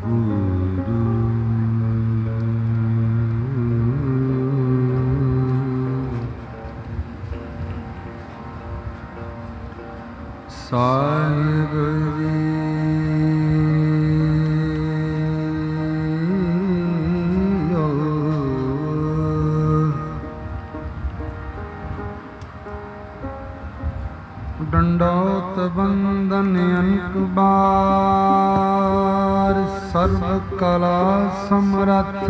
ਸਾਹਿਬ ਜੀ ਡੰਡੋਤ ਬੰਦਨ ਅਨਕ ਬਾਰ ਸਰਬ ਕਲਾ ਸਮਰੱਥ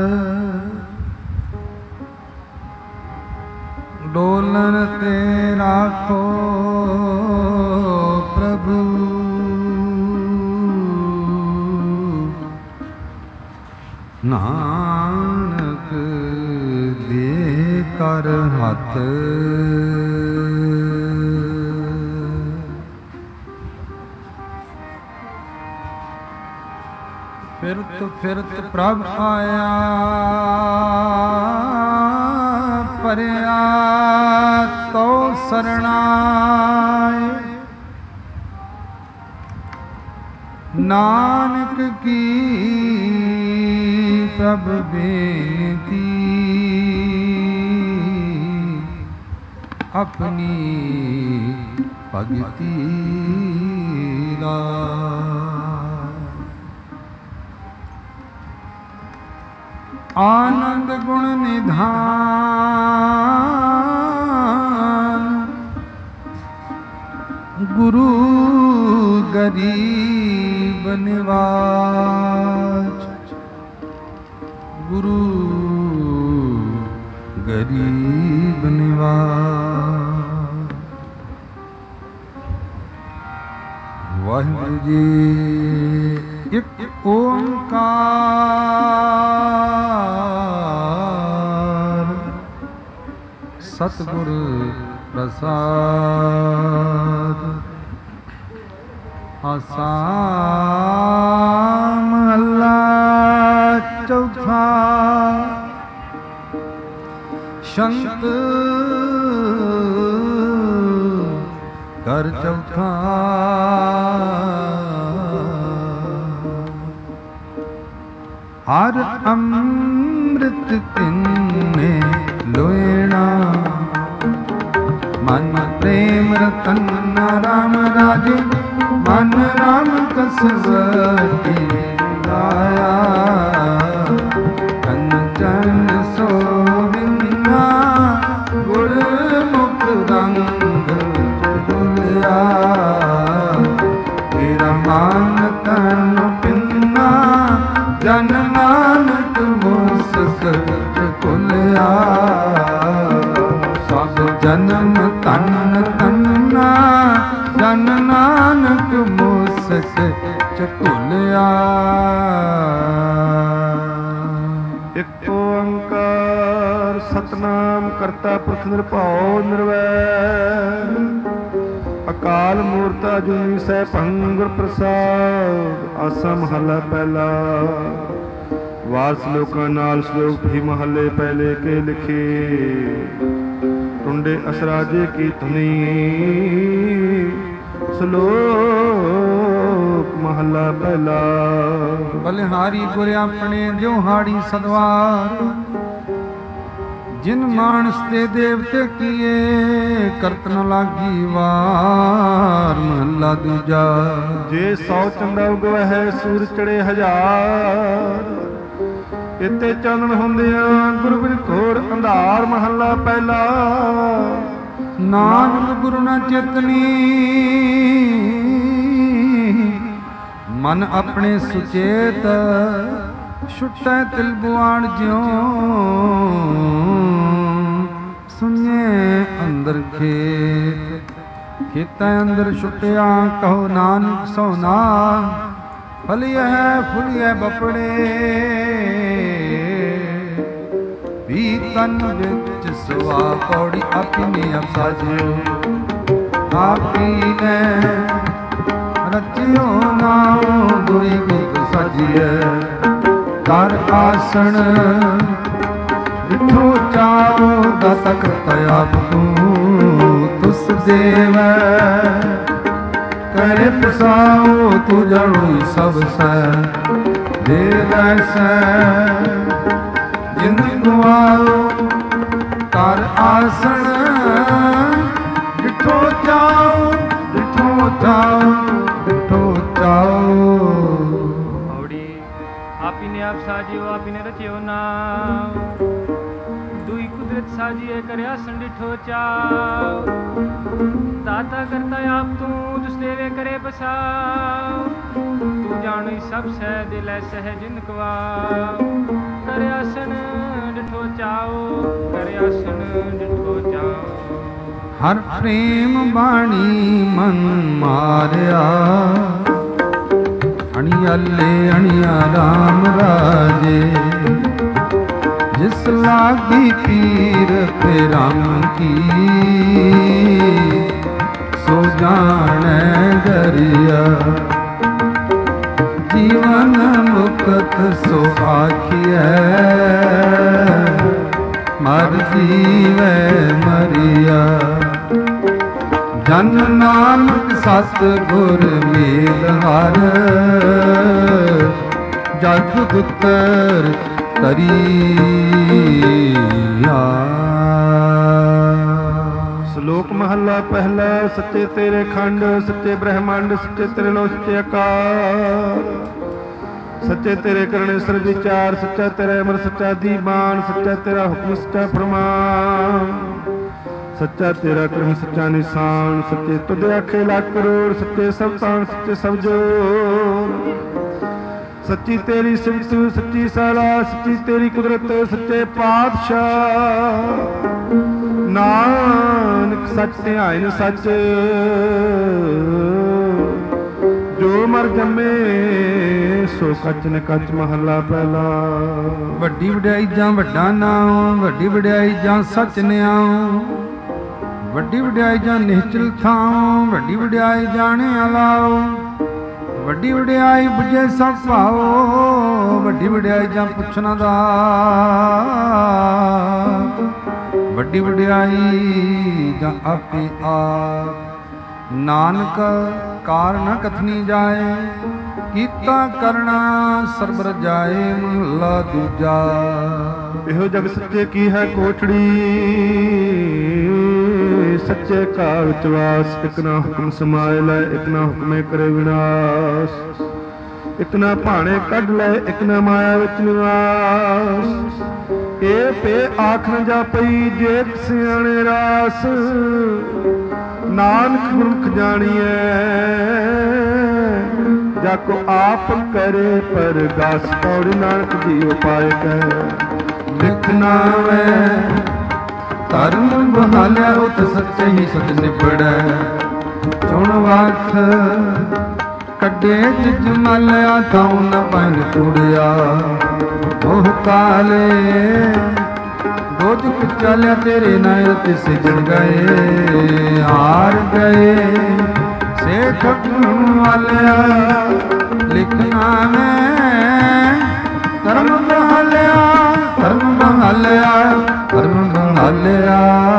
ਡੋਲਨ ਤੇ ਰਾਖੋ ਪ੍ਰਭੂ ਨਾਨਕ ਦੇ ਕਰ ਹੱਥ ਫਿਰਤ ਫਿਰਤ ਪ੍ਰਭ ਆਇਆ ਪਰਿਆ ਤੋ ਸਰਣਾਏ ਨਾਨਕ ਕੀ ਪ੍ਰਭ ਬੇਨਤੀ ਆਪਣੀ ਭਗਤੀ ਲਾ ਆਨੰਦ ਗੁਣ ਨਿਧਾਨ ਗੁਰੂ ਗਰੀਬ ਨਿਵਾਜ ਗੁਰੂ ਗਰੀਬ ਨਿਵਾਜ। ਵਾਹਿਗੁਰੂ ਜੀ ਇੱਕ ਓੰਕਾਰ ਸਤਿਗੁਰ ਪ੍ਰਸਾਦ ਆਸਾ ਮਹੱਲਾ ਚੌਥਾ। ਸ਼ੰਤ ਕਰ ਚੌਥਾ ਹਰ ਅੰਮ੍ਰਿਤ ਤਿੰਨੇ ਲੋਇਣਾ ਮਨ ਪ੍ਰੇਮ ਰਤਨ ਰਾਮ ਰਾਜੇ ਮਨ ਰਾਮ ਕਸਵਤੀ ਲਾਇਆ ਕੰਚਨ ਸੋਵਿੰਨਾ ਗੁਰਮੁਖ ਰੰਗ ਡੁਲਿਆ ਤੇਰਾ ਮਨ ਤਨ ਪਿੰਨਾ ਜਨ ਨਾਨਕ ਮੁਸਕ ਚੁਲਿਆ ਸਭ ਜਨਮ ਤਨ ਤੰਨਾ ਜਨ ਨਾਨਕ ਮੁਸਕ ਚੁਲਿਆ। ਇੱਕ ਓੰਕਾਰ ਸਤਿਨਾਮ ਕਰਤਾ ਪੁਰਖ ਨਿਰਭਉ ਨਿਰਵੈਰ ਅਕਾਲ ਮੂਰਤ ਅਜੂਨੀ ਸੈਭੰ ਗੁਰ ਪ੍ਰਸਾਦ। ਆਸਾ ਮਹੱਲਾ ਪਹਿਲਾ। ਵਾਰ ਸ਼ਲੋਕਾਂ ਨਾਲ ਸ਼ਲੋਕ ਵੀ ਮਹੱਲੇ ਪਹਿਲੇ ਕੇ ਲਿਖੇ। ਟੁੰਡੇ ਅਸਰਾਜੇ ਕੀ ਧੁਨੀ ਸ਼ਲੋਕ ਮਹੱਲਾ ਪਹਿਲਾ। ਬਲਿਹਾਰੀ ਗੁਰ ਆਪਣੇ ਦਿਓ ਹਾੜੀ ਸਦਵਾਰ ਜਿਨ ਮਾਨਸ ਤੇ ਦੇਵਤੇ ਕੀਏ ਕਰਤ ਨ ਲਾਗੀ ਵਾਰ। ਮਹੱਲਾ ਦੂਜਾ। ਜੇ 100 ਚੰਦਾ ਉਗਵਹਿ ਸੂਰ ਚੜੇ ਹਜ਼ਾਰ ਇਤੇ ਚਾਨਣ ਹੁੰਦਿਆਂ ਗੁਰੂ ਬਿਨ ਘੋਰ ਅੰਧਾਰ। ਮਹੱਲਾ ਪਹਿਲਾ। ਨਾਨਕ ਗੁਰੂ ਨ ਚੇਤਨੀ ਮਨ ਆਪਣੇ ਸੁਚੇਤ ਛੁੱਟੈ ਤਿਲ ਬੁਆੜ ਜਿਉ ਸੁਣੇ ਅੰਦਰ ਖੇਤ ਖੇਤਾਂ ਅੰਦਰ ਛੁੱਟਿਆ ਕਹੋ ਨਾਨਕ ਸੋਨਾ ਫਲਿਐ ਫੁਲਿਐ ਬਪੜੇ ਵੀ ਤਨ ਵਿੱਚ ਸੁਆ ਪੌੜੀ ਆਪਣੀ ਅਪਸਾਜਿਓ ਆਪੀ ਨੇ ਰਚਿਓ ਨਾਮ ਦੁਈ ਗੁਰ ਸਜੀਐ ਕਰ ਆਸਣ ਵਿਠੋ ਚਾਓ ਦਾ ਤਖਤ ਆਪ ਤੂੰ ਤੁਸ ਦੇਵੈ करे पसाओ तू जड़ो सब सै दे वैसै जिंद गुआओ कर आसन डिठो जाओ डिठो जाओ डिठो जाओ। औड़ी आपी ने आप साजियो आपी ने रचियो नाम दुई कुदरत साजिए करे आसन डिठो चाओ। दाता करता आप तू दुस देवे करे बसाओ तू जानो सब सह दिल सह जिंदकवा करे आसन डिठो चाओ करे आसन डिठो चाओ। हर प्रेम बाणी मन मारिया अणियाले अणिया राम राजे जिस लागी पीर राम की सो जाने दरिया जीवन मुक्त सो आखिए मर जीवे मरिया। जन नानक सत गुर मेलहार जग पुत्र तरिया। ਸ਼ਲੋਕ ਮਹੱਲਾ ਪਹਿਲਾ। ਸੱਚੇ ਤੇਰੇ ਖੰਡ ਸੱਚੇ ਬ੍ਰਹਮੰਡ ਸੱਚੇ ਤੇਰੇ ਲੋ ਸੱਚੇ ਆਕਾਰ ਸੱਚੇ ਤੇਰੇ ਕਰਨੇ ਸਰ ਵਿਚਾਰ ਸੱਚਾ ਤੇਰਾ ਅਮਰ ਸੱਚਾ ਦੀਵਾਨ ਸੱਚਾ ਤੇਰਾ ਹੁਕਮ ਸੱਚਾ ਫਰਮਾਨ ਸੱਚਾ ਤੇਰਾ ਕਰਮ ਸੱਚਾ ਨਿਸ਼ਾਨ ਸੱਚੇ ਤੁਧ ਆਖੇ ਲੱਖ ਕਰੋੜ ਸੱਚੇ ਸਭ ਤਾਣ ਸੱਚੇ ਸਭ ਜੋਰ ਸੱਚੀ ਤੇਰੀ ਸਿਫਤ ਸੱਚੀ ਸਲਾਹ ਸੱਚੀ ਤੇਰੀ ਕੁਦਰਤ ਸੱਚੇ ਪਾਤਸ਼ਾਹ ਨਾਨਕ ਸੱਚ ਧਿਆਇਨ ਸੱਚ ਜੋ ਮਰ ਜੰਮੇ ਸੋ ਕੱਚ ਨ ਕੱਚ ਮਹੱਲਾ ਪਹਿਲਾ। ਵੱਡੀ ਵਡਿਆਈ ਜਾਂ ਵੱਡਾ ਨਾਮ ਵੱਡੀ ਵਡਿਆਈ ਜਾਂ ਸੱਚ ਨਿਆਉ ਵੱਡੀ ਵਡਿਆਈ ਜਾਂ ਨਿਹਚਲ ਥਾਉ ਵੱਡੀ ਵਡਿਆਈ ਜਾਣੇ ਅਲਾਉ ਵੱਡੀ ਵਡਿਆਈ ਬੁਝੇ ਸਭ ਭਾਉ ਵੱਡੀ ਵਡਿਆਈ ਜਾਂ ਪੁੱਛਣਾ ਦਾ ਵੱਡੀ ਵਡਿਆਈ ਜਾਂ ਆਪੇ ਆਪ ਨਾਨਕ ਕਾਰ ਨ ਕਥਨੀ ਜਾਏ ਕੀਤਾ ਕਰਨਾ ਸਰਬ ਰਜਾਏ ਮਹਲਾ ਦੂਜਾ। ਇਹੋ ਜਗ ਸੱਚੇ ਕੀ ਹੈ ਕੋਠੜੀ ਸੱਚੇ ਘਰ ਵਿੱਚ ਵਾਸ ਇਕ ਨਾ ਹੁਕਮ ਸਮਾਏ ਲੈ ਇਕ ਨਾ ਹੁਕਮੇ ਕਰੇ ਵਿਨਾਸ਼ ਇਕ ਨਾ ਭਾਣੇ ਕੱਢ ਲੈ ਇਕ ਨਾ ਮਾਇਆ ਵਿੱਚ ਨਿਵਾਸ। ਇਹ ਪੇ ਆਖ ਨ ਜਾਪਈ ਜੇ ਸਿਆਣੇ ਰਾਸ ਨਾਨਕ ਗੁਰਮੁਖ ਜਾਣੀਐ ਜਾ ਕੋ ਆਪ ਕਰੇ ਪਰਗਾਸ। ਕੌੜੀ ਨਾਨਕ ਜੀ ਉਪਾਇ ਕਹਿ ਲਿਖਣਾ ਵੈ ਧਰਮ ਬਹਾਲਿਆ ਉਤ ਸੱਚੇ ਹੀ ਸਚ ਨਿਬੜੈ ਚੁਣ ਵਕਤ ਕੱਢੇ ਜਿਜ ਮਲਿਆ ਥਾਉ ਨ ਪੈਨ ਕੁੜਿਆ ਉਹ ਕਾਲੇ ਦੋਜਕ ਚਾਲਿਆ ਤੇਰੇ ਨਾਲ ਤੇ ਸਿਜਣ ਗਏ ਹਾਰ ਗਏ ਸੇ ਠੱਗਣ ਵਾਲਿਆ ਲਿਖਣਾ ਮੈਂ ਧਰਮ ਬਹਾਲਿਆ ਧਰਮ ਬਹਾਲਿਆ ਧਰਮ ਬਹਾਲਿਆ।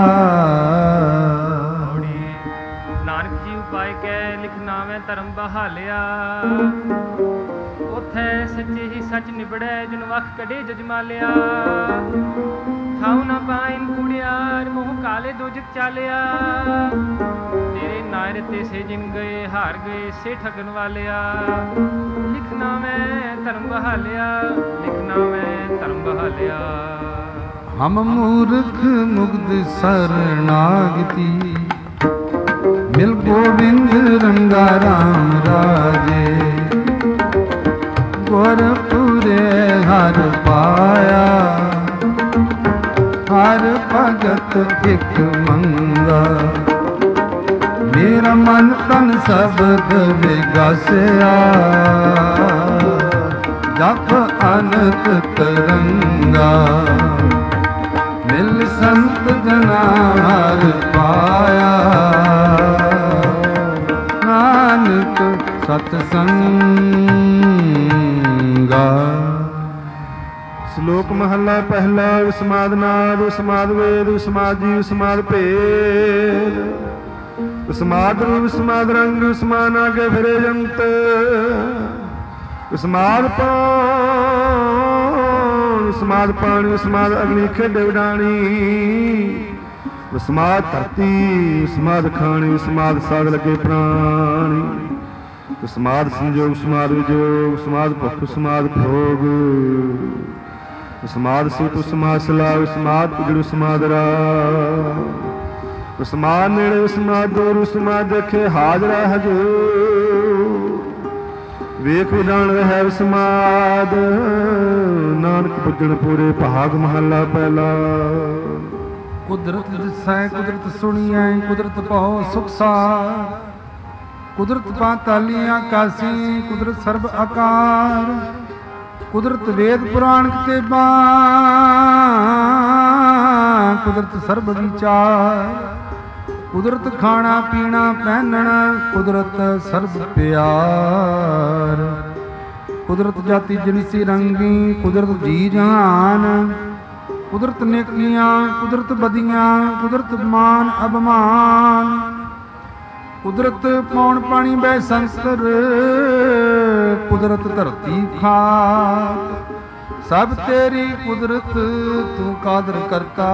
ਨਾਨਕ ਜੀ ਉਪਾਇ ਕਹਿ ਲਿਖਣਾ ਮੈਂ ਧਰਮ ਬਹਾਲਿਆ ਉਥੇ ਸੱਚੇ ਹੀ ਸੱਚ ਨਿਬੜੈ ਜਨ ਵਖ ਕਢੇ ਜਜਮਾਲਿਆ ਥਾਉ ਨਾ ਪਾਇਨ ਕੁੜਿਆਰ ਮੋਹ ਕਾਲੇ ਦੋਜਕ ਚਾਲਿਆ ਤੇਰੇ ਨਾਇਰ ਤੇ ਸੇ ਜਿਨ ਗਏ ਹਾਰ ਗਏ ਸੇ ਠਗਣ ਵਾਲਿਆ ਲਿਖਣਾ ਮੈਂ ਧਰਮ ਬਹਾਲਿਆ ਲਿਖਣਾ ਮੈਂ ਧਰਮ ਬਹਾਲਿਆ। ਹਮ ਮੂਰਖ ਮੁਗਧ ਸਰਨਾਗਤੀ ਮਿਲ ਗੋਬਿੰਦ ਰੰਗਾ ਰਾਮ ਰਾਜੇ ਗੁਰਪੁਰੇ ਹਰ ਪਾਇਆ ਹਰ ਭਗਤ ਇਕ ਮੰਗਾ ਮੇਰਾ ਮਨ ਤਨ ਸਬਦ ਵਿਗਾਸਿਆ ਜਪ ਅਨੰਤ ਤਰੰਗਾ ਮਿਲ ਸੰਤ ਜਨਾ ਹਰ ਪਾਇਆ ਨਾਨਕ ਸਤ ਸੰਗਾ। ਸ਼ਲੋਕ ਮਹੱਲਾ ਪਹਿਲਾ। ਵਿਸਮਾਦ ਨਾਦ ਵਿਸਮਾਦ ਵੇਦ ਵਿਸਮਾਦ ਜੀ ਵਿਸਮਾਦ ਭੇਦ ਵਿਸਮਾਦ ਰੂਪ ਵਿਸਮਾਦ ਰੰਗ ਵਿਸਮਾਨ ਆਗੇ ਫਿਰੇ ਜੰਤ ਵਿਸਮਾਦ ਪਾਣ ਵਿਸਮਾਦ ਪਾਣੀ ਵਿਸਮਾਦ ਅਗਨੀ ਖੇਡੇ ਉਡਾਣੀ ਵਿਸਮਾਦ ਧਰਤੀ ਵਿਸਮਾਦ ਖਾਣੀ ਵਿਸਮਾਦ ਸਾਗ ਲੱਗੇ ਪ੍ਰਾਣੀ ਵਿਸਮਾਦ ਸੰਜੋਗ ਵਿਸਮਾਦ ਵਿਜੋਗ ਵਿਸਮਾਦ ਭੁੱਖ ਵਿਸਮਾਦ ਭੋਗ ਵਿਸਮਾਦ ਸੀਤ ਵਿਸਮਾਦ ਸਲਾ ਵਿਸਮਾਦ ਉਜੜ ਵਿਸਮਾਦ ਰਾ ਵਿਸਮਾਦ ਨੇੜੇ ਵਿਸਮਾਦ ਦੂਰ ਵਿਸਮਾਦ ਦੇਖੇ ਹਾਜ਼ਰਾ ਹਜੂਰ ਵੇਖ ਵਿਦਾਨ ਰਹਿ ਵਿਸਮਾਦ ਨਾਨਕ ਪੁੱਜਣ ਪੂਰੇ ਭਾਗ ਮਹੱਲਾ ਪਹਿਲਾ। ਕੁਦਰਤ ਦਿਸੈ ਕੁਦਰਤ ਸੁਣੀਐ ਕੁਦਰਤ ਪਾਉ ਸੁਖ ਸਾਰ ਕੁਦਰਤ ਪਾਤਾਲੀ ਆਕਾਸੀ ਕੁਦਰਤ ਸਰਬ ਆਕਾਰ ਕੁਦਰਤ ਵੇਦ ਪੁਰਾਣ ਕਿਤਾਬਾਂ ਕੁਦਰਤ ਸਰਬ ਵਿਚਾਰ ਕੁਦਰਤ ਖਾਣਾ ਪੀਣਾ ਪਹਿਨਣਾ ਕੁਦਰਤ ਸਰਬ ਪਿਆਰ ਕੁਦਰਤ ਜਾਤੀ ਜਿਨਸੀ ਰੰਗੀ ਕੁਦਰਤ ਜੀ ਜਹਾਨ ਕੁਦਰਤ ਨੇਕੀਆਂ ਕੁਦਰਤ ਬਦੀਆਂ ਕੁਦਰਤ ਮਾਨ ਅਭਮਾਨ ਕੁਦਰਤ ਪੌਣ ਪਾਣੀ ਬੈ ਸੰਸਰ ਕੁਦਰਤ ਧਰਤੀ ਖਾਕ ਸਭ ਤੇਰੀ ਕੁਦਰਤ ਤੂੰ ਕਾਦਰ ਕਰਤਾ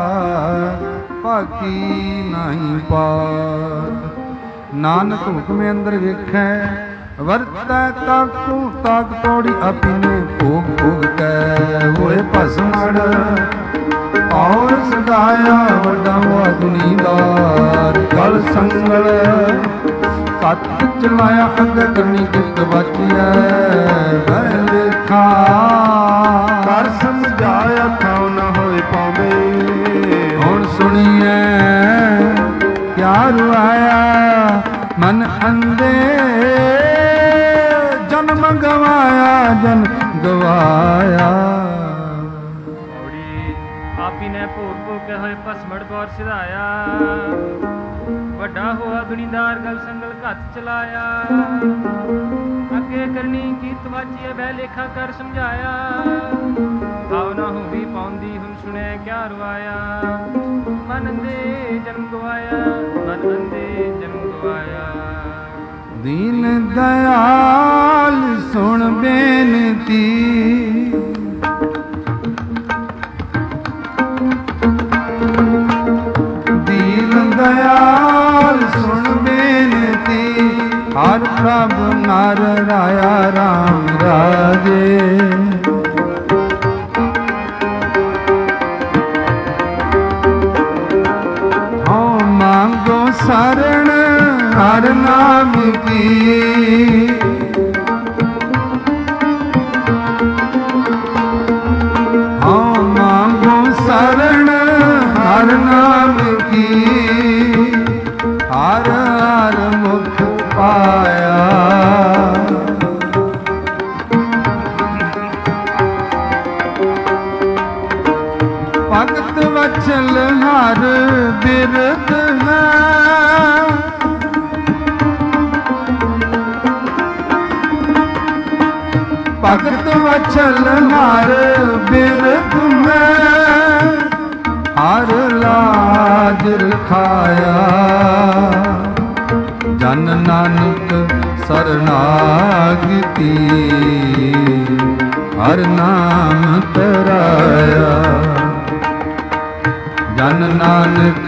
ਭਾਗੀ ਨਹੀਂ ਪਾਤ ਨਾਨਕ ਹੁਕਮੇ ਅੰਦਰ ਵੇਖੈ ਵਰਤੈ ਤਾਕੂ ਤਾਕ ਤੋੜੀ ਆਪੀਨੇ ਭੋਗ ਭੋਗ ਕੈ ਹੋਏ ਭਸਮੜ ਔਰ ਸਦਾਇਆ ਵੱਡਾ ਹੋਆ ਦੁਨੀਦਾਰ ਗਲ ਸੰਗਲ ਕੱਤ ਚਲਾਇਆ ਅੱਗੇ ਕਰਨੀ ਕਿਤ ਵਾਚਿਐ ਵੈ ਲੇਖਾ ਕਰ ਸਮਝਾਇਆ ਥਾਉ ਨਾ ਹੋਏ ਪਾਵੇ ਹੁਣ ਸੁਣੀਐ ਕਿਆ ਰੁਆਇਆ ਮਨ ਅੰਦੇ ਜਨਮ ਗਵਾਇਆ ਜਨ ਗਵਾਇਆ ਆਪੀ ਨੇ ਭੋਗ ਭੋਗ ਕੇ ਹੋਏ ਭਸਮੜ ਬੌਰ ਸਿਧਾਇਆ ਵੱਡਾ ਹੋਆ ਦੁਨੀਦਾਰ ਗਲ ਸੰਗਲ ਘੱਤ ਚਲਾਇਆ ਅੱਗੇ ਕਰਨੀ ਕੀਤ ਵਾਚੀਏ ਬਹਿ ਲੇਖਾ ਕਰ ਸਮਝਾਇਆ ਭਾਵ ਨਾ ਹੋਵੀ ਪਾਉਂਦੀ ਹੁਣ ਸੁਣਿਆ ਕਿਆ ਰਵਾਇਆ ਮਨ ਅੰਦੇ ਜਨਮ ਗਵਾਇਆ ਮਨ ਅੰਦੇ ਜਨਮ ਗਵਾਇਆ ਦੀਨ ਦਇਆਲ ਸੁਣ ਬੇਨਤੀ ਦੀਨ ਦਇਆਲ ਸੁਣ ਬੇਨਤੀ ਹਰ ਪ੍ਰਭ ਨਰ ਰਾਇਆ ਰਾਮ ਰਾਜੇ ਹਉ ਮੰਗੋ ਸਰਣ ਹਰ ਨਾਮ ਕੀ ਹਉ ਮੰਗੋ ਸਰਣ ਹਰ ਨਾਮ ਕੀ ਹਰ ਹਰ ਮੁਖ ਪਾਇਆ ਭਗਤ ਵਚਲ ਹਰ ਬਿਰਧ ਹੈ ਭਗਤ ਵਚਲ ਹਰ ਬਿਰਧ ਹੈ ਹਰ ਲਾਜ ਰਖਾਇਆ ਜਨ ਨਾਨਕ ਸਰਨਾਗਤੀ ਹਰ ਨਾਮ ਤਰਾਇਆ ਜਨ ਨਾਨਕ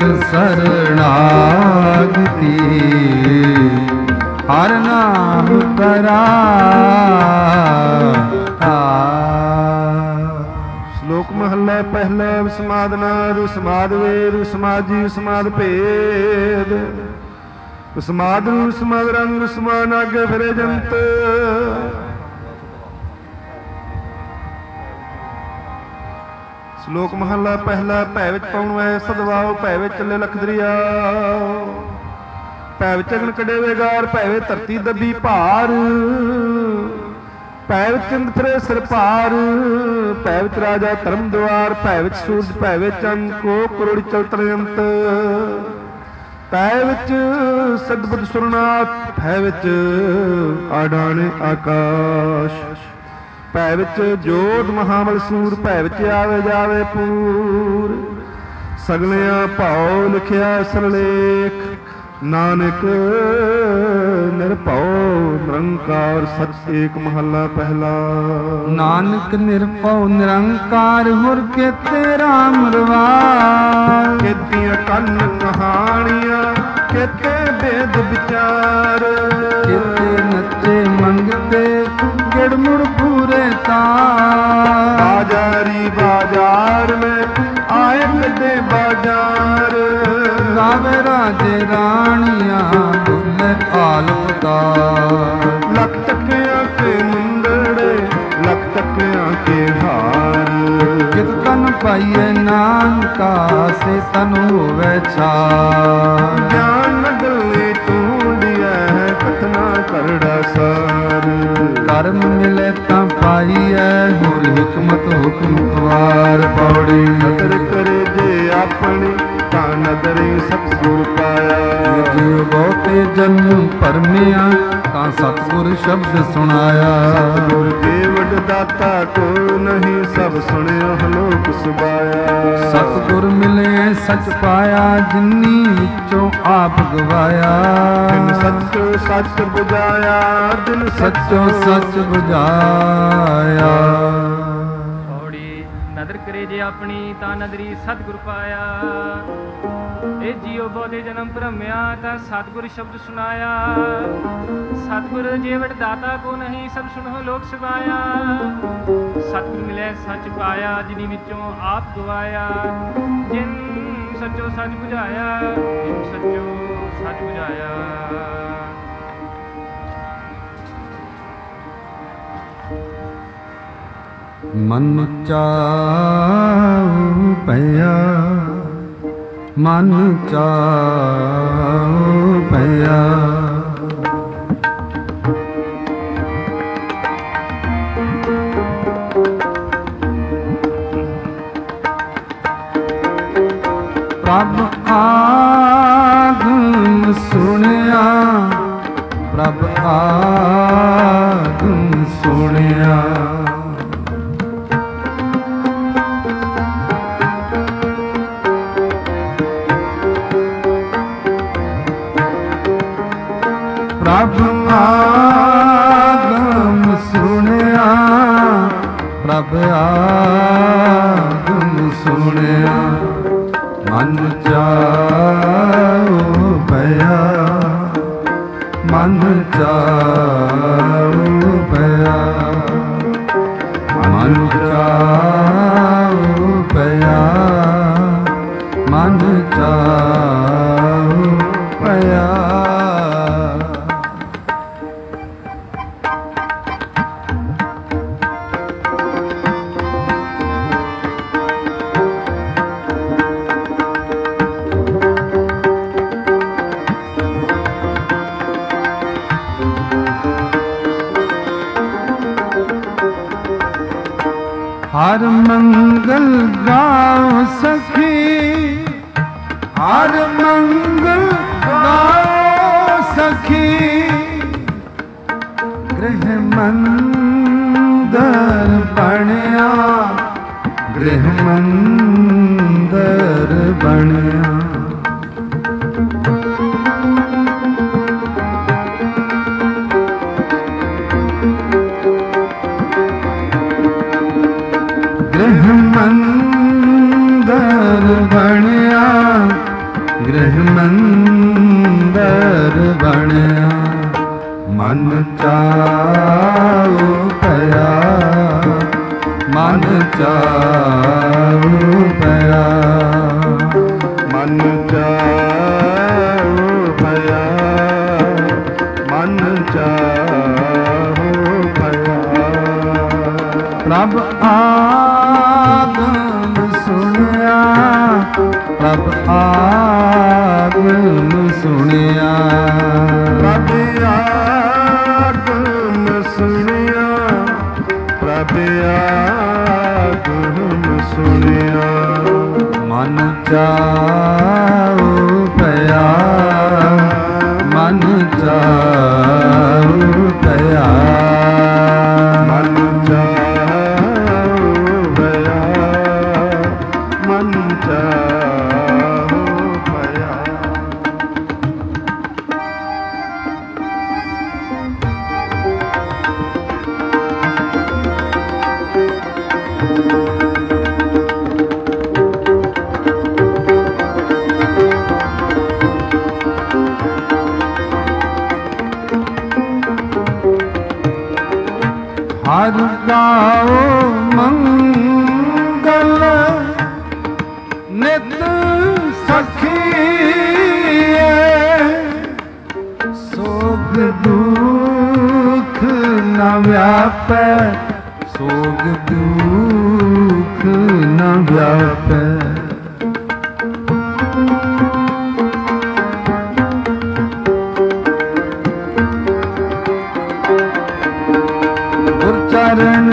ਸਰਨਾਗਤੀ ਹਰ ਨਾਮ ਤਰਾਇਆ। ਸ਼ਲੋਕ ਮਹੱਲਾ ਪਹਿਲਾ ਵਿਸਮਾਦ ਨਾਦ ਵਿਸਮਾਦ ਵੇਦ ਵਿਸਮਾਜੀ ਵਿਸਮਾਦ ਭੇਦ ਵਿਸਮਾਦ ਰੂਪ ਵਿਸਮਾਦ ਰੰਗ ਵਿਸਮਾਨ ਆਗੇ ਫਿਰੇ ਜੰਤ ਸ਼ਲੋਕ ਮਹੱਲਾ ਪਹਿਲਾ ਭੈ ਵਿੱਚ ਪਾਉਣ ਵੈ ਸਦਵਾਓ ਭੈ ਵਿੱਚ ਚੱਲੇ ਲਖ ਦਰਿਆ ਭੈ ਵਿੱਚ ਅਗਨ ਕੱਢੇ ਵੇਗਾਰ ਭੈ ਵਿੱਚ ਧਰਤੀ ਦੱਬੀ ਭਾਰ ਭੈ ਵਿੱਚ ਚੰਦ ਫਿਰੇ ਸਿਰ ਭਾਰ ਭੈ ਵਿੱਚ ਰਾਜਾ ਧਰਮ ਦੁਆਰ ਭੈ ਵਿੱਚ ਸੂਰਜ ਭੈ ਵਿੱਚ ਚੰਦ ਕੋ ਕਰੋੜੀ ਚਲਤਰ ਅੰਤ ਭੈ ਵਿੱਚ ਸਦਬੁੱਧ ਸੁਰਨਾਥ ਭੈ ਵਿੱਚ ਆਡਾਣੇ ਆਕਾਸ਼ ਭੈ ਵਿੱਚ ਜੋਤ ਮਹਾਬਲ ਸੂਰ ਭੈ ਵਿੱਚ ਆਵੇ ਜਾਵੇ ਪੂਰ ਸਗਲਿਆਂ ਭਾਉ ਲਿਖਿਆ ਸਰਲੇਖ ਨਾਨਕ ਨਿਰਭਉ ਨਿਰੰਕਾਰ ਸਚ ਏਕ ਮਹੱਲਾ ਪਹਿਲਾ। ਨਾਨਕ ਨਿਰਭਉ ਨਿਰੰਕਾਰ ਹੁਰ ਕੇਤੇ ਰਾਮ ਰਵਾਰ। ਕੇਤੀਆਂ ਕੰਨ ਕਹਾਣੀਆਂ ਕੇਤੇ ਵੇਦ ਵਿਚਾਰ। ਕੇਤੇ ਨੱਚੇ ਮੰਗਤੇ ਗਿੜ ਮੁੜ ਪੂਰੇ ਤਾਰ। ਬਾਜ਼ਾਰੀ ਬਾਜ਼ਾਰ में आए कदे बाजार। गावे राजे रानियां बोले आल पतार। लख टकिया के मुंदड़े लख टकिया के हार। कित तन पाइए नानका से तन होवे छार। ज्ञान गले टूंडिया कथना करड़ा सार। कर्म मिले ता पाइए होर हिकमत हुक्म द्वार पौड़ी। नदर करे जे अपनी ता नदरे सतगुर पाया। जीव बहुते जन्म परमिया ता सतगुर शब्द सुनाया। सतगुर देवट दाता को नहीं सब सुनियो लोक सुबाया। सतगुर मिले सच पाया जिन्नी विचों आप गवाया। दिन सचो सच बुझाया दिन सचो सच बुझाया। ਨਦਰ ਕਰੇ ਜੇ ਆਪਣੀ ਤਾਂ ਨਦਰੀ ਸਤਿਗੁਰ ਪਾਇਆ। ਇਹ ਜੀਉ ਬਹੁਤੇ ਜਨਮ ਭਰਮਿਆ ਤਾਂ ਸਤਿਗੁਰ ਸ਼ਬਦ ਸੁਨਾਇਆ। ਸਤਿਗੁਰ ਜੀਵਟ ਦਾਤਾ ਕੋ ਨਹੀਂ ਸਭ ਸੁਣੋ ਲੋਕ ਸਵਾਇਆ। ਸਤਿਗੁਰ ਮਿਲੇ ਸੱਚ ਪਾਇਆ ਜਿਨੀ ਵਿੱਚੋਂ ਆਪ ਗਵਾਇਆ। ਜਿਨ ਸੱਚੋ ਸੱਚ ਬੁਝਾਇਆ ਜਿਨ ਸੱਚੋ ਸੱਚ ਬੁਝਾਇਆ। ਮਨ ਚਾਉ ਭਇਆ ਮਨ ਚਾਉ ਭਇਆ। ਪ੍ਰਭ ਆਗਮ ਸੁਣਿਆ ਪ੍ਰਭ ਆਗਮ ਸੁਣਿਆ। ਪ੍ਰਭ ਆਗਮ ਸੁਣਿਆ ਪ੍ਰਭ ਆਗਮ ਸੁਣਿਆ। ਮਨ ਚਾਉ ਭਇਆ ਮਨ ਚਾਉ ਭਇਆ ਮਨ ਚਾਉ ਭਇਆ ਮਨ ਚਾਉ ਭਇਆ। हर मंगल गाओ सखी हर मंगल गाओ सखी। गृह मंदर बनिया गृह मंदर बनिया। गृह मंदर बनिया गृह मंदर बनिया। मन चाउ भया मन चाउ भया मन चाउ भया मन चाउ भया। प्रभ आगम सुनिया प्रभ आगम सुनिया। प्रभ आगम सुनिया प्रभ आगम सुनिया। मन चाउ भया मन चाउ भया मन चाउ भया मन चाउ भया। ਹਰ ਗਾਓ ਮੰਗਲ ਨਿਤ ਸਖੀਏ ਸੋਗ ਦੁਖ ਨ ਵਿਆਪੈ ਸੋਗ ਦੁਖ ਨ ਵਿਆਪੈ ਗੁਰ ਚਰਨ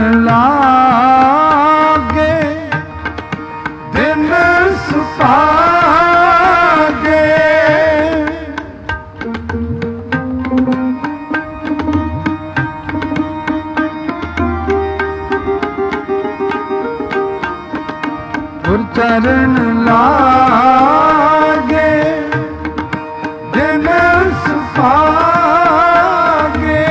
ਲਾਗੇ ਦਿਨ ਸੁਭਾਗੇ ਗੁਰ ਚਰਨ ਲਾਗੇ ਦਿਨ ਸੁਭਾਗੇ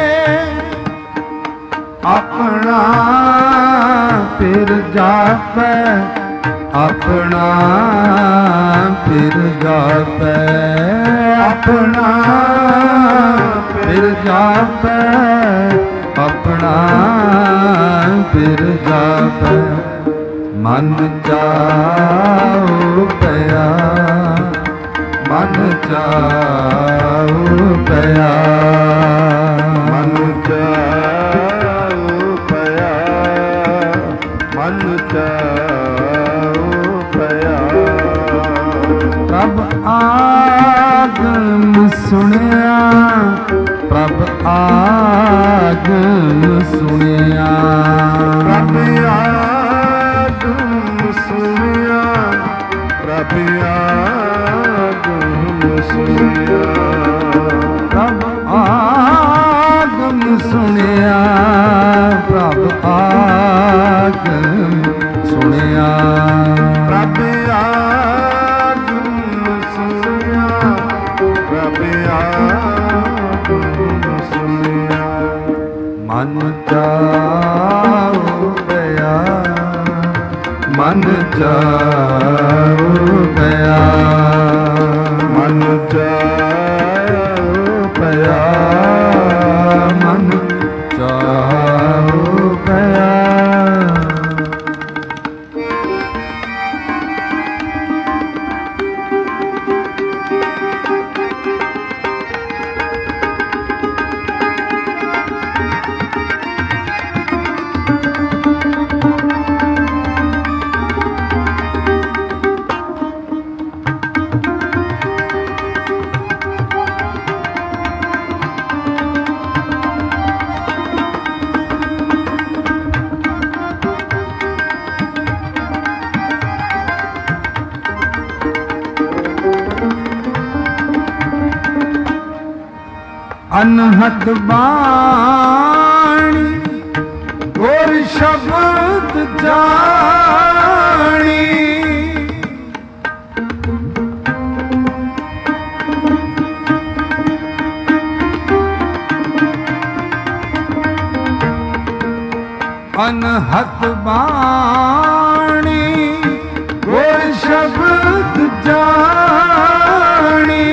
ਆਪਣਾ ਫਿਰ ਜਾਪੈ ਆਪਣਾ ਫਿਰ ਜਾਪੈ ਆਪਣਾ ਫਿਰ ਜਾਪੈ ਆਪਣਾ ਫਿਰ ਜਾਪੈ ਮਨ ਚਾਉ ਪਿਆ ਮਨ ਚਾਉ ਪਿਆ ਮਨ ਚਾਉ ਪਿਆ ਮਨ ਚਾਉ ਪਿਆ ਪ੍ਰਭ ਆਗਮ ਸੁਣਿਆ ਪ੍ਰਭ ਆਗਮ ਸੁਣਿਆ ਪ੍ਰਭ ਆਗਮ ਸੁਣਿਆ ਪ੍ਰਭ ਆਗਮ ਸੁਣਿਆ ਪ੍ਰਭ ਆਗਮ ਸੁਣਿਆ ਪ੍ਰਭ ਆਗਮ ਸੁਣਿਆ ਪ੍ਰਭ ਆਗਮ ਸੁਣਿਆ ਪ੍ਰਭ ਆਗਮ ਸੁਣਿਆ ਮਨ ਚਾਉ ਪਿਆ ਮਨ ਚਾਉ ਪਿਆ ਮਨ ਚਾਉ ਪਿਆ ਮਨ ਚਾਉ ਪਿਆ ਅਨਹਦ ਬਾਣੀ ਗੁਰ ਸ਼ਬਦ ਜਾਣੀ ਅਨਹਦ ਬਾਣੀ ਗੁਰ ਸ਼ਬਦ ਜਾਣੀ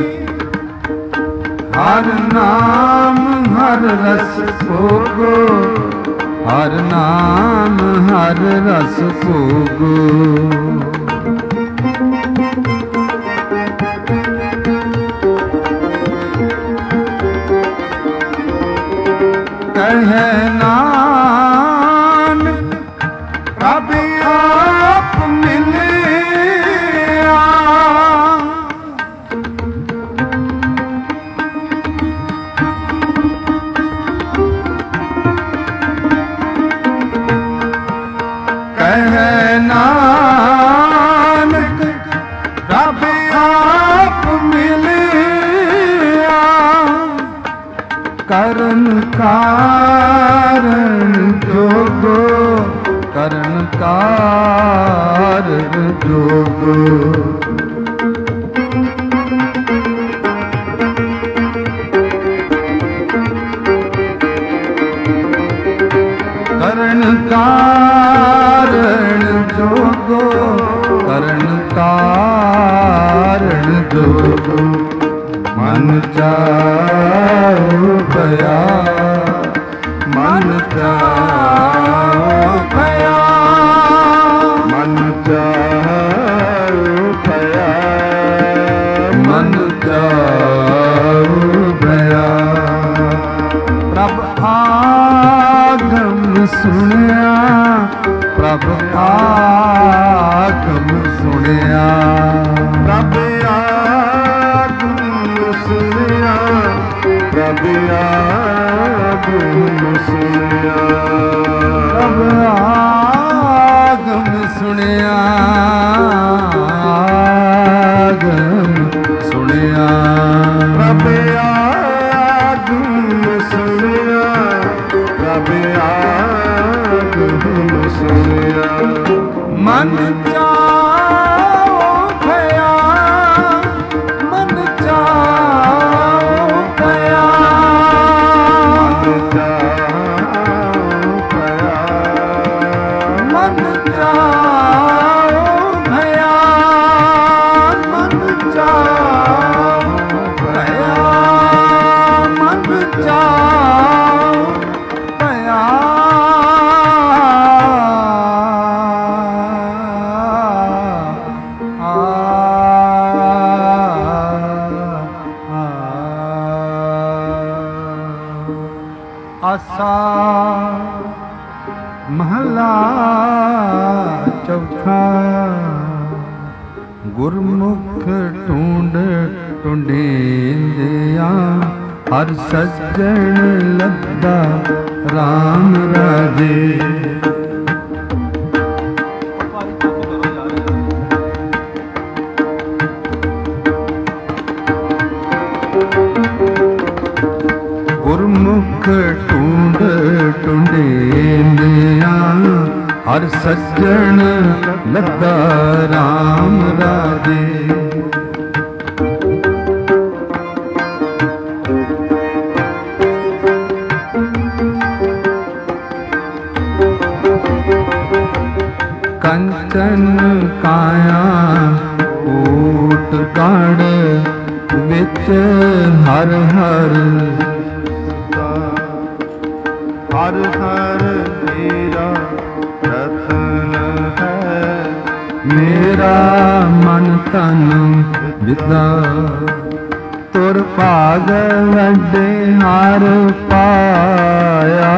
ਹਰ ਨਾਮ ਹਰ ਰਸ ਭੋਗੋ ਹਰ ਨਾਮ ਹਰ ਰਸ ਭੋਗੋ ਕਹੈ ਨਾਨਕ ਪ੍ਰਭ ਆਪ ਮਿਲਿਆ ਕਹੈ ਨਾਨਕ ਪ੍ਰਭ ਆਪ ਮਿਲਿਆ ਕਰਨ ਕਾਰਨ ਜੋਗੋ ਕਰਨ ਕਾਰਨ ਜੋਗੋ ਕਰਨ ਕਾਰਨ ਜੋਗੋ ਕਰਨ ਕਾਰਨ ਜੋਗੋ ਮਨ ਚਾਉ ਪਿਆ ਮਨ ਚਾਉ ਭਇਆ ਮਨ ਚਾਉ ਭਇਆ ਮਨ ਚਾਉ ਭਇਆ ਪ੍ਰਭ ਆਗਮ ਸੁਣਿਆ ਪ੍ਰਭ ਆਗਮ ਸੁਣਿਆ ਪ੍ਰਭ ਆਗਮ ਸੁਣਿਆ ਪ੍ਰਭ ਆਗਮ ਸੁਣਿਆ ਪ੍ਰਭ ਆਗਮ ਸੁਣਿਆ ਆਗਮ ਸੁਣਿਆ ਪ੍ਰਭ ਆਗਮ ਸੁਣਿਆ ਪ੍ਰਭ ਆਗਮ ਸੁਣਿਆ ਮਨ ਚਾਉ ਭਇਆ ਮਨ ਚਾਉ ਭਇਆ ਮਨ ਚਾਉ ਭਇਆ ਮਨ ਚਾਉ ਭਇਆ ਮਨ ਚਾਉ ਭਇਆ ਆਸਾ ਮਹਲਾ ਚੌਥਾ ਗੁਰਮੁਖ ਢੂੰਡ ਢੂੰਡੇਂਦਿਆ ਹਰ ਸੱਜਣ ਲੱਗਾ RAM ਰਾਜੇ ਗੁਰਮੁਖ ਢੂੰਡ ਢੂੰਡੇਂਦਿਆ ਹਰ ਸੱਜਣ ਲੱਗਾ RAM ਰਾਜੇ ਕੰਚਨ ਕਾਇਆ ਊਟ ਗੜ ਵਿੱਚ ਹਰ ਹਰ ਹਰ ਹਰ ਮੇਰਾ ਰਤਨ ਹੈ ਮੇਰਾ ਮਨ ਤਨ ਵਿਦਾ ਤੁਰ ਭਾਗ ਵੱਡੇ ਹਰ ਪਾਇਆ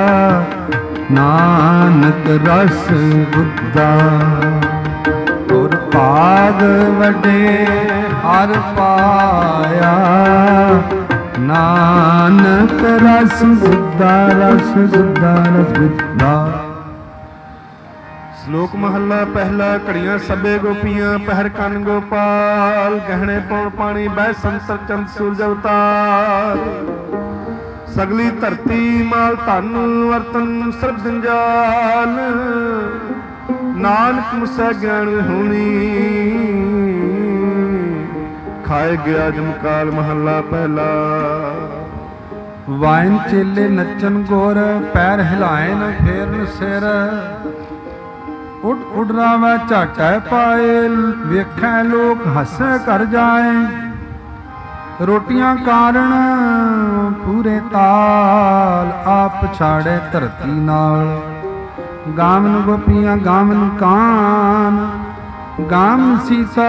ਨਾਨਕ ਰਸ ਬੁੱਧਾ ਤੁਰ ਭਾਗ ਵੱਡੇ ਹਰ ਪਾਇਆ ਨਾਨਕ ਰਸ ਬੁੱਧਾ ਰਸ ਬੁੱਧਾ ਰਸ ਬੁੱਧਾ ਸ਼ਲੋਕ ਮਹੱਲਾ ਪਹਿਲਾ ਘੜੀਆਂ ਸਭੇ ਗੋਪੀਆਂ ਪਹਿਰ ਕੰਨ ਗੋਪਾਲ ਗਹਿਣੇ ਪਉਣ ਪਾਣੀ ਬਹਿ ਸੰਤਰ ਚੰਦ ਸੂਰਜ ਅਵਤਾਰ ਸਗਲੀ ਧਰਤੀ ਮਾਲ ਧਨ ਵਰਤਨ ਸਰਬ ਜੰਜਾਲ ਨਾਨਕ ਮੁਸੈ ਗਿਆਨ ਹੋਣੀ ਖਾਏ ਗਿਆ ਜਮਕਾਲ ਮਹੱਲਾ ਪਹਿਲਾ ਵਾਇਨ ਚੇਲੇ ਨੱਚਨ ਗੋਰ ਪੈਰ ਹਿਲਾਏ ਨ ਫੇਰਨ ਸਿਰ ਉੱਡ ਉੱਡ ਰਾਵੈ ਝਾਟੈ ਪਾਏ ਵੇਖੈ ਲੋਕ ਹੱਸੈ ਕਰ ਜਾਏ ਰੋਟੀਆਂ ਕਾਰਨ ਪੂਰੇ ਤਾਲ ਆਪ ਛਾੜੇ ਧਰਤੀ ਨਾਲ ਗਾਵਨ ਗੋਪੀਆਂ ਗਾਵਨ ਕਾਨ ਗਾਮ ਸੀਸਾ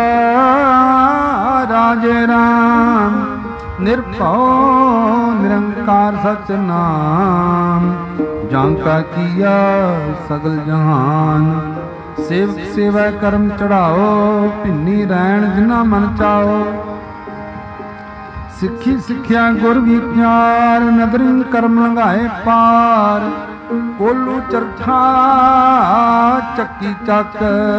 ਰਾਜੇ ਰਾਮ ਨਿਰਭਉ ਨਿਰੰਕਾਰ ਸਚ ਨਾਮ ਜਾਂ ਕਾ ਕੀਆ ਸਗਲ ਜਹਾਨ ਸੇਵਕ ਸੇਵਾ ਕਰਮ ਚੜਾਓ ਭਿੰਨੀ ਰਹਿਣ ਜਿਨਾ ਮਨ ਚਾਓ ਸਿੱਖੀ ਸਿੱਖਿਆ ਗੁਰ ਵਿਚਾਰ ਨਦਰੀ ਕਰਮ ਲੰਘਾਏ ਪਾਰ ਕੋਲੂ ਚਰਖਾ ਚੱਕੀ ਚੱਕ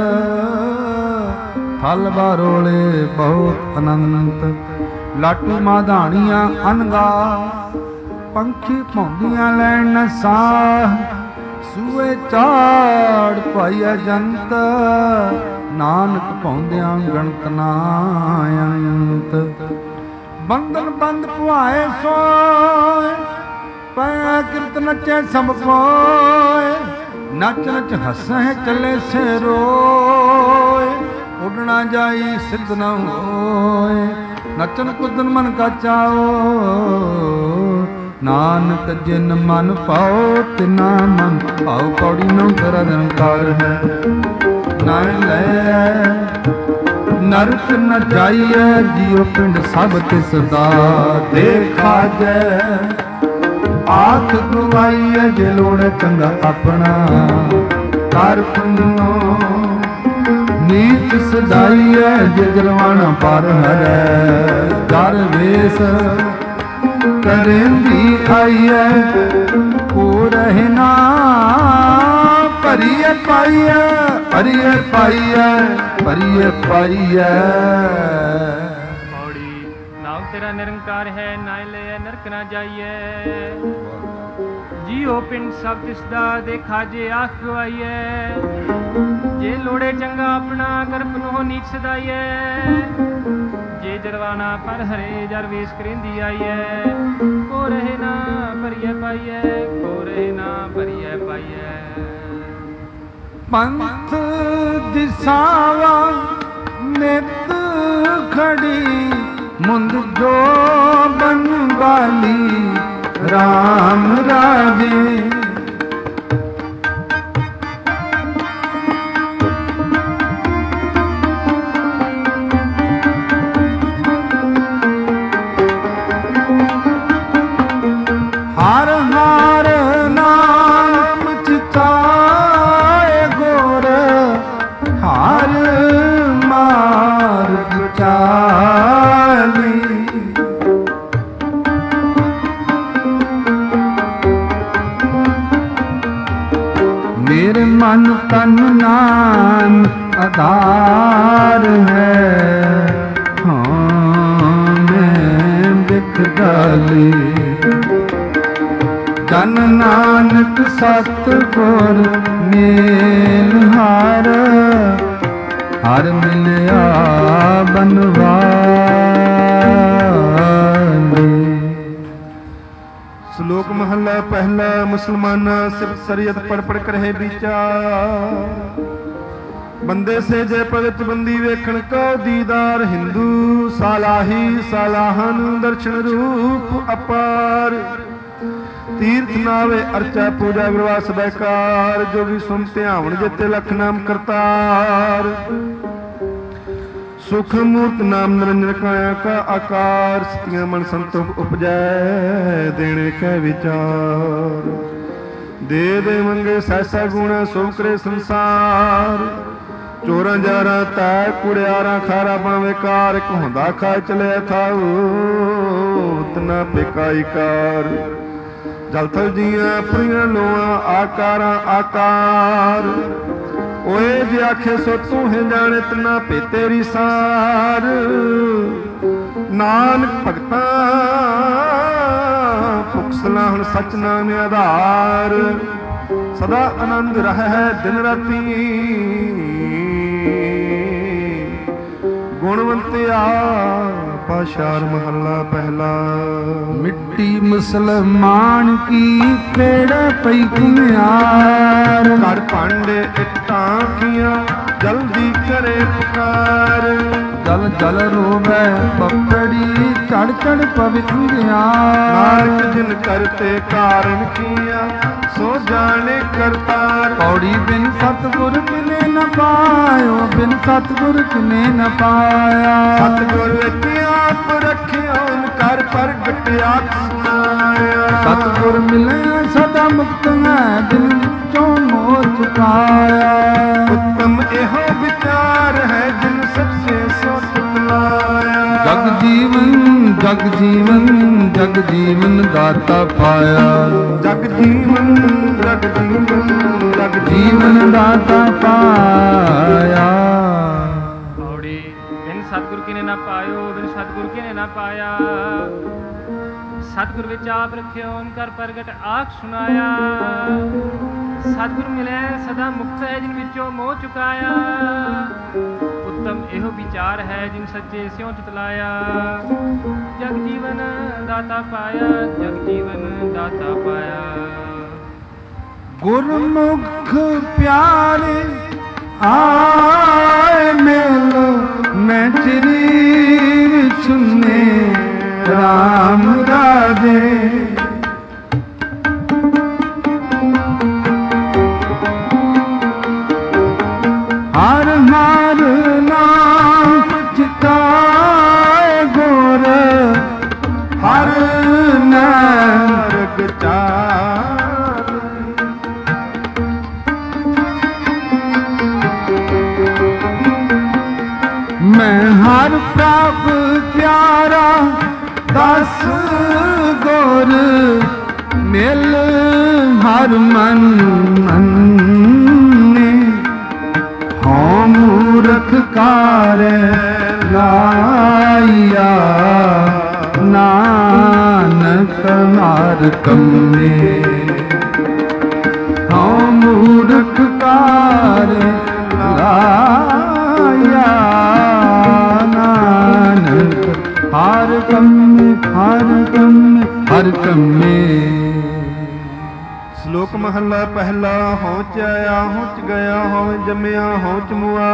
ਥਲ ਬਾਰੋਲੇ ਬਹੁਤ ਅਨੰਤ ਲਾਟੂ ਮਾਧਾਣੀਆਂ ਅਨਗਾ ਪੰਖੀ ਭੌਂਦੀਆਂ ਲੈਣ ਸਾਹ ਸੂਏ ਚਾੜ ਪਾਇਆ ਜੰਤ ਨਾਨਕ ਭੌਂਦਿਆਂ ਗਣਤ ਨਾ ਅੰਤ ਬੰਧਨ ਬੰਦ ਪੁਆਏ ਸੋਏ ਪੈ ਕਿਰਤ ਨਚੇ ਸਭ ਕੋਏ ਨਚ ਨਚ ਹੱਸੇ ਚੱਲੇ ਸੇ ਰੋਏ ਉੱਡਣਾ ਜਾਈ ਸਿੱਧ ਨ ਹੋਏ ਨਚਨ ਕੁਦਨ ਮਨ ਕਾ ਚਾਓ ਨਾਨਕ ਜਿਨ ਮਨ ਪਾਓ ਤਿਨਾ ਮਨ ਭਾਉ। ਪੌੜੀ ਨੋ ਤੇਰਾ ਨਿਰੰਕਾਰ ਹੈ। ਨਾ ਲੈ ਨਰਕ ਨ ਜਾਈਐ ਜੀਉ ਪਿੰਡ ਸਭ ਤਿਸ ਦਾ ਦੇਖਾ ਜੈ। ਆਖ ਗਵਾਈਐ ਜੇ ਲੋੜ ਚੰਗਾ ਆਪਣਾ ਕਰ ਪੁੰਨੋ। ਨੀਤ ਸਦਾਈਐ ਜੇ ਜਰਵਾਣਾ ਪਰ ਹਰੈ। ਕਰ ਵੇਸ ਕਰੇਂਦੀ ਆਈਐ ਕੋ ਰਹਿ ਨਾ ਭਰੀਐ ਪਾਈਐ। ਭਰੀਐ ਪਾਈਐ ਭਰੀਐ ਪਾਈਐ। ਪੌੜੀ ਨਾਮ ਤੇਰਾ ਨਿਰੰਕਾਰ ਹੈ। ਨਾ ਲੈ ਨਰਕ ਨਾ ਜਾਈਐ ਜੀਉ ਪਿੰਡ ਸਭ ਤਿਸ ਦਾ ਦੇਖਾ ਜੇ ਆਖ ਗਵਾਈਐ। ਜੇ ਲੋੜੇ ਚੰਗਾ ਆਪਣਾ ਕਰ ਪੁਨੋ ਨੀਚ ਸਦਾਈਐ। ਜੇ ਜਰਵਾਣਾ ਪਰ ਹਰੇ ਜਰ ਵੇਸ ਕਰੇਂਦੀ ਆਈਐ। ਕੋ ਰਹੇ ਨਾ ਭਰੀਐ ਪਾਈਐ। ਕੋ ਰਹੇ ਨਾ ਭਰੀਐ ਪਾਈਐ। ਪੰਥ ਦਿਸਾਵਾ ਨਿਤ ਖੜੀ ਮੁੰਦ ਜੋ ਬਨ ਵਾਲੀ ਰਾਮ ਰਾਜੇ। ਹਰ ਹਰ ਨਾਮ ਚਿਤਾਏ ਗੁਰ ਹਰ ਮਾਰਗ ਚਾਲੀ। ਮੇਰੇ ਮਨ ਤਨ ਨਾਮ ਆਧਾਰ ਹੈ। ਹਾਂ ਮੈਂ ਬਿਖ ਡਾਲੀ ਜਨ ਨਾਨਕ ਸਤਿਗੁਰ ਮੇਲ ਹਾਰ। ਹਰ ਮਿਲਿਆ ਬਨਵਾਲੀ। ਸ਼ਲੋਕ ਮਹੱਲਾ ਪਹਿਲਾ। ਮੁਸਲਮਾਨਾ ਸਿਫਤ ਸਰੀਅਤ ਪੜ ਪੜ ਕਰਹਿ ਵਿਚਾਰ। ਬੰਦੇ ਸੇ ਜੇ ਪਵਿੱਤ ਬੰਦੀ ਵੇਖਣ ਕੋ ਦੀਦਾਰ। ਹਿੰਦੂ ਸਾਲਾਹੀ ਸਾਲਾਹਨ ਦਰਸ਼ਨ ਰੂਪ ਅਪਾਰ। ਤੀਰਥ ਨਾਵੇ ਅਰਚਾ ਪੂਜਾ ਗੁਰਵਾਸ ਬੈਕਾਰ। ਜੋਗੀ ਸੁਨ ਧਿਆਵਣ ਜਿਤੇ ਲਖ ਨਾਮ ਕਰਤਾਰ। ਸੁਖ ਮੂਰਤ ਨਾਮ ਨਿਰੰਜਨ ਕਾਇਆ ਕਾ ਆਕਾਰ। ਸਤਿਆਂ ਮਨ ਸੰਤੋਖ ਉਪਜੈ ਦੇਣੇ ਕੈ ਵਿਚਾਰ। ਦੇ ਦੇ ਮੰਗੇ ਸੈਸਾ ਗੁਣ ਸੋ ਕਰੇ ਸੰਸਾਰ। ਚੋਰਾਂ ਜਾਰਾਂ ਤੈ ਕੁੜਿਆਰਾਂ ਖਾਰਾ ਪਾਵੇਂ ਕਾਰ। ਇੱਕ ਹੁੰਦਾ ਖਾ ਚਲਿਆ ਖਾਉ ਤਨਾ ਪੇਕਾਈ ਕਾਰ। ਜਲ ਥਲ ਜੀਆਂ ਪੁਰੀਆਂ ਲੋਆਂ ਆਕਾਰਾਂ ਆਕਾਰ। ਓਏ ਜੇ ਆਖੇ ਸੋ ਤੂੰ ਹੈ ਜਾਣੇ ਤਨਾ ਭੇ ਤੇਰੀ ਸਾਰ। ਨਾਨਕ ਭਗਤਾਂ ਭੁਖ ਸਲਾਹਣ ਸਚ ਨਾਮ ਆਧਾਰ। ਸਦਾ ਆਨੰਦ ਰਹਿ ਦਿਨ ਰਾਤੀ ਗੁਣਵੰਤਿਆ। ਪਾਸ਼ਾਰ ਮਹੱਲਾ ਪਹਿਲਾ। ਮਿੱਟੀ ਮੁਸਲਮਾਨ ਕੀ ਪੇੜ ਪਈ ਘੁਮਿਆਰ। ਘਰ ਭਾਂਡੇ ਇੱਟਾਂ ਕੀਆਂ ਜਲਦੀ ਕਰੇ ਪੁਕਾਰ। ਜਲ ਜਲ ਰੋਵੈ ਪਪੜੀ ਚੜ ਚੜ ਪਵਿੱਤਿਆ। ਨਾਨਕ ਜਿਨ ਕਰਤੇ ਕਾਰਨ ਕੀਆਂ ਸੋ ਜਾਣੇ ਕਰਤਾਰ। ਪੌੜੀ ਬਿਨ ਸਤਿਗੁਰ ਕਿਨੇ ਨ ਪਾਇਓ। ਬਿਨ ਸਤਿਗੁਰ ਕਿਨੇ ਨ ਪਾਇਆ। ਸਤਿਗੁਰ ਵਿੱਚ ਆਪ ਰੱਖਿਓ ਕਰ ਪ੍ਰਗਟ ਆਖ ਸੁਣਾਇਆ। ਸਤਿਗੁਰ ਮਿਲਿਆ ਸਦਾ ਮੁਕਤ ਹੈ ਦਿਨ ਵਿੱਚੋਂ ਮੋਹ ਚੁਕਾਇਆ। ਉੱਤਮ ਇਹੋ ਵਿਚਾਰ ਹੈ ਜਿਨ ਸੱਚੇ ਸੋ ਤੁਲਾਇਆ। ਜਗ ਜੀਵਨ ਜਗ ਜੀਵਨ ਜਗ ਜੀਵਨ ਦਾਤਾ ਪਾਇਆ। ਜਗ ਜੀਵਨ ਜਗ ਜੀਵਨ ਜਗ ਜੀਵਨ ਦਾਤਾ ਪਾਇਆ। ਪੌੜੀ ਬਿਨ ਸਤਿਗੁਰ ਕਿਨੇ ਨਾ ਪਾਇਓ। ਬਿਨ ਸਤਿਗੁਰ ਕਿਨੇ ਨਾ ਪਾਇਆ। ਸਤਿਗੁਰ ਵਿੱਚ ਆਪ ਰੱਖਿਓ ਓਨਕਾਰ ਪ੍ਰਗਟ ਆਖ ਸੁਣਾਇਆ। ਸਤਿਗੁਰ ਮਿਲੇ ਸਦਾ ਮੁਕਤ ਹੈ ਜਿਨ ਵਿੱਚੋਂ ਮੋਹ ਚੁਕਾਇਆ। ਉੱਤਮ ਇਹੋ ਵਿਚਾਰ ਹੈ ਜਿਨ ਸੱਚੇ ਸਿਉ ਚਤਲਾਇਆ। ਜਗ ਜੀਵਨ ਦਾਤਾ ਪਾਇਆ। ਜਗ ਜੀਵਨ ਦਾਤਾ ਪਾਇਆ। ਗੁਰਮੁਖ ਪਿਆਰੇ ਆਏ ਮਿਲ ਮੈਂ ਚਰੀਰ ਚੁੰਨੇ ਰਾਮ ਰਾਜੇ। मैं हर प्रभ प्यारा दस गुर मिल हर मन मन्ने हाँ मूर्ख कार लाया नानक मार कम्मे हाँ मूर्ख कार लाया नानक हर कम्मे हर कम्मे हर कम्मे। ਸ਼ਲੋਕ ਮਹੱਲਾ ਪਹਿਲਾ। ਹੋਂਚ ਆਇਆ ਹੋਂਚ ਗਿਆ ਹੋਵੇਂ ਜੰਮਿਆ ਹੋਂਚ ਮੁਆ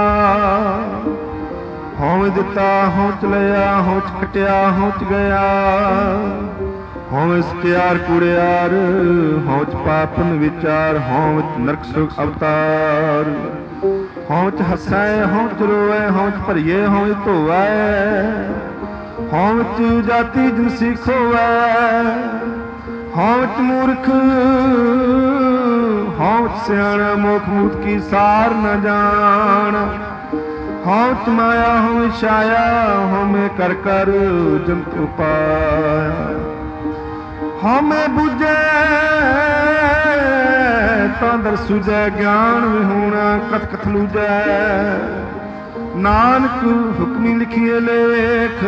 ਹੋਵੇਂ ਦਿੱਤਾ ਹੋਂਚ ਲਿਆ ਹੋਂਚ ਖਟਿਆ ਹੋਂਚ ਗਿਆ ਹੋਵੇਂ ਸਤਿਆਰ ਕੁੜਿਆਰ ਹੋਂਚ ਪਾਪਨ ਵਿਚਾਰ ਹੋਂਚ ਨਰਕ ਸੁਖ ਅਵਤਾਰ ਹੋਂਚ ਹੱਸੈ ਹੋਂਚ ਰੋਵੈ ਹੋਂਚ ਭਰੀਏ ਹੋਂਚ ਧੋਵੈ ਹੋਂਚ ਜਾਤੀ ਜਿਨਸੀ ਖੋਵੈ ਹੋਂਚ ਮੂਰਖ ਹੋਂਚ ਸਿਆਣਾ ਮੁਖ ਮੂਤ ਕੀ ਸਾਰ ਨ ਜਾਣ ਹੋਂਚ ਮਾਇਆ ਹੋਂ ਛਾਇਆ ਹੋਵੇਂ ਕਰ ਕਰ ਜੰਤ ਉਪਾਇਆ ਹੋਵੇਂ ਬੁਝੈ ਤਾਂ ਦਰ ਸੁਝੈ ਗਿਆਨ ਵਿਹੂਣਾ ਕਥ ਕਥ ਲੂਜੈ ਨਾਨਕ ਹੁਕਮੀ ਲਿਖੀਏ ਲੇਖ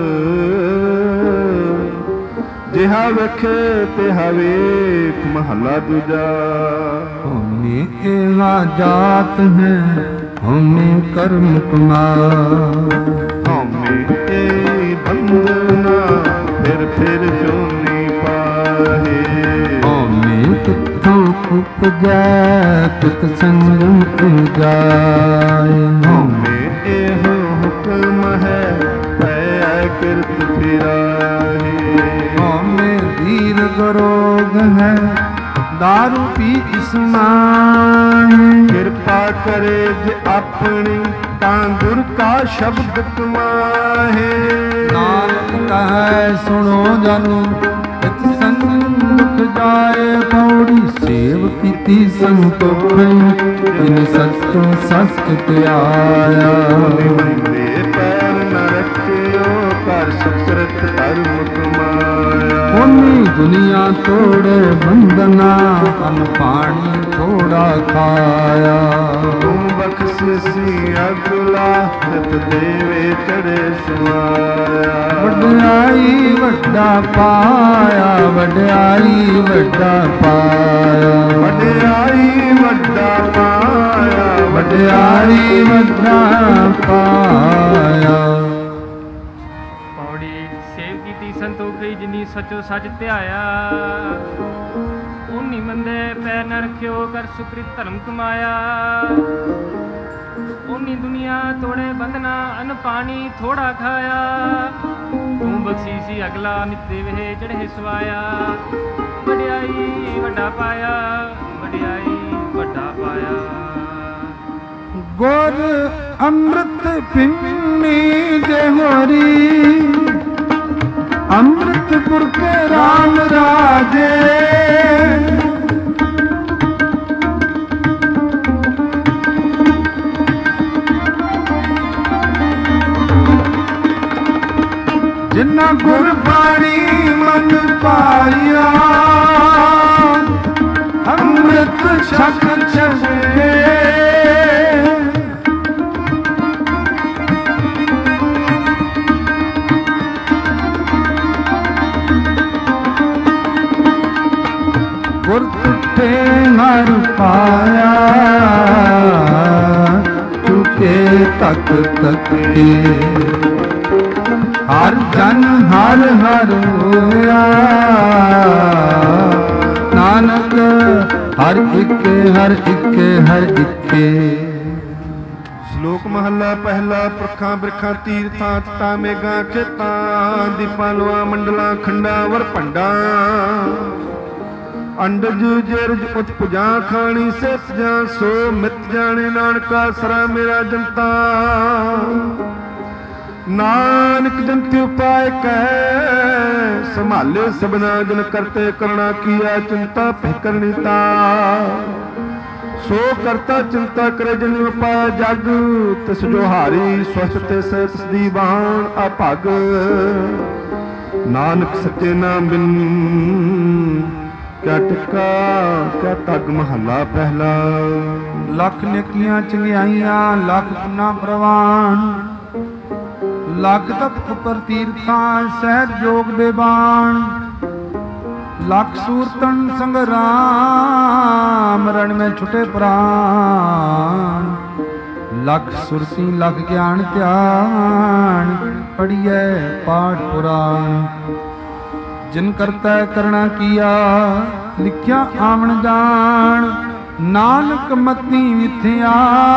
ਜਿਹਾ ਵੇਖੇ ਤਿਹਾ ਵੇਖ ਮਹੱਲਾ ਦੂਜਾ। ਹੋਮੇ ਏਵਾ ਜਾਤ ਹੈ ਹੋਮੇ ਕਰਮ ਕੁਮਾਰ ਹੋਮੇ ਏ ਬੰਦਨਾ ਫਿਰ ਜੋਨੀ ਪਾਹੇ ਹੋਮੇ ਕਿੱਥੋਂ ਉਪਜੈ ਤਿਤ ਸੰਗਮ ਉਜਾਏ ਹੋਮੇ ਇਹੋ ਹੁਕਮ ਹੈ ਪੈ ਕਿਰਤ ਫਿਰਾਹੇ ਹੋਮੇ ਧੀਰ ਗਰੋਗ ਹੈ दारू पी इसमाए किरपा करे जे अपनी तां गुर का शब्द कमाहे नानक कहे सुनो जनु इत संग दुख जाए पौड़ी सेव पीती संतोख इन सत्तो सत्य आया बंदे पैर न रखियो कर सुकृत धर्म कमाया ओनी दुनिया तोड़े बंदना अन पानी थोड़ा खाया तू बख्शिसी अगला नित देवे चढ़े सुआया वड्याई वड्डा पाया वड्याई वड्डा पाया वड्याई वड्डा पाया वड्याई वड्डा पाया। ਸੰਤੋਖੀ ਜਿਨੀ ਸਚੋ ਸੱਚ ਧਿਆਇਆ ਉਨੀ ਮੰਦੇ ਪੈਰ ਨ ਰੱਖਿਓ ਕਰ ਸੁਕ੍ਰਿਤ ਧਰਮ ਕਮਾਇਆ ਉਨੀ ਦੁਨੀਆ ਤੋੜੇ ਬੰਧਨਾ ਅਨ ਪਾਣੀ ਥੋੜਾ ਖਾਇਆ ਤੂੰ ਬਖਸ਼ੀ ਸੀ ਅਗਲਾ ਨਿਤ ਦੇਵੇ ਚੜ੍ਹੇ ਸਵਾਇਆ ਵਡਿਆਈ ਵੱਡਾ ਪਾਇਆ ਵਡਿਆਈ ਵੱਡਾ ਪਾਇਆ। ਗੁਰ ਅੰਮ੍ਰਿਤ ਪਿੰਨੀ ਦੇ ਹੋਰੀ अमृतपुर के राम राजे जिन्ना गुरबाणी मन पाया अमृत छक छे गुर तुठे हर पाया टूटे तक तक के हर जन हर हर होया नानक हर इक्के हर इक्के हर इक्के। ਸ਼ਲੋਕ ਮਹੱਲਾ ਪਹਿਲਾ। ਪੁਰਖਾਂ ਬਿਰਖਾਂ ਤੀਰਥਾਂ ਚਟਾ ਮੇਘਾਂ ਖੇਤਾਂ ਦੀਪਾਂ ਲੋਆਂ ਮੰਡਲਾਂ ਖੰਡਾਂ ਵਰ ਭੰਡਾਂ ਅੰਡਜ ਜਰਜ ਉਚ ਪੁਜਾ ਖਾਣੀ ਸਿਸ ਜਾਂ ਸੋ ਮਿਤ ਜਾਣੇ ਨਾਨਕਾ ਸਰਾ ਮੇਰਾ ਜਨਤਾ ਨਾਨਕ ਜੰਤਿ ਉਪਾਇ ਕਹਿ ਸੰਭਾਲੇ ਸਭਨਾ ਜਨ ਕਰਤੇ ਕਰਣਾ ਕੀਆ ਚਿੰਤਾ ਪਹਿ ਕਰਨੀ ਤਾ ਸੋ ਕਰਤਾ ਚਿੰਤਾ ਕਰੇ ਜਿਨ ਪਾਇਆ ਜਗ, ਤਿਸ ਜੋ ਹਾਰੀ ਸਵਸਤ ਤਿਸ ਤਿਸ ਦੀ ਬਾਣ ਅਭਗ। ਨਾਨਕ ਸੱਚੇ ਨਾਮ ਬਿਨ ਕਿਆ ਟਿਕਾ ਕਿਆ ਤਗ। ਮਹੱਲਾ ਪਹਿਲਾ। ਲੱਖ ਨੇਕੀਆਂ ਚੰਗਿਆਈਆਂ ਲੱਖ ਪੁੰਨਾ ਪ੍ਰਵਾਨ, ਲੱਖ ਤਪ ਉਪਰ ਤੀਰਥਾਂ ਸਹਿਜ ਜੋਗ ਬੇਬਾਨ। ਲੱਖ ਸੂਰਤਨ ਸੰਗਰਾਮ ਰਣ ਮੈਂ ਛੁਟੇ ਪ੍ਰਾਨ। ਲੱਖ ਸੁਰਤੀ ਲੱਖ ਗਿਆਨ ਧਿਆਨ ਪੜੀਐ ਪਾਠ ਪੁਰਾਨ। ਜਿਨ ਕਰਤਾ ਕਰਣਾ ਕੀਆ ਲਿਖਿਆ ਆਵਣ ਜਾਣ। ਨਾਨਕ ਮਤੀ ਮਿਥਿਆ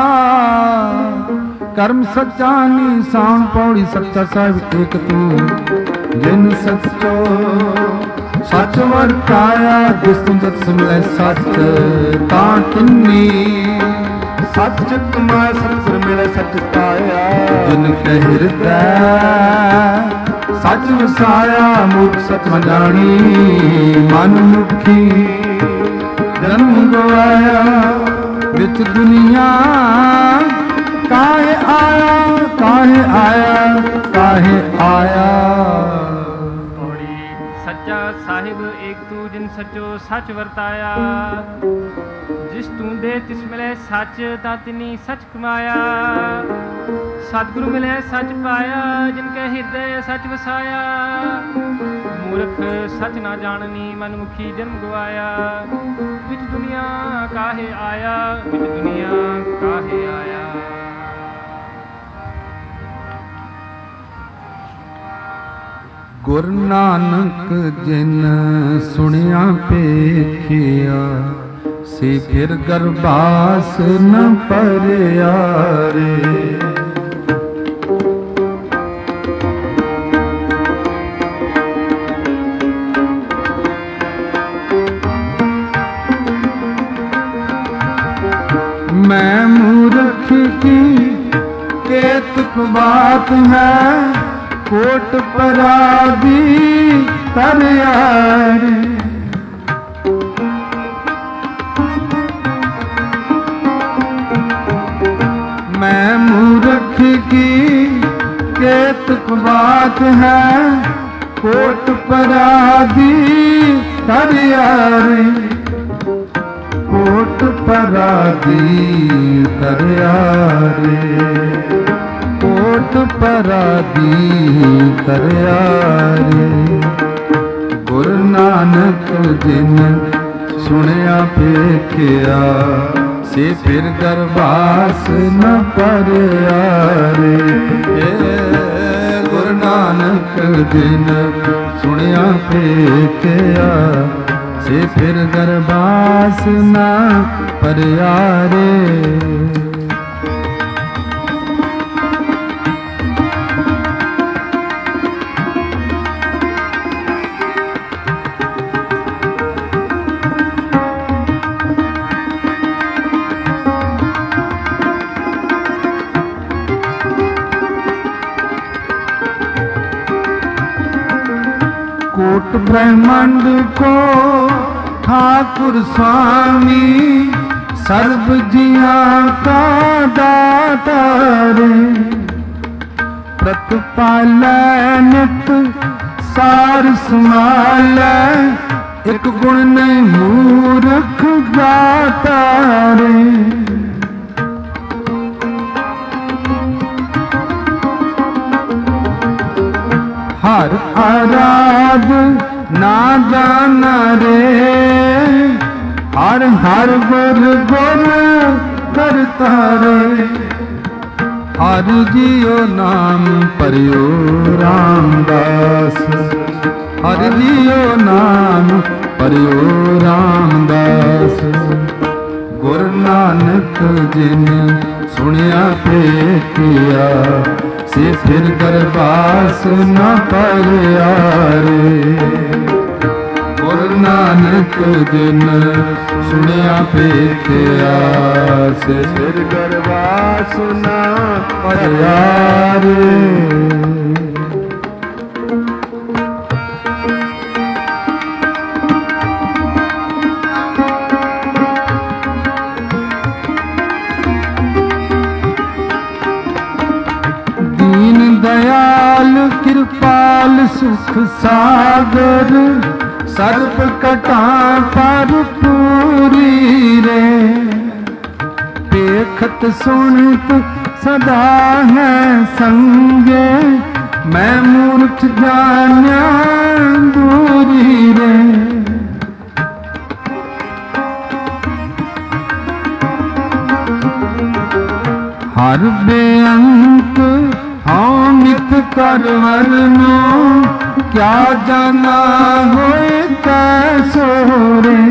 ਕਰਮ ਸੱਚਾ ਨਿਸਾਨ। ਪੌੜੀ ਸੱਚਾ ਸਾਹਿਬ ਏਕ ਤੂੰ ਜਿਨ ਸੱਚੋ ਸੱਚ ਵਰਤਾਇਆ। ਜਿਸ ਤੁਮ ਸਤ ਮਿਲੈ ਸੱਚ ਤਾਂ ਤੁਨੀ। ਸੱਚ ਚਿਤ ਮਾਇ ਸਤਿਗੁਰ ਮਿਲੈ ਸੱਚ ਪਾਇਆ। ਜਿਨ ਕਹਿ ਹਿਰਦੈ ਸੱਚ ਵਸਾਇਆ। ਮੂਰਖ ਸੱਚ ਨ ਜਾਣੀ ਮਨ ਮੁਖੀ। ਜਨਮ ਗਵਾਇਆ ਵਿੱਚ ਦੁਨੀਆ ਕਾਹੇ ਆਇਆ ਕਾਹੇ ਆਇਆ ਕਾਹੇ ਆਇਆ। ਸੱਚਾ ਸਾਹਿਬ ਏਕ ਤੂੰ ਜਿਨ ਸੱਚੋ ਸੱਚ ਵਰਤਾਇਆ। ਜਿਸ ਤੂੰ ਦੇ ਤਿਸ ਮਿਲੇ ਸੱਚ ਤਾਂ ਤਿਨੀ ਸੱਚ ਕਮਾਇਆ। ਸਤਿਗੁਰੂ ਮਿਲੇ ਸੱਚ ਪਾਇਆ ਜਿਨ ਕੈ ਹਿਰਦੈ ਸੱਚ ਵਸਾਇਆ। ਮੂਰਖ ਸੱਚ ਨਾ ਜਾਣਨੀ ਮਨ ਮੁਖੀ ਜਨਮ ਗਵਾਇਆ। ਵਿੱਚ ਦੁਨੀਆ ਕਾਹੇ ਆਇਆ ਵਿੱਚ ਦੁਨੀਆ ਕਾਹੇ ਆਇਆ। ਗੁਰ ਨਾਨਕ ਜਿਨ ਸੁਣਿਆ ਪੇਖਿਆ। ਸੇ ਫਿਰ ਗਰਬਾਸ ਨ ਪਰਿਆ ਰੇ। मैं मूर्ख की केतक बात है। कोट पराधी तरयारे। मैं मूर्ख की केतक बात है। कोट पराधी तरयारे। कोट पराधी तरयारे। कोट पराधी तरयारे। गुरु नानक जिन सुनिया पेखिया। से फिर गरबास न परियारे। गुरु नानक जिन सुनिया पेखिया। से फिर गरबास न परियारे। कोट ब्रह्मांड को ठाकुर स्वामी। सर्व जिया का दाता रे। प्रतिपालै नित सार संभालै। एक गुण नहीं मूर्ख गाता रे। हर आराध ना जाना रे। हर हर गुर गुर करता रे। हर जियो नाम परियो रामदास। हर जियो नाम परियो रामदास। गुरु नानक जिन सुनिया पेखिया। से फिर गरबास न परियारे। गुरु नानक जिन सुनिया पेखिया। से फिर गरबास न परियारे। सुख सागर सर्प कटा पर पूरी रे पेखत सुनत सदा है संगे मैं मूर्ख जान्या दूरी रे हर बेअंत हाँ मित कर वरनो क्या जाना होए कैसो रे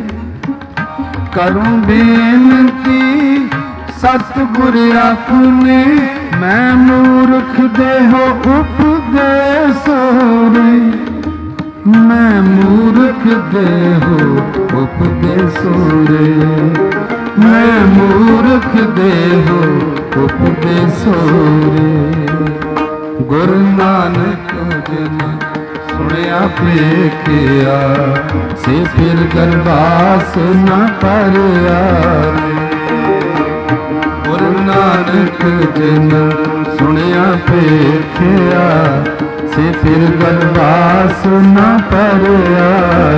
करूं बेनती सतगुर अपने मैं मूर्ख देहो उपदेसो रे मैं मूर्ख देहो उपदेसो रे मैं मूर्ख देहो उपदेसो रे गुरु नानक जन सुनिया पेखिया से फिर गरबास न परया गुरु नानक जन सुनिया पेखिया से फिर गरबास न परया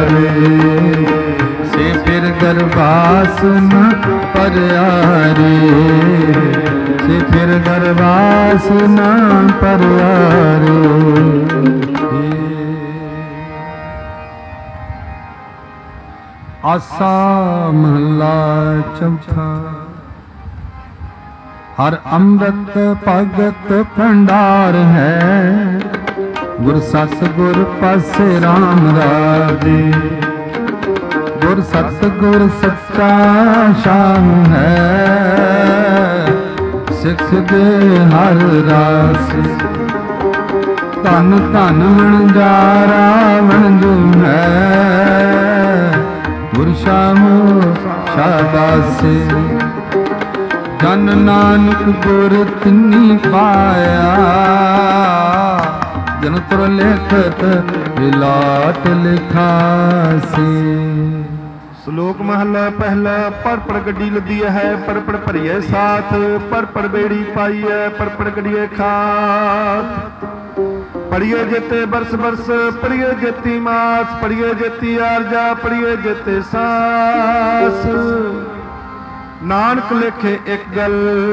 से फिर गरबास न परया से फिर गरबास न परया आसा महला चौथा हर अमृत भगत भंडार है गुर सत गुर पासे राम राजे गुर सत गुर सच्चा शाम है सिख दे हर रास धन धन वणजारा वणजू है गुर श्याम शाबासे जन नानक गुर तिन्नी पाया जन तुर लेखत विलाट लिखासी श्लोक महला पहला पर पड़ गड्डी लदी है पर पड़ भरिए साथ पर बेड़ी पाई है पर गड्डिए खात पढ़िए जेते बरस बरस पढ़िए जेती मास पढ़िए जेती आरजा पढ़िए जेते सास नानक लेखे एक गल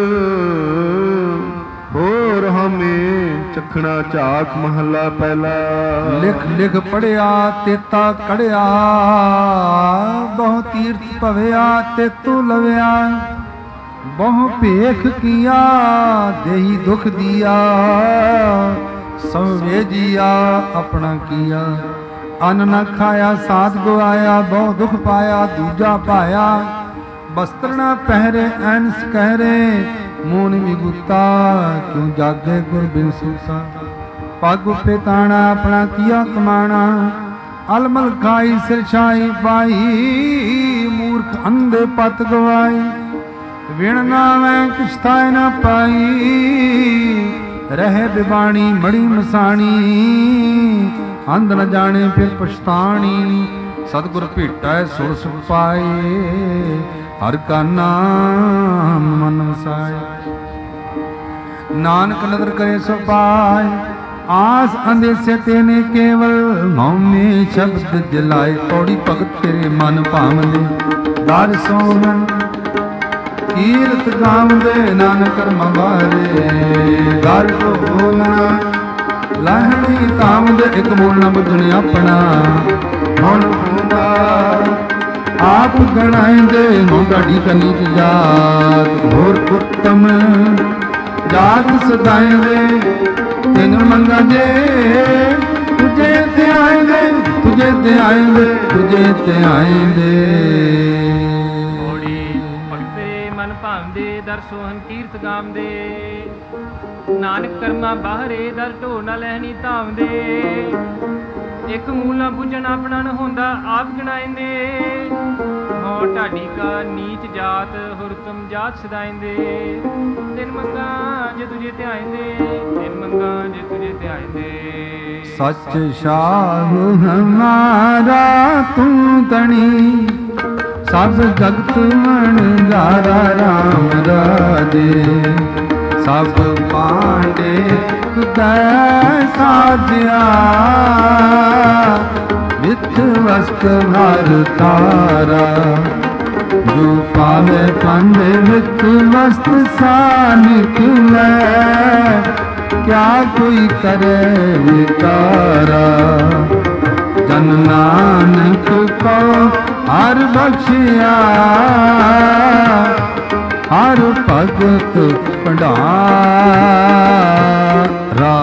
होर हमें चखना झाक महला पहला लिख लिख पढ़िया तेता कड़िया बहु तीर्थ पविया तेतु लविया बहु भेख किया देही दुख दिया संवेजिया अपना किया अन्न न खाया साध गवाया बहु दुख पाया दूजा पाया वस्त्र न पहरे ऐनस कहरे मून विगुता क्यों जागे गुर बिन सूता पग पेताना अपना किया कमाना अलमल खाई सिरछाई पाई मूर्ख अंधे पत गवाई विण नावे किछ थाय न पाई रहे बिबाणी मड़ी मसाणी अंध न जाने फिर पछताणी सतगुर भेटा सुर सुख पाए हर का नाम मन वसाए नानक नदर करे सो पाए आस अंधेसे तेने केवल मौने शब्द जलाए पौड़ी भगत तेरे मन भावले दार सोमन कीरत गावदे नानक मवारे दार को बोलना लाहणी तामदे एक मूल न बुझने अपना मन भूंदा आप गणाएंदे मोगाड़ी का नीच जात घोर उत्तम जात सदाएंदे तेन मंगा जे तुझे ते आएंदे तुझे ते आएंदे तुझे ते आएंदे होड़ी भगते मन भांदे दर सोहन कीर्त गावदे नानक कर्मा बाहरे दर ढो न लहनी धावदे एक मूला बुझन अपना न होंदा आप गणाएंदे हो ढाडी का नीच जात हुरतम जात सदाएंदे तिन मंगा जे तुझे ते आएंदे तिन मंगा जे तुझे ते आएंदे सच शाह हमारा तू तणी सब जगत मन जारा राम राधे सब पांडे ਜੈ ਸਾਜਿਆ ਵਿਚ ਵਸਤ ਹਰ ਤਾਰਾ ਜੋ ਪਾਵੇ ਪੰਡੇ ਵਿਚ ਵਸਤ ਸਾ ਨਿਕਲੈ ਕਿਆ ਕੋਈ ਕਰੇ ਵਿਚਾਰਾ ਜਨ ਨਾਨਕ ਕੋ ਹਰ ਬਖਸ਼ਿਆ ਹਰ ਭਗਤ ਭੰਡਾਰਾ।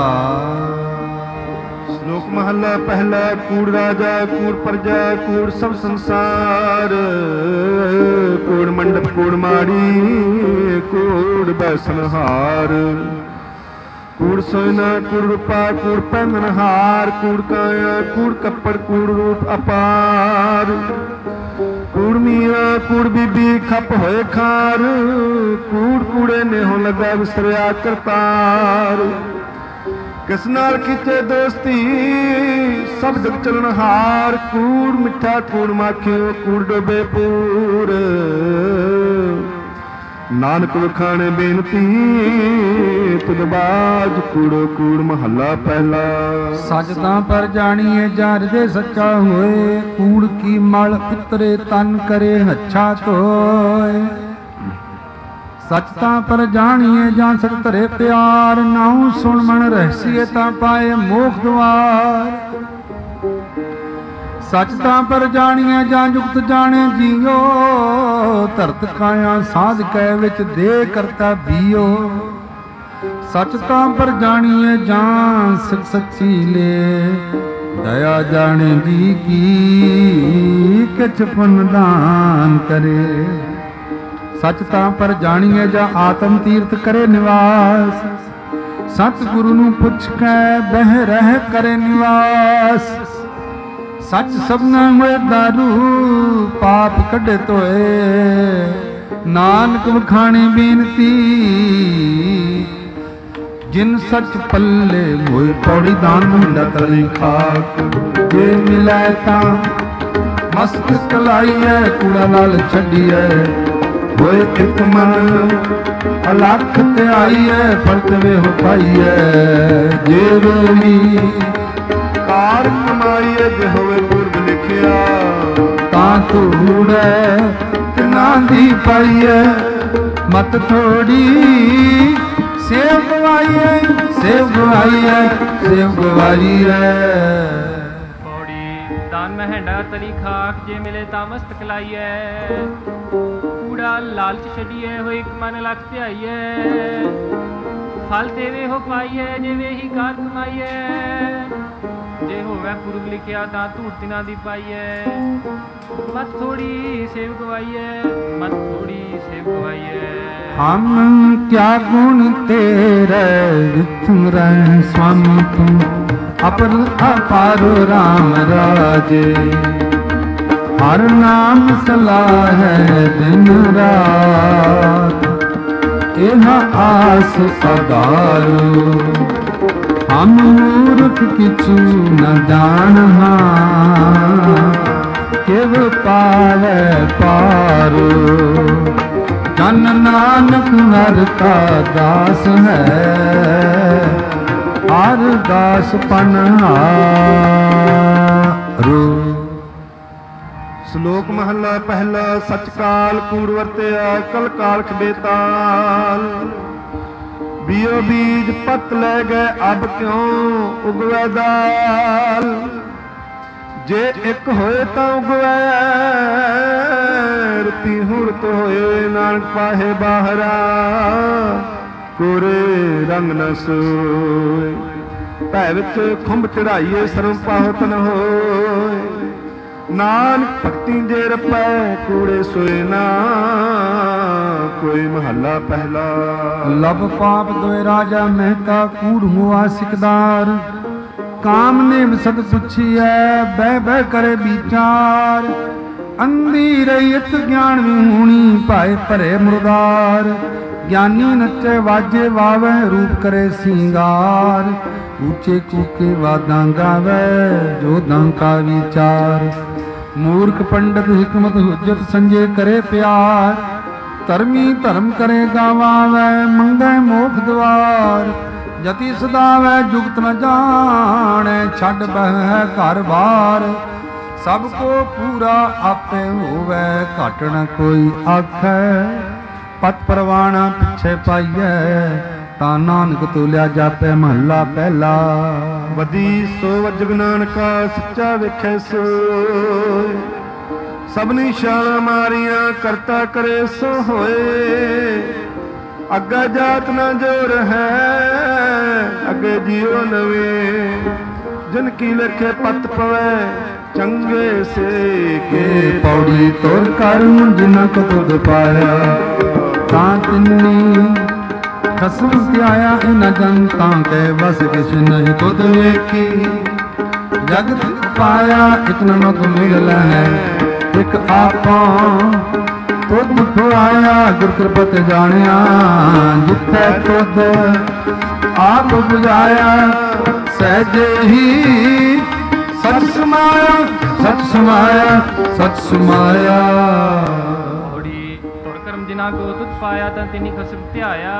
ਸ਼ਲੋਕ ਮਹੱਲਾ ਪਹਿਲਾ। ਕੂੜ ਰਾਜਾ ਕੂੜ ਪ੍ਰਜਾ ਕੂੜ ਸਭ ਸੰਸਾਰ ਕੂੜ ਮੰਡਪ ਕੂੜ ਮਾੜੀ ਕੂੜ ਬੈਸਨਹਾਰ ਕੂੜ ਸੋਇਨਾ ਕੂੜ ਰੂਪਾ ਕੂੜ ਪਹਿਨਨਹਾਰ ਕੂੜ ਕਾਇਆ ਕੂੜ ਕੱਪੜ ਕੂੜ ਰੂਪ ਅਪਾਰ ਕੂੜ ਮੀਆਂ ਕੂੜ ਬੀਬੀ ਖੱਪ ਹੋਏ ਖਾਰ ਕੂੜ ਕੂੜੇ ਨੇਹੋਂ ਲੱਗਾ ਵਿਸਰਿਆ ਕਰਤਾਰ ਕਿਸ ਨਾਲ ਕੀਤੇ ਦੋਸਤੀ ਸਭ ਜਗ ਚਲਨਹਾਰ ਕੂੜ ਮਿੱਠਾ ਕੂੜ ਮਾਖਿਓ ਕੂੜ ਡੋਬੇ ਪੂਰ ਨਾਨਕ ਵਖਾਣੇ ਬੇਨਤੀ ਤੁਧ ਬਾਜ ਕੂੜੋ ਕੂੜ ਮਹੱਲਾ ਪਹਿਲਾ। ਸੱਚ ਤਾਂ ਪਰ ਜਾਣੀਏ ਜਰ ਦੇ ਸੱਚਾ ਹੋਏ ਕੂੜ ਕੀ ਮਲ ਉਤਰੇ ਤਨ ਕਰੇ ਹੱਛਾ ਧੋਏ। ਸੱਚ ਤਾਂ ਪਰ ਜਾਣੀਏ ਜਾਂ ਸਚ ਧਰੇ ਪਿਆਰ ਨਾਉ ਸੁਣ ਮਨ ਰਹਿਸੀਏ ਤਾਂ ਪਾਏ ਮੋਖ ਦੁਆਰ। ਸੱਚ ਤਾਂ ਪਰ ਜਾਣੀਏ ਜਾਂ ਜੁਗਤ ਜਾਣੇ ਜੀਓ ਧਰਤ ਕਾਇਆ ਸਾਧ ਕੈ ਵਿੱਚ ਦੇ ਕਰਤਾ ਬੀਓ। ਸੱਚ ਤਾਂ ਪਰ ਜਾਣੀਏ ਜਾਂ ਸਿਖ ਸੱਚੀ ਲੈ ਦਇਆ ਜਾਣੇ ਜੀ ਕੀ ਕਿਛ ਪੁੰਨ ਦਾਨ ਕਰੇ। ਸੱਚ ਤਾਂ ਪਰ ਜਾਣੀਏ ਜਾਂ ਆਤਮ ਤੀਰਥ ਕਰੇ ਨਿਵਾਸ ਸਤ ਗੁਰੂ ਨੂੰ ਪੁੱਛ ਕੇ ਬਹਿ ਰਹਿ ਕਰੇ ਨਿਵਾਸ। ਸੱਚ ਸਭਨਾ ਹੋਏ ਦਾਰੂ ਪਾਪ ਕੱਢੇ ਧੋਏ ਨਾਨਕ ਵਖਾਣੇ ਬੇਨਤੀ ਜਿਨ ਸੱਚ ਪੱਲੇ ਹੋਏ ਪੌੜੀ ਦਾਨ ਮੁੰਡਾ ਤਲੀ ਖਾਕ ਜੇ ਮਿਲੈ ਤਾਂ ਮਸਤ ਕਲਾਈਐ ਕੂੜਾ ਨਾਲ ਛੱਡੀਐ ਹੋਏ ਇੱਕ ਮਨ ਅਲਖ ਤੇ ਆਈਐ ਫਰਤ ਵੇ ਹੋ ਪਾਈਐ ਜੇ ਵੇਲੀ ਕਾਰ ਕਮਾਈਏ ਜੇ ਹੋਵੇ ਪੁਰਬ ਲਿਖਿਆ ਤਾਂ ਧੂੜੈ ਤਿਨਾਂ ਦੀ ਪਾਈਐ ਮਤ ਥੋੜੀ ਸੇਵ ਗਵਾਈਐ ਸੇਵ ਗਵਾਈਐ ਸੇਵ ਗਵਾਈਐ। ਪੌੜੀ ਦਾਨ ਮਹਿੰਡਾ ਤਲੀ ਖਾਕ ਜੇ ਮਿਲੇ ਤਾਂ ਮਸਤਕ ਲਾਈਐ ਕੂੜਾ ਲਾਲਚ ਛੱਡੀਐ ਹੋਏ ਇੱਕ ਮਨ ਲੱਖ ਧਿਆਈਐ ਫਲ ਦੇਵੇ ਹੋ ਪਾਈਐ ਜਿਵੇਂ ਹੀ ਕਾਰ ਕਮਾਈਐ ਜੇ ਹੋਵੇ ਪੁਰਬ ਲਿਖਿਆ ਤਾਂ ਧੂੜ ਤਿਨਾਂ ਦੀ ਪਾਈਐ ਮਤ ਥੋੜੀ ਸੇਵ ਗਵਾਈਐ ਮਤ ਥੋੜੀ ਸੇਵ ਗਵਾਈਐ। ਹਮ ਕਿਆ ਗੁਣ ਤੇਰੇ ਜਿਤੁ ਰਹਿ ਸੁਆਮੀ ਤੂੰ ਅਪਰ ਅਪਾਰ ਰਾਮ ਰਾਜੇ ਹਰ ਨਾਮ ਸਲਾਹ ਹੈ ਦਿਨ ਰਾਤ ਇਹ ਆਸ ਅਦਾਰੂ ਹਮ ਮੂਰਖ ਕਿਛੂ ਨ ਜਾਣਹਾ ਕਿਵ ਪਾਵੈ ਪਾਰੂ ਜਨ ਨਾਨਕ ਹਰ ਕਾ ਦਾਸ ਹੈ ਹਰ ਦਾਸ ਪਨਹਾਰੂ। ਸ਼ਲੋਕ ਮਹੱਲਾ ਪਹਿਲਾ। ਸਚ ਕਾਲ ਕੂੜ ਵਰਤਿਆ ਕਲ ਕਾਲਖ ਬੇਤਾਲ ਬੀਓ ਬੀਜ ਪਤ ਲੈ ਗਏ ਅਬ ਕਿਉਂ ਉਗਵੈ ਦਾਲ ਜੇ ਇੱਕ ਹੋਏ ਤਾਂ ਉਗਵੈ ਰਤੀ ਹੁਰਤ ਹੋਏ ਨਾਨਕ ਪਾਹੇ ਬਾਹਰਾ ਕੋਰੇ ਰੰਗ ਨ ਸੋਏ ਭੈ ਵਿੱਚ ਖੁੰਭ ਚੜਾਈਏ ਸਰਮ ਪਾਹਤ ਨ ਹੋਏ ਨਾਨਕ ਭਗਤੀ ਜੇ ਰਪੈ ਕੂੜੇ ਸੋਏ ਨਾ ਕੋਈ ਮਹੱਲਾ ਪਹਿਲਾ। ਲਬ ਪਾਪ ਦੋਇ ਰਾਜਾ ਮਹਿਤਾ ਕੂੜ ਹੁਆ ਸਿਕਦਾਰ ਕਾਮ ਨੇ ਵਿਸਦ ਪੁੱਛੀਐ ਬਹਿ ਬਹਿ ਕਰੇ ਵਿਚਾਰ ਅੰਧੀ ਰਹੀਤ ਗਿਆਨ ਵਿਹੂਣੀ ਭਾਏ ਭਰੇ ਮੁਰਦਾਰ ਗਿਆਨੀ ਨੱਚੇ ਵਾਜੇ ਵਾਵੇ ਰੂਪ ਕਰੇ ਸਿੰਗਾਰ ਉੱਚੇ ਕੂਕੇ ਵਾਦਾਂ ਗਾਵੇ ਜੋਦਾਂ ਕਾ ਵਿਚਾਰ ਮੂਰਖ ਪੰਡਤ ਹਿਕਮਤ ਹੁਜਤ ਸੰਜੇ ਕਰੇ ਪਿਆਰ ਧਰਮੀ ਧਰਮ ਕਰੇ ਗਾਵਾਵੇ ਮੰਗੈ ਮੋਖ ਦਵਾਰ ਜਤੀ ਸਦਾਵੈ ਜੁਗਤ ਨ ਜਾਣੈ, ਛੱਡ ਬਹਿ ਘਰ ਬਾਰ ਸਭ ਕੋ ਪੂਰਾ ਆਪੇ ਹੋਵੈ, ਘਟ ਨ ਕੋਈ ਆਖੈ ਪਤ ਪਰਵਾਣਾ ਪਿੱਛੇ ਪਾਈਐ, ਤਾਂ ਨਾਨਕ ਤੋਲਿਆ ਜਾਪੈ ਮਹੱਲਾ ਪਹਿਲਾ। ਵਧੀ ਸੋ ਜਗ ਨਾਨਕਾ ਸੱਚਾ ਵੇਖੈ ਸੋਇ, ਸਭਨੀ ਸ਼ਾਲਾਂ ਮਾਰੀਆਂ ਕਰਤਾ ਕਰੇ ਸੋ ਹੋਏ, ਅੱਗਾ ਜਾਤ ਨਾ ਜੋਰ ਹੈ ਅੱਗੇ ਜੀਉ ਨਵੇਂ, ਜਿਨ ਕੀ ਲਿਖੇ ਪਤ ਪਵੈ ਚੰਗੇ ਸੇ ਕੇ ਪੌੜੀ ਤੁਰ ਕਰਮ ਜਿਨ੍ਹਾਂ ਕੋ ਤੁਧ ਪਾਇਆ, ਤਾਂ ਤਿੰਨੀ ਖਸਮ ਧਿਆਇਆ ਇਨ ਜਨਤਾਂ ਕੇ ਵਸ ਕਿਛ ਨਹੀਂ ਤੁਧ ਵੇਖੀ, ਜਗਤ ਪਾਇਆ ਇਤਨਾ ਮਤ ਮਿਲ ਹੈ ਇੱਕ ਆਪਾਂ ਤੁਧ ਖੁਆਇਆ, ਗੁਰ ਕਿਰਪਤ ਜਾਣਿਆ ਜਿੱਥੈ ਤੁਧ ਆਪ ਬੁਝਾਇਆ, ਸਹਿਜੇ ਹੀ ਸਚ ਸਮਾਇਆ ਸਚ ਸਮਾਇਆ ਸਚ ਸਮਾਇਆ। ਹੋੜੀ ਤੁਰ ਕਰਮ ਜਿਨਾ ਕੋ ਤੁਧ ਪਾਇਆ, ਤਾਂ ਤਿਨੀ ਖਸਮ ਧਿਆਇਆ,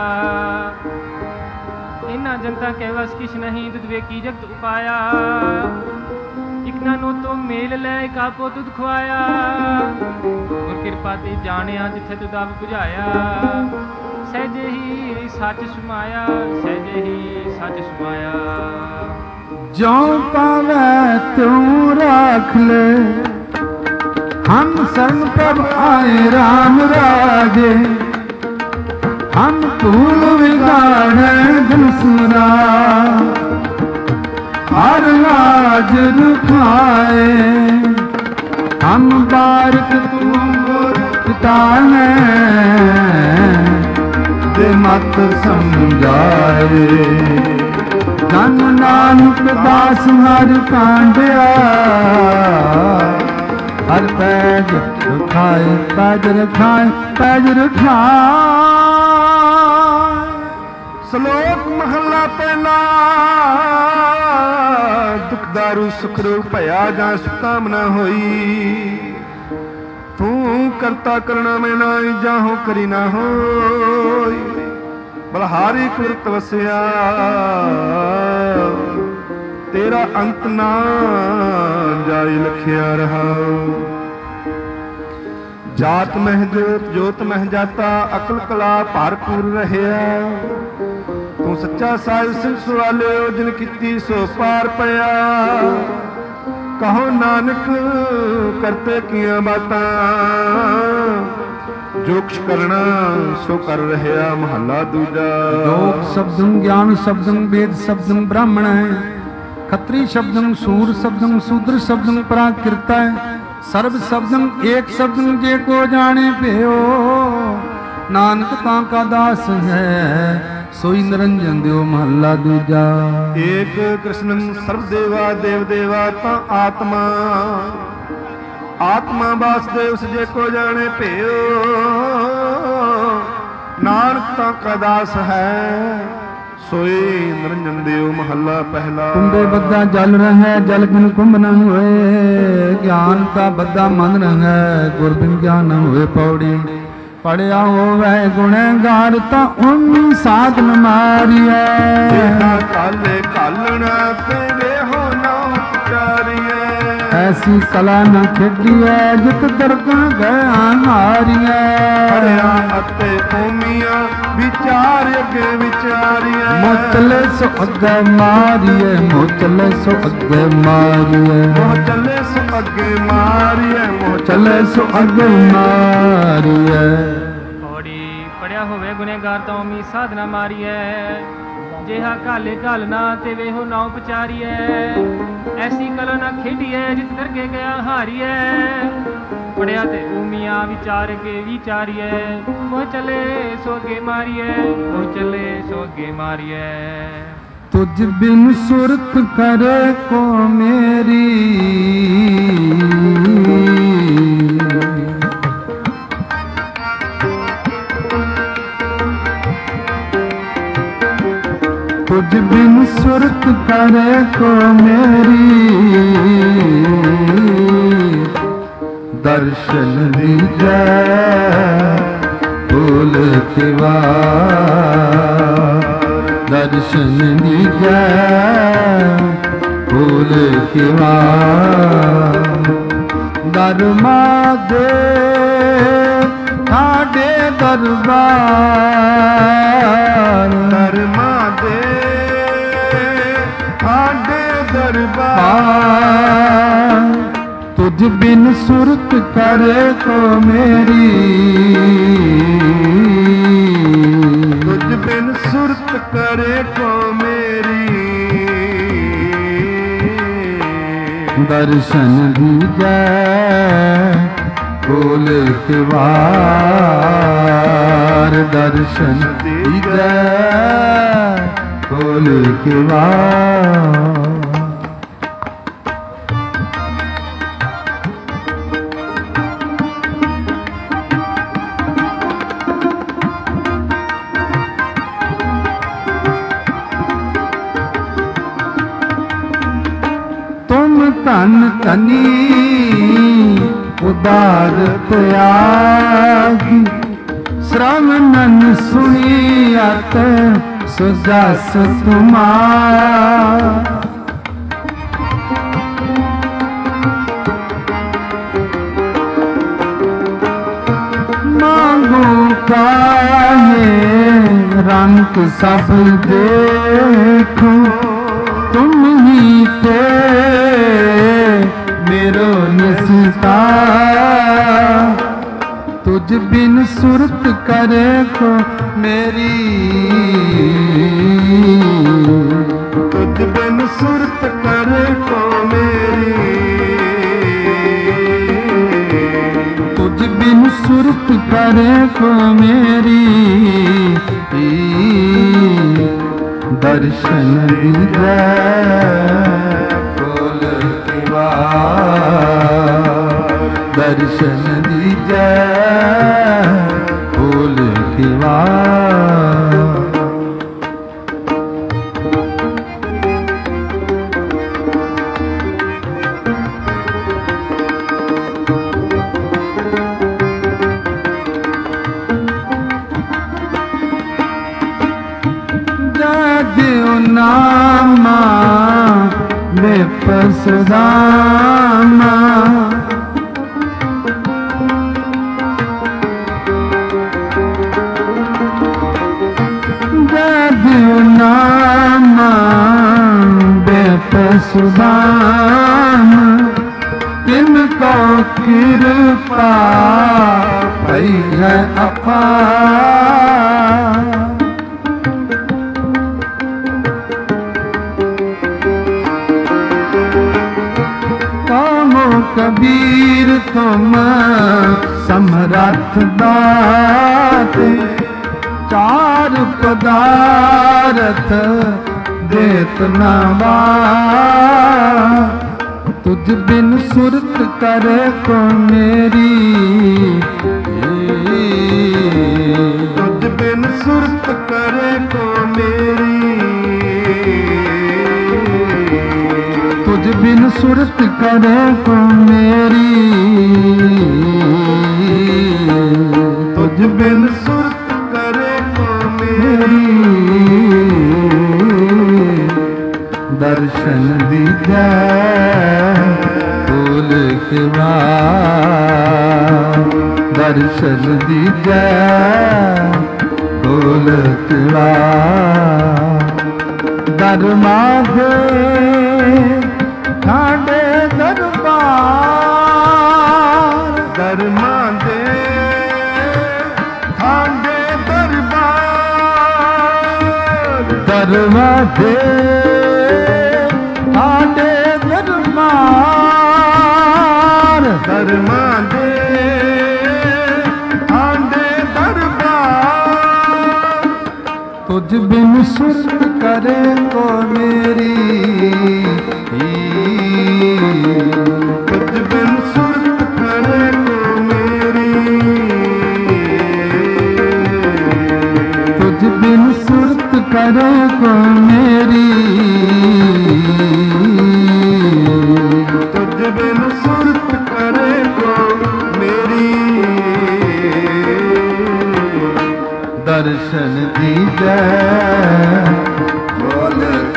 ਇਨਾ ਜਨਤਾ ਕੇ ਵਸ ਕਿਛ ਨਹੀਂ ਤੁਧ ਵੇਖੀ ਜਗਤ ਉਪਾਇਆ, ਇਕ ਨਾ ਨੋ ਤੋ ਮੇਲ ਲੈ ਇਕ ਆਪੋ ਤੁਧ ਖਵਾਇਆ, ਗੁਰ ਕਿਰਪਾ ਤੇ ਜਾਣਿਆ ਜਿੱਥੇ ਤੁਧ ਆਪ ਬੁਝਾਇਆ, ਸਹਿਜੇ ਹੀ ਸੱਚ ਸਮਾਇਆ ਸਹਿਜੇ ਹੀ ਸੱਚ ਸਮਾਇਆ। ਜੋ ਪਾਵੈ ਤੂੰ ਰਾਖ ਲੈ, ਹਮ ਸਰਣ ਪ੍ਰਭ ਆਏ ਰਾਮ ਰਾਜੇ, ਹਮ ਭੂਲ ਵਿਗਾੜੈ ਦੂਸਰਾ, ਹਰ ਰਾਜ ਰੁਖਾਏ, ਹਮ ਬਾਰਿਕ ਤੂੰ ਗੁਰ ਪਿਤਾ ਹੈ, ਦੇ ਮਤ ਸਮਝਾਏ, ਜਨ ਨਾਨਕ ਦਾਸ ਹਰਿ ਕਾਂਡਿਆ, ਹਰ ਪੈਜ ਰਖਾਏ ਪੈਜ ਰਖਾਏ ਪੈਜ ਰਖਾਏ। ਸ਼ਲੋਕ ਮਹੱਲਾ ਪਹਿਲਾ। ਦੁਖ ਦਾਰੂ ਸੁਖ ਰੋਗ ਭਇਆ, ਜਾਂ ਸੁਕਾਮਨਾ ਹੋਈ, ਤੂੰ ਕਰਤਾ ਕਰਣਾ ਮੈਂ ਨਾਹੀ, ਜਾਹੋ ਕਰੀ ਨਾ ਹੋਈ, ਬਲਹਾਰੀ ਕੁਰਤ ਵਸਿਆ, ਤੇਰਾ ਅੰਤ ਨਾ ਜਾਈ ਲਖਿਆ ਰਹਾ। ਜਾਤ ਮਹਿ ਜੋਤ ਜੋਤ ਮਹਿ ਜਾਤਾ, ਅਕਲ ਕਲਾ ਭਰਪੂਰ ਰਹਿਆ, ਤੂੰ ਸੱਚਾ ਸਾਹਿਬ ਸਿੰਘ ਸਵਾਲਿਓ, ਜਿਨ ਕੀਤੀ ਸੋ ਪਾਰ ਪਿਆ, ਕਹੋ ਨਾਨਕ ਕਰਤੇ ਕੀਆਂ ਬਾਤਾਂ, ਜੋ ਕੁਛ ਕਰਨਾ ਸੋ ਕਰ ਰਹਿਆ। ਮਹੱਲਾ ਦੂਜਾ। ਲੋਕ ਸ਼ਬਦੰ ਗਿਆਨ ਸ਼ਬਦੰ ਵੇਦ ਸ਼ਬਦੰ ਬ੍ਰਾਹਮਣ ਹੈ, ਖੱਤਰੀ ਸ਼ਬਦੰ ਸੂਰ ਸ਼ਬਦੰ ਸ਼ੂਦਰ ਸ਼ਬਦੰ ਪ੍ਰਾਕ੍ਰਿਤ ਹੈ, ਸਰਬ ਸ਼ਬਦੰ ਏਕ ਸ਼ਬਦੰ ਜੇ ਕੋ ਜਾਣੇ ਭਿਓ, ਨਾਨਕ ਤਾਂ ਕਾ ਦਾਸ ਹੈ ਸੋਈ ਨਿਰੰਜਨ ਦਿਓ। ਮਹੱਲਾ ਦੂਜਾ। ਏਕ ਕ੍ਰਿਸ਼ਨੰ ਸਰਬ ਦੇਵਾ ਦੇਵ ਦੇਵਾ, ਤਾਂ ਆਤਮਾ ਆਤਮਾ ਵਾਸੁਦੇਵ ਜੇ ਕੋ ਜਾਣੇ ਭਿਓ, ਨਾਨਕ ਤਾਂ ਕਾ ਦਾਸ ਹੈ ਸੋਈ ਨਿਰੰਜਨ ਦਿਓ। ਮਹੱਲਾ ਪਹਿਲਾ। ਕੁੰਭੇ ਬੱਧਾ ਜਲ ਰਹੈ, ਜਲ ਬਿਨ ਕੁੰਭ ਨ ਹੋਏ, ਗਿਆਨ ਕਾ ਬੱਧਾ ਮਨ ਰਹੈ, ਗੁਰ ਬਿਨ ਗਿਆਨ ਨ ਹੋਏ। ਪੌੜੀ ਪੜਿਆ ਹੋਵੇ ਗੁਣੇਗਾਰ, ਤਾਂ ਉਹਨੀ ਸਾਧਨ ਮਾਰੀਐ, ਕਾਲੇ ਕਾਲਣਾ ਤੇ ਵੇਹੋ ਨਾ ਉਚਾਰੀਐ, ਐਸੀ ਕਲਾ ਨ ਖੇਡੀਐ, ਜਿਤ ਦਰਗਾਹ ਗਿਆ ਹਾਰੀਐ, ਪੜਿਆ ਅਤੇ ਭੂਮੀਆਂ ਵਿਚਾਰ ਅੱਗੇ ਵਿਚਾਰੀਐ, ਮੋਚਲੇ ਸੋ ਅੱਗੇ ਮਾਰੀਐ, ਮੋਚਲੇ ਸੋ ਅੱਗੇ ਮਾਰੀਐ, ਮੋਹ ਚੱਲੇ ਸੋ ਅੱਗੇ ਮਾਰੀਐ, ਮੋਹ ਚੱਲੇ ਸੋ ਅੱਗੇ ਮਾਰੀਐ। ਪੌੜੀ ਪੜਿਆ ਹੋਵੇ ਗੁਨੇਗਾਰ, ਤਾਂ ਉਮੀ ਸਾਧਨਾ ਮਾਰੀਐ, ਜਿਹਾ ਕਾਲੇ ਘਾਲਣਾ ਤੇ ਵੇਹੋ ਨਾ ਉਪਚਾਰੀਐ, ਐਸੀ ਕਲਾ ਨਾ ਖੇਡੀਐ, ਜਿਤ ਦਰਗੇ ਗਿਆ ਹਾਰੀਐ, ਪੜਿਆ ਤੇ ਉਮੀਆਂ ਵਿਚਾਰ ਕੇ ਵਿਚਾਰੀਐ, ਮੋਹ ਚਲੇ ਸੋ ਅੱਗੇ ਮਾਰੀਐ, ਮੋਹ ਚਲੇ ਸੋ ਅੱਗੇ ਮਾਰੀਐ। ਤੁਝ ਬਿਨ ਸੁਰਤ ਕਰੇ ਕੋ ਮੇਰੀ, ਤੁਝ ਬਿਨ ਸੁਰਤ ਕਰੇ ਕੋ ਮੇਰੀ, ਦਰਸ਼ਨ ਦੀਜੈ ਭੂਲ ਤਿਵਾ, दर्शन दीजै फूल खिवा दरमा दे ठाडे दरबार दरमा दे ठाडे दरबार तुझ बिन सुरत करे को मेरी तुझ बिन सुरत करे को मेरी दर्शन दीजै फूल खिवार दर्शन दीजै फूल खिवार धन धनी उदार त्यागी श्रवणन सुनियत सुजस तुम्हार मांगू काहे रंग सब देखो तुम ही ते मेरो निस्ता तुझ बिन सुरत करे को मेरी तुझ बिन सुरत करे को मेरी तुझ बिन सुरत करे को मेरी दर्शन दीजै दर्शन दीजै फूल खिवार जादियो नामा में पसदामा नामा बेपसुदाम तिनको कृपा पई है अपार कामो कबीर तुम समरथ दाते चार पदारथ देत नावा तुझ बिन सुरत करे को मेरी तुझ बिन सुरत करे को मेरी तुझ बिन सुरत करे को मेरी तुझ बिन सुरत दर्शन दीजै फूल खिवार दर्शन दीजै फूल खिवार दरमा दे ठाडे दरबार दरमा दे ठाडे दरबार दरमा दे ठाडे दरबार दरमा दे ठाडे दरबार तुझ बिन सुरत करे को मेरी तुझ बिन सुरत करे को मेरी तुझ बिन सुरत करे को मेरी तुझ बिन सुरत करे को मेरी दर्शन दीजै ਖੋਲ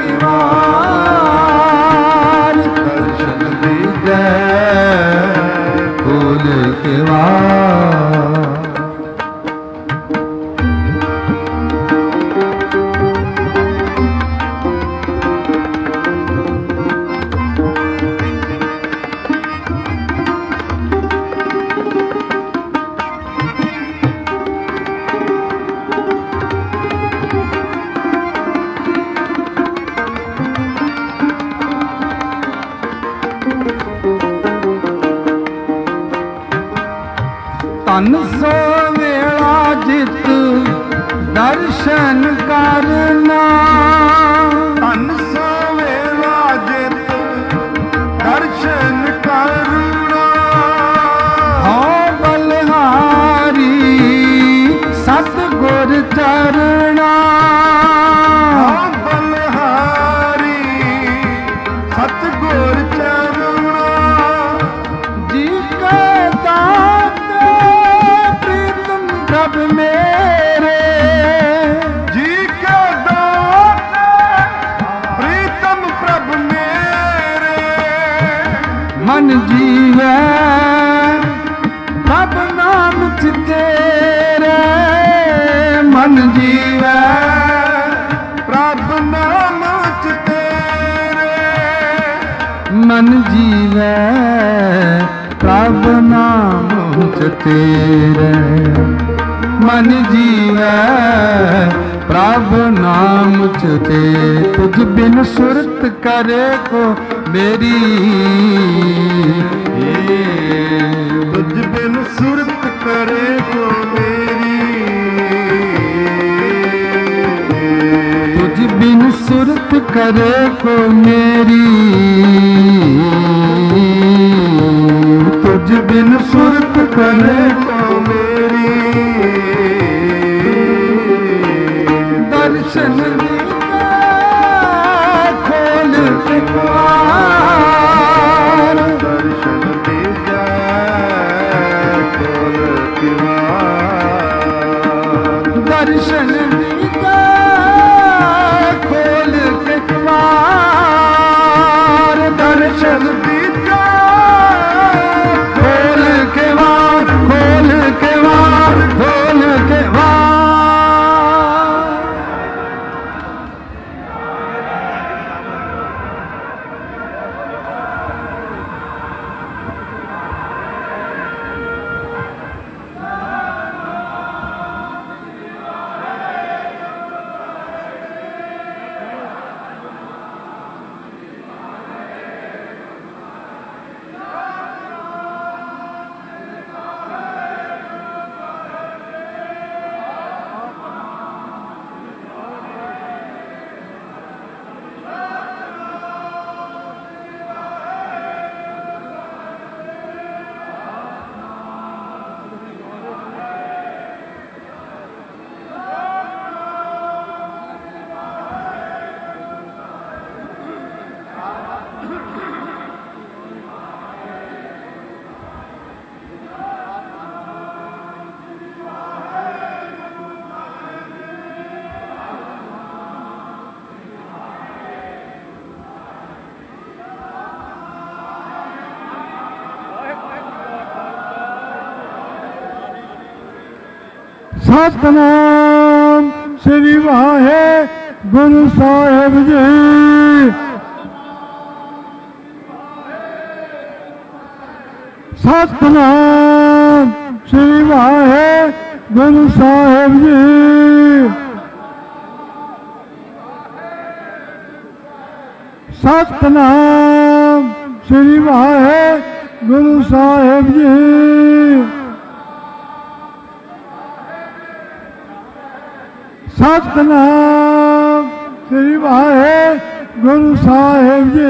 ਕਿਵਾੜ ਦਰਸ਼ਨ ਦੀਜੈ ਖੋਲ ਕਿਵਾੜ। ਧਨ ਸੋ ਵੇਲਾ ਜਿਤ ਦਰਸ਼ਨ ਕਰਨਾ। ਧਨ ਸੋ ਵੇਲਾ ਜਿਤ ਦਰਸ਼ਨ ਕਰਨਾ। ਹਉ ਬਲਿਹਾਰੀ ਸਤਿਗੁਰ ਚਰਣਾ। ਹਉ ਬਲਿਹਾਰੀ ਸਤਿਗੁਰ ਚਰਣਾ। ਜੀ ਕੈ ਦਾਤੇ ਪ੍ਰੀਤਮ ਪ੍ਰਭ ਮੇਰੇ। ਜੀ ਕੈ ਦਾਤੇ ਪ੍ਰੀਤਮ ਪ੍ਰਭ ਮੇਰੇ। ਮਨ ਜੀਵੈ ਪ੍ਰਭ ਨਾਮ ਤੇਰੇ। ਮਨ ਜੀਵੈ ਪ੍ਰਭ ਨਾਮ ਚ ਤੇਰੇ। ਮਨ ਜੀਵੈ ਪ੍ਰਭ ਨਾਮ ਚ ਤੇਰੇ। ਮਨ ਜੀਵੈ ਪ੍ਰਭ ਨਾਮ ਚ ਤੇ। ਤੁਝ ਬਿਨ ਸੁਰਤ ਕਰੇ ਕੋ ਮੇਰੀ। ਤੁਝ ਬਿਨ ਸੁਰਤ ਕਰੇ ਕੋ ਮੇਰੀ। ਤੁਝ ਬਿਨ ਸੁਰਤ ਕਰੇ ਕੋ ਮੇਰੀ। ਤੁਝ ਬਿਨ ਸੁਰਤ ਕਰੇ ਕੋ ਮੇਰੀ। ਦਰਸ਼ਨ ਦੀਜੈ ਖੋਲ ਕਿਵਾੜ। ਦਰਸ਼ਨ ਦੀਜੈ ਖੋਲ ਕਿਵਾੜ। ਦਰਸ਼ਨ ਦੀਜੈ ਖੋਲ ਕਿਵਾੜ। ਦਰਸ਼ਨ ਦੀਜੈ ਖੋਲ ਕਿਵਾੜ। ਖੋਲ ਕਿਵਾੜ। ਖੋਲ ਕਿਵਾੜ। ਸਤਨਾਮ ਸ੍ਰੀ ਵਾਹਿਗੁਰੂ ਸਾਹਿਬ ਜੀ। ਸਤਨਾਮ ਸ੍ਰੀ ਵਾਹਿਗੁਰੂ ਸਾਹਿਬ ਜੀ। ਸਤਨਾਮ ਸ੍ਰੀ ਵਾਹਿਗੁਰੂ ਸਾਹਿਬ ਜੀ। ਸਤਨਾਮ ਸ੍ਰੀ ਵਾਹਿਗੁਰੂ ਸਾਹਿਬ ਜੀ।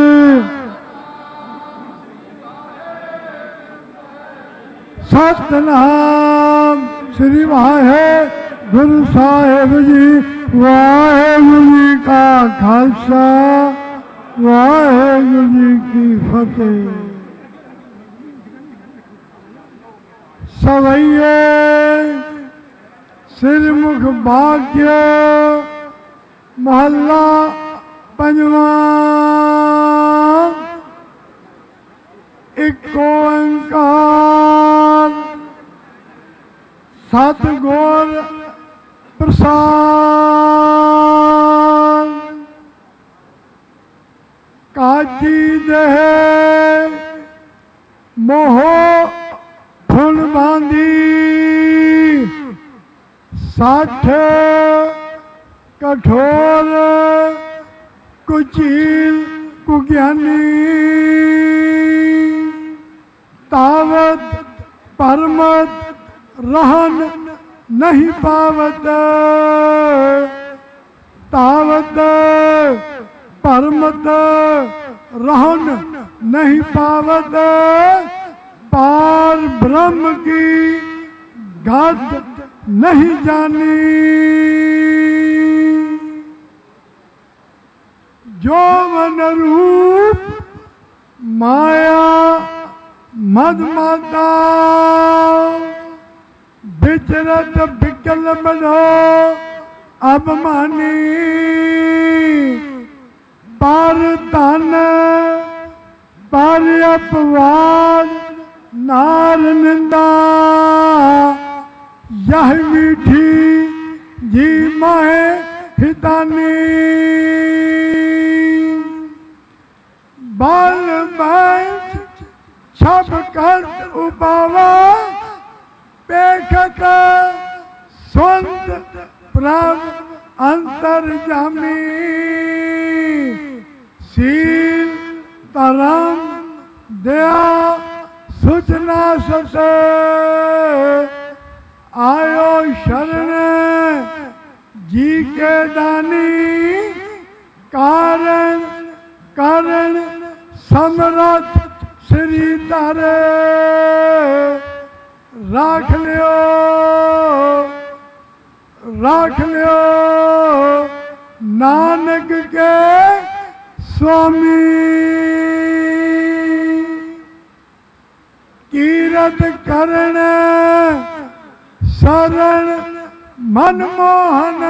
ਸਤਨਾਮ ਸ੍ਰੀ ਵਾਹਿਗੁਰੂ ਸਾਹਿਬ ਜੀ। ਵਾਹਿਗੁਰੂ ਜੀ ਕਾ ਖਾਲਸਾ ਵਾਹਿਗੁਰੂ ਜੀ ਕੀ ਫਤਿਹ। ਸਵਈਏ ਸਿਰਮੁਖ ਭਾਗਿਆ महला पंजवा। एक ओंकार सतगुर प्रसाद। काजी देह मोह फुल बांधी, साठ कठोर कुचील कुज्ञानी। तावत परमत रहन नहीं पावत, तावत परमत रहन नहीं पावत। पार ब्रह्म की घट नहीं जानी। जो मन रूप माया मद माता, विचरत विकल बनो अभिमानी। पर धन पर अपवाद नार निंदा, यह मीठी जी माहे हितानी। बाल बैंस छप कर उपावा, पेखत स्वंत प्रभ अंतर जामी। शील धर्म दया सूचना सत, आयो शरण जी के दानी। कारण कारण समरथ श्री तारे, राख लियो नानक के स्वामी। कीरत करण शरण मनमोहन,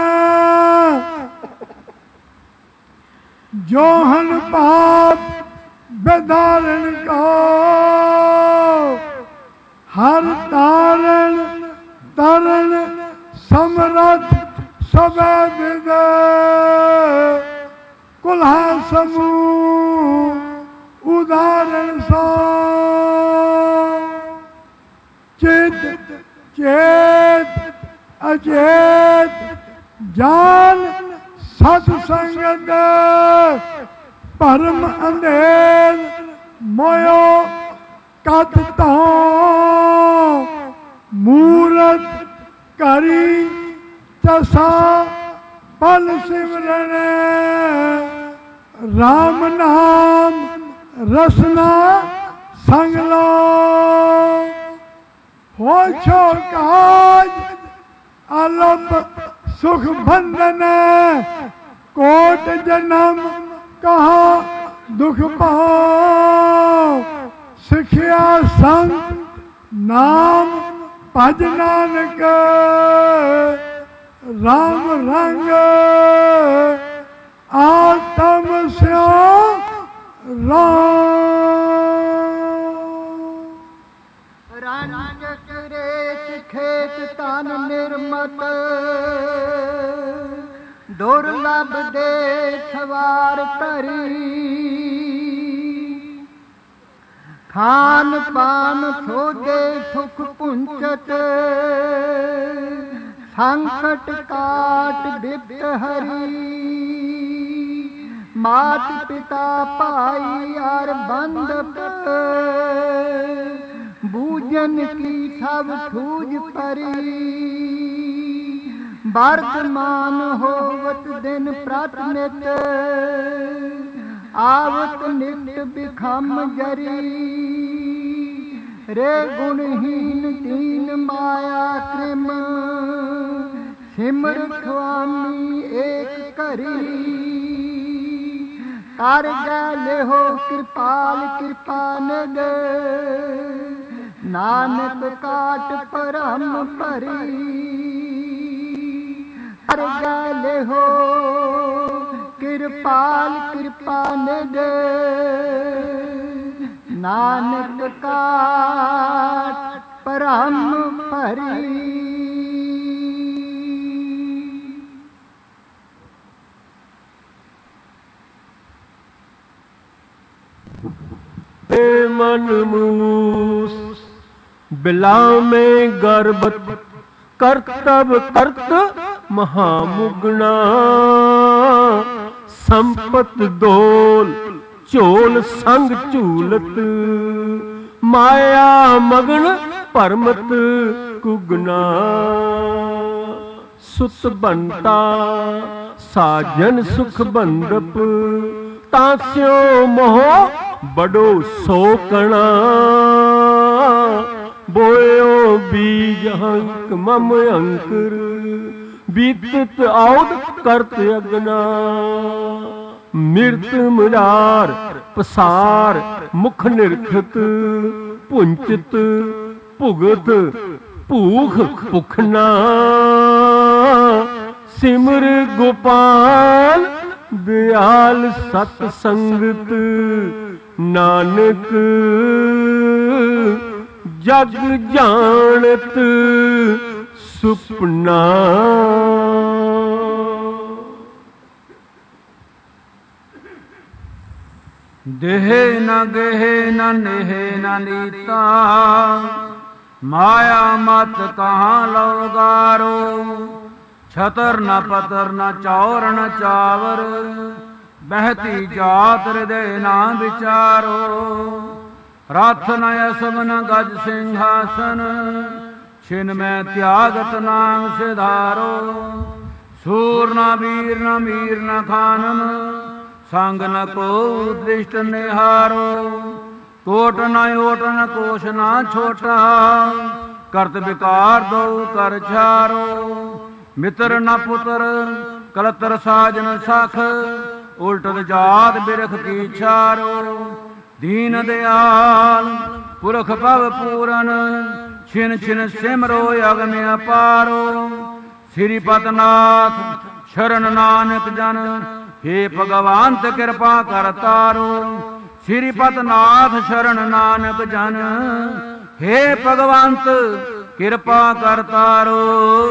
जोहन पाप बेदारण को। हर तारण तरण समरथ सब विद, कुल्हा समूह उदाहरण सो। चित चेत अचेत जान सत्संगत, परम अंधेर मोयो कत तो। मूरत करी चसा पल सिमरन, राम नाम रसना संग लो। हो छो काज अलप सुख बंधन, कोट जन्म कहा दुख पाओ। सिखिया संत नाम भज नानक, राम रंग आत्म स्यो रंग रेत खेत तन निर्मत, दुर्लभ दे सवार तरी। खान पान सोदे सुख पुंचत, संकट काट बिप्त हरी। मात पिता भाई यार बंधप, बूझन की सब सूझ परी। वर्तमान होवत दिन प्रातनित, आवत नित्य बिखम जरी। रे गुणहीन दीन माया कृम, सिमर स्वामी एक करी। कर गले हो कृपाल कृपा निद, नानक काट परम परी। कर गले हो ਕਿਰਪਾਲ ਕਿਰਪਾ ਨਿਧ ਨਾਨਕ ਕਾ ਪਰਮ ਭਰੀ। ਮਨ ਮੂਸ ਬਿਲਾਮੇ ਗਰਬਤ ਕਰਤਬ ਕਰਤ ਮਹਾਮੁਗਣਾ ਸੰਪਤ ਦੋਲ ਝੋਲ ਸੰਗ ਝੂਲਤ ਮਾਇਆ ਮਗਨ ਭਰਮਤ ਕੁਗਨਾ ਸੁਤ ਬੰਤਾ ਸਾਜਨ ਸੁਖ ਬੰਦਪ ਤਾਸਿਓ ਮੋਹ ਬੜੋ ਸੋਕਣਾ ਬੋਇਓ ਬੀਜ ਹੰਕ ਮਮ ਅੰਕਰ ਬੀਤਤ ਆਉਦ ਕਰਤ ਅਗਨਾ ਮਿਰਤ ਮੁਰਾਰ ਪਸਾਰ ਮੁਖ ਨਿਰਖਤ ਪੁੰਚਤ ਭੁਗਤ ਭੂਖ ਭੁਖਨਾ ਸਿਮਰ ਗੋਪਾਲ ਦਿਆਲ ਸਤ ਸੰਗਤ ਨਾਨਕ ਜਗ ਜਾਣਤ ਸੁਪਨਾ। ਦੇਹ ਨ ਗੇਹ ਨ ਨੇਹ ਨ ਨੀਤਾ ਮਾਇਆ ਮਤ ਕਹਾਂ ਲਉ ਗਾਰੋ ਛਤਰ ਨ ਪਤਰ ਨ ਚੌਰ ਨ ਚਾਵਰ ਬਹਿਤੀ ਜਾਤ ਹਿਰਦੇ ਨਾ ਵਿਚਾਰੋ ਰਥ ਨ ਅਸਬ ਨ ਗਜ ਸਿੰਘਾਸਨ ਛਿਨ ਮੈਂ ਤਿਆਗਤ ਨਾਮ ਸਿਧਾਰੋ ਸੂਰ ਨ ਵੀਰ ਨ ਮੀਰ ਨ ਖਾਨਮ ਸੰਗ ਨ ਕੋ ਦ੍ਰਿਸ਼ਟ ਨਿਹਾਰੋ ਕੋਟ ਨ ਓਟ ਨ ਕੋਸ਼ ਨ ਛੋਟਾ ਕਰਤ ਵਿਕਾਰ ਦਉ ਕਰ ਛਾਰੋ ਮਿੱਤਰ ਨ ਪੁੱਤਰ ਕਲਤਰ ਸਾਜਨ ਸਖ ਉਲਟਤ ਜਾਤ ਬਿਰਖ ਕੀ ਛਾਰੋ ਦੀਨ ਦਿਆਲ ਪੁਰਖ ਭਵ ਪੂਰਨ ਛਿਨ ਛਿਨ ਸਿਮਰੋ ਅਗਮ ਅਪਾਰੋ ਸ੍ਰੀ ਪਤਨਾਥ ਸ਼ਰਨ ਨਾਨਕ ਜਨ ਹੇ ਭਗਵੰਤ ਕਿਰਪਾ ਕਰ ਤਾਰੋ ਸ੍ਰੀ ਪਤਨਾਥ ਸ਼ਰਨ ਨਾਨਕ ਜਨ ਹੇ ਭਗਵੰਤ ਕਿਰਪਾ ਕਰ ਤਾਰੋ।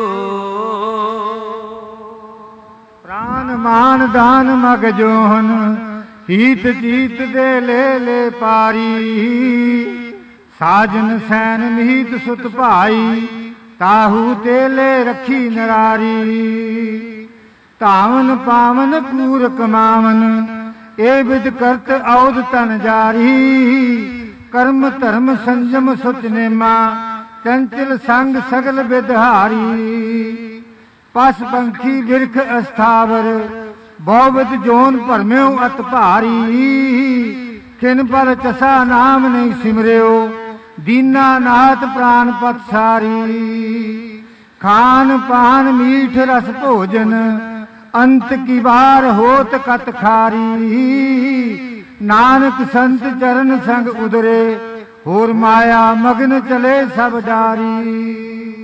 ਪ੍ਰਾਨ ਮਾਨ ਦਾਨ ਮਗ ਜੋਹਨ ਹੀਤ ਚੀਤ ਦੇ ਲੈ ਪਾਰੀ ਸਾਜਨ ਸੈਨ ਮੀਤ ਸੁਤ ਭਾਈ ਤਾਹੂ ਤੇ ਲੈ ਰੱਖੀ ਨਰਾਰੀ ਧਾਵਨ ਪਾਵਨ ਪੂਰ ਕਮਾਵਨ ਇਹ ਵਿਦ ਕਰਤ ਔਦ ਤਨ ਜਾਰੀ ਕਰਮ ਧਰਮ ਸੰਜਮ ਸੁਚ ਨੇਮਾ ਚੰਚਲ ਸੰਗ ਸਗਲ ਵਿਦਹਾਰੀ ਪਸ ਪੰਖੀ ਬਿਰਖ ਅਸਥਾਵਰ ਬਹੁਵਿਧ ਜੋਨ ਭਰਮਿਓ ਅਤ ਭਾਰੀ ਖਿਨ ਪਰ ਚਸਾ ਨਾਮ ਨਹੀਂ ਸਿਮਰਿਓ ਦੀਨਾ ਨਾਥ ਪ੍ਰਾਨ ਪਤ ਸਾਰੀ ਖਾਨ ਪਾਨ ਮੀਠ ਰਸ ਭੋਜਨ ਅੰਤ ਕੀ ਵਾਰ ਹੋਤ ਕਤ ਖਾਰੀ ਨਾਨਕ ਸੰਤ ਚਰਨ ਸੰਗ ਉਦਰੇ ਹੋਰ ਮਾਇਆ ਮਗਨ ਚਲੇ ਸਭ ਡਾਰੀ।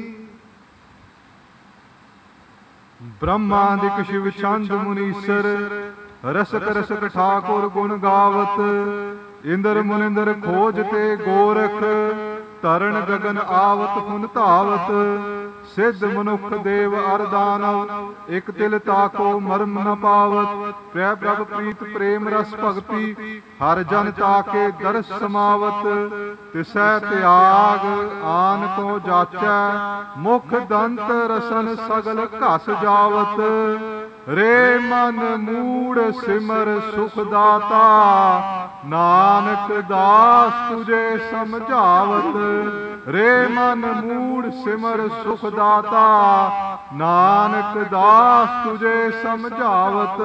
ਬ੍ਰਹਮਾਦਿਕ ਸ਼ਿਵ ਛੰਦ ਮੁਨੀਸਰ ਰਸਕ ਰਸਕ ਠਾਕੁਰ ਗੁਣ ਗਾਵਤ ਇੰਦਰ ਮੁਨਿੰਦਰ ਖੋਜ ਤੇ ਗੋਰਖ ਤਰਨ ਗਗਨ ਆਵਤ ਹੁਨ ਧਾਵਤ ਸਿੱਧ ਮਨੁੱਖ ਦੇਵ ਅਰ ਦਾਨਵ ਇਕ ਤਿਲ ਤਾਕੋ ਮਰਮ ਨ ਪਾਵਤ ਪ੍ਰੈ ਪ੍ਰਭ ਪ੍ਰੀਤ ਪ੍ਰੇਮ ਰਸ ਭਗਤੀ ਹਰ ਜਨ ਤਾਕੇ ਦਰਸ ਸਮਾਵਤ ਤਿਸੈ ਤਿਆਗ ਆਨ ਕੋ ਜਾਚੈ ਮੁਖ ਦੰਤ ਰਸਨ ਸਗਲ ਘਸ ਜਾਵਤ ਰੇ ਮਨ ਮੂੜ ਸਿਮਰ ਸੁਖ ਦਾਤਾ ਨਾਨਕ ਦਾਸ ਤੁਝੇ ਸਮਝਾਵਤ ਰੇ ਮਨ ਮੂੜ ਸਿਮਰ ਸੁਖ ਦਾਤਾ ਨਾਨਕ ਦਾਸ ਤੁਝੇ ਸਮਝਾਵਤ।